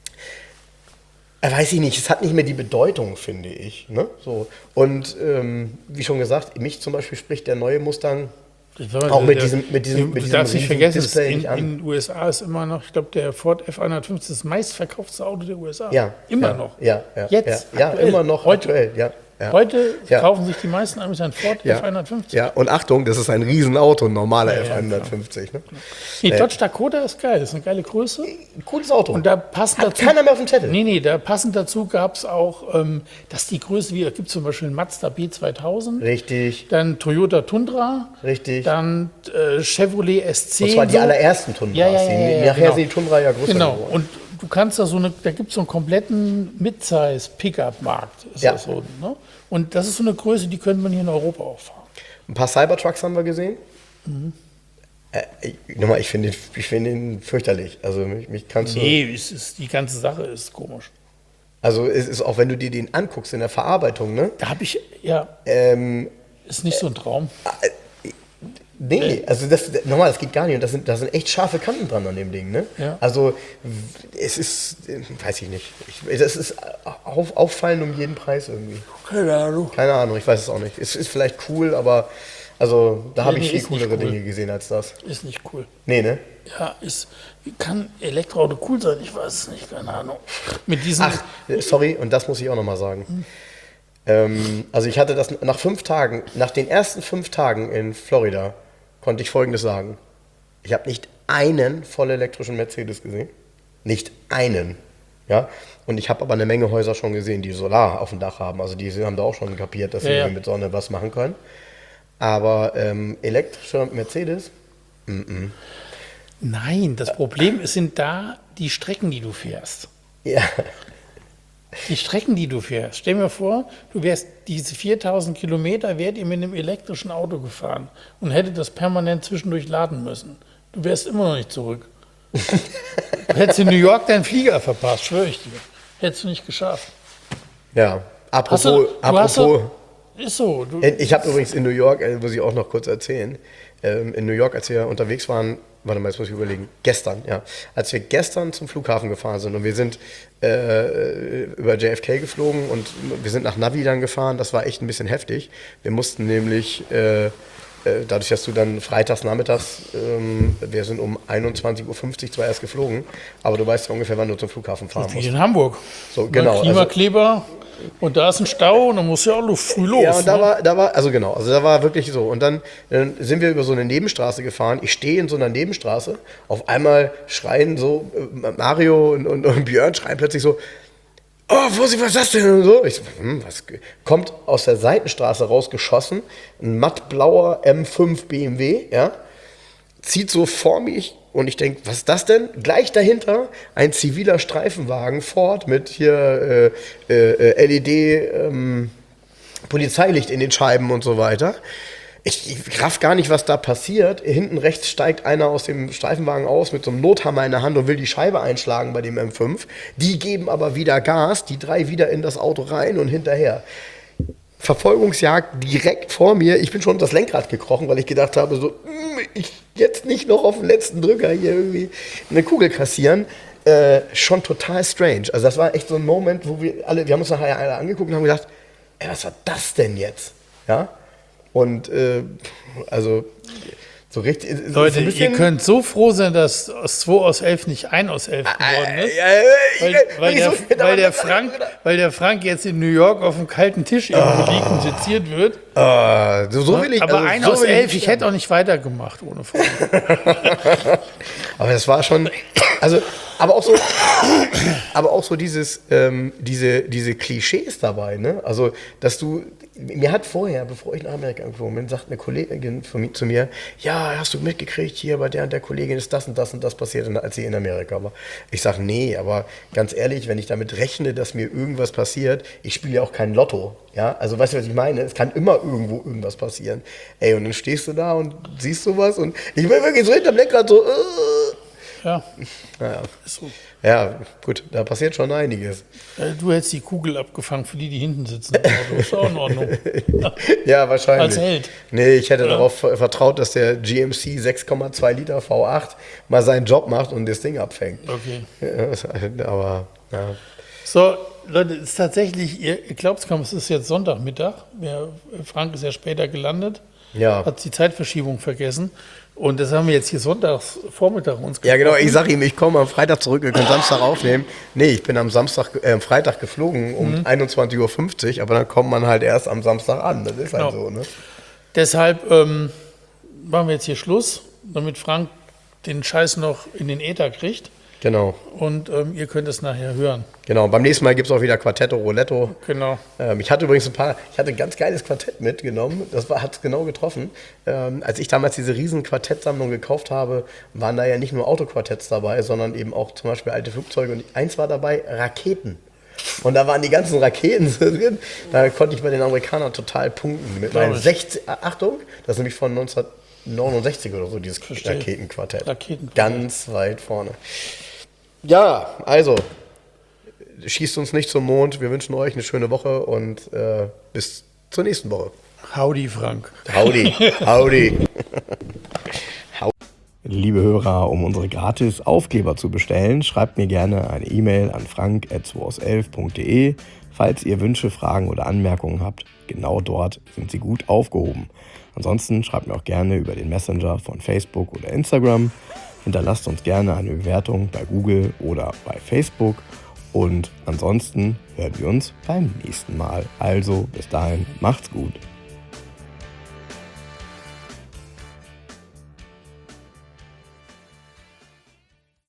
Äh, Weiß ich nicht, es hat nicht mehr die Bedeutung, finde ich. Ne? So. Und ähm, wie schon gesagt, mich zum Beispiel spricht der neue Mustang auch mit diesem, mit diesem, Du mit diesem darfst nicht riesigen vergessen, Display in, nicht an. in den U S A ist immer noch, ich glaube, der Ford F hundertfünfzig das meistverkaufte Auto der U S A. Ja, Immer ja, noch. Ja, ja, Jetzt. ja, ja aktuell. immer noch Heute, aktuell. Ja, ja. heute Ja. kaufen sich die meisten Amis ein Ford Ja. F hundertfünfzig. Ja, und Achtung, das ist ein Riesenauto, ein normaler Ja, F ja, hundertfünfzig. Ne? Nee, Dodge Dakota ist geil, das ist eine geile Größe. Cooles Auto. Und da passend Hat dazu. keiner mehr auf dem Zettel. Nee, nee, da passend dazu gab es auch, ähm, dass die Größe, wie, da gibt es zum Beispiel einen Mazda B zweitausend, Richtig, dann Toyota Tundra, richtig. dann äh, Chevrolet S zehn. Und zwar die so. allerersten Tundras. Ja, ja, ja, Die- ja, ja, Nachher genau. sind die Tundra ja größer Genau, geworden. und du kannst da so eine, da gibt es so einen kompletten Mid-Size-Pickup-Markt. Ist Ja. das so, ne? Und das ist so eine Größe, die könnte man hier in Europa auch fahren. Ein paar Cybertrucks haben wir gesehen. Mhm. Äh, ich, nochmal, ich finde ihn, ich find ihn fürchterlich. Also mich, mich kannst du... Nee, es ist, die ganze Sache ist komisch. Also es ist auch, wenn du dir den anguckst in der Verarbeitung, ne? Da habe ich, ja, Ähm, ist nicht so ein Traum. nee, also das, nochmal, das geht gar nicht. Und da sind, da sind echt scharfe Kanten dran an dem Ding, ne? Ja. Also w- es ist, äh, weiß ich nicht. Ich, das ist auf, auffallend um jeden Preis irgendwie. Keine Ahnung. Keine Ahnung, ich weiß es auch nicht. Es ist vielleicht cool, aber also da habe Nee, ich nee, viel ist nicht coolere cool. Dinge gesehen als das. Ist nicht cool. Nee, ne? Ja, ist, wie kann Elektroauto cool sein? Ich weiß es nicht, keine Ahnung. Mit diesen, Ach, äh, sorry, und das muss ich auch nochmal sagen. Ähm, also ich hatte das nach fünf Tagen, nach den ersten fünf Tagen in Florida, konnte ich Folgendes sagen. Ich habe nicht einen voll elektrischen Mercedes gesehen. Nicht einen. Ja? Und ich habe aber eine Menge Häuser schon gesehen, die Solar auf dem Dach haben. Also die haben da auch schon kapiert, dass sie Ja, ja. irgendwie mit Sonne was machen können. Aber ähm, elektrischer Mercedes, nein, das Problem ist, sind da die Strecken, die du fährst. ja, Die Strecken, die du fährst. Stell dir vor, du wärst diese viertausend Kilometer, wärt ihr mit einem elektrischen Auto gefahren und hättet das permanent zwischendurch laden müssen. Du wärst immer noch nicht zurück. Du hättest in New York deinen Flieger verpasst, schwöre ich dir. Hättest du nicht geschafft. ja. Apropos, Hast du- du hast so- apropos. Ist so. Du, Ich habe übrigens in New York, äh, muss ich auch noch kurz erzählen, ähm, in New York, als wir unterwegs waren, warte mal, jetzt muss ich überlegen, gestern, ja, als wir gestern zum Flughafen gefahren sind und wir sind äh, über J F K geflogen und wir sind nach Navi dann gefahren, das war echt ein bisschen heftig. Wir mussten nämlich, äh, äh, dadurch, dass du dann freitags nachmittags, ähm, wir sind um einundzwanzig Uhr fünfzig zwar erst geflogen, aber du weißt ja ungefähr, wann du zum Flughafen fahren wie musst. in Hamburg. So, genau, Ne, Klimakleber und da ist ein Stau und dann musst du ja auch früh los. Ja, und da ne? war, da war, also genau, also da war wirklich so. Und dann, dann sind wir über so eine Nebenstraße gefahren. Ich stehe in so einer Nebenstraße. Auf einmal schreien so, äh, Mario und, und, und Björn schreien plötzlich so, oh, Vorsicht, was ist das denn? Und so. Ich so, hm, was? Kommt aus der Seitenstraße rausgeschossen, ein mattblauer M fünf B M W, ja. zieht so vor mich und ich denke, was ist das denn? Gleich dahinter ein ziviler Streifenwagen Ford mit hier äh, äh, L E D ähm, Polizeilicht in den Scheiben und so weiter. Ich, ich raff gar nicht, was da passiert. Hinten rechts steigt einer aus dem Streifenwagen aus mit so einem Nothammer in der Hand und will die Scheibe einschlagen bei dem M fünf. Die geben aber wieder Gas, die drei wieder in das Auto rein und hinterher. Verfolgungsjagd direkt vor mir. Ich bin schon unter das Lenkrad gekrochen, weil ich gedacht habe, so, ich jetzt nicht noch auf den letzten Drücker hier irgendwie eine Kugel kassieren. Äh, schon total strange. Also das war echt so ein Moment, wo wir alle, wir haben uns nachher alle angeguckt und haben gedacht, ey, was war das denn jetzt? Ja? Und äh, also so richtig. Leute, so ihr könnt so froh sein, dass aus zwei aus elf nicht ein aus elf geworden ist. Äh, äh, weil, weil, der, weil, der Frank, weil der Frank jetzt in New York auf dem kalten Tisch irgendwo oh. liegt und seziert wird. Oh, so, so will ich, aber also, ein so aus elf, ich hätte auch nicht weitergemacht ohne Frank. Aber das war schon. Also, aber auch so, aber auch so dieses, ähm, diese, diese Klischees dabei, ne? Also, dass du, mir hat vorher, bevor ich nach Amerika geflogen bin, sagt eine Kollegin von mir, zu mir, ja, hast du mitgekriegt, hier bei der und der Kollegin ist das und das und das passiert, als sie in Amerika war. Ich sage, nee, aber ganz ehrlich, wenn ich damit rechne, dass mir irgendwas passiert, ich spiele ja auch kein Lotto, ja? Also, weißt du, was ich meine? Es kann immer irgendwo irgendwas passieren. Ey, und dann stehst du da und siehst sowas und ich bin wirklich so hinterm Lenkrad so, äh, Ja. Naja. Ist so. Ja, gut, da passiert schon einiges. Du hättest die Kugel abgefangen für die, die hinten sitzen im Auto. Ist auch in Ordnung. Ja, wahrscheinlich. Als Held. Nee, ich hätte Oder? darauf vertraut, dass der G M C sechs Komma zwei Liter V acht mal seinen Job macht und das Ding abfängt. Okay. Ja, aber, ja. So, Leute, es ist tatsächlich, ihr, ihr glaubt es kaum, es ist jetzt Sonntagmittag. Ja, Frank ist ja später gelandet. Ja. Hat die Zeitverschiebung vergessen. Und das haben wir jetzt hier sonntags Vormittag uns Ja, genau. Ich sage ihm, ich komme am Freitag zurück, wir können Samstag aufnehmen. Nee, ich bin am Samstag, äh, am Freitag geflogen um mhm. einundzwanzig Uhr fünfzig, aber dann kommt man halt erst am Samstag an. Das ist genau. halt so, ne? Deshalb ähm, machen wir jetzt hier Schluss, damit Frank den Scheiß noch in den Äther kriegt. Genau. Und ähm, ihr könnt es nachher hören. Genau, beim nächsten Mal gibt es auch wieder Quartetto, Roletto. Genau. Ähm, ich hatte übrigens ein paar, ich hatte ein ganz geiles Quartett mitgenommen, das hat es genau getroffen. Ähm, als ich damals diese riesen Quartettsammlung gekauft habe, waren da ja nicht nur Autoquartetts dabei, sondern eben auch zum Beispiel alte Flugzeuge. Und eins war dabei, Raketen. Und da waren die ganzen Raketen drin. Da konnte ich bei den Amerikanern total punkten. Mit meinen sechzig, Achtung, das ist nämlich von neunzehnhundertneunundsechzig oder so, dieses Verstehe. Raketenquartett. Raketenquartett. Ganz weit vorne. Ja, also, schießt uns nicht zum Mond. Wir wünschen euch eine schöne Woche und äh, bis zur nächsten Woche. Howdy, Frank. Howdy, howdy. Liebe Hörer, um unsere gratis Aufkleber zu bestellen, schreibt mir gerne eine E-Mail an frank at zwei aus elf punkt de. Falls ihr Wünsche, Fragen oder Anmerkungen habt, genau dort sind sie gut aufgehoben. Ansonsten schreibt mir auch gerne über den Messenger von Facebook oder Instagram. Hinterlasst uns gerne eine Bewertung bei Google oder bei Facebook. Und ansonsten hören wir uns beim nächsten Mal. Also bis dahin, macht's gut.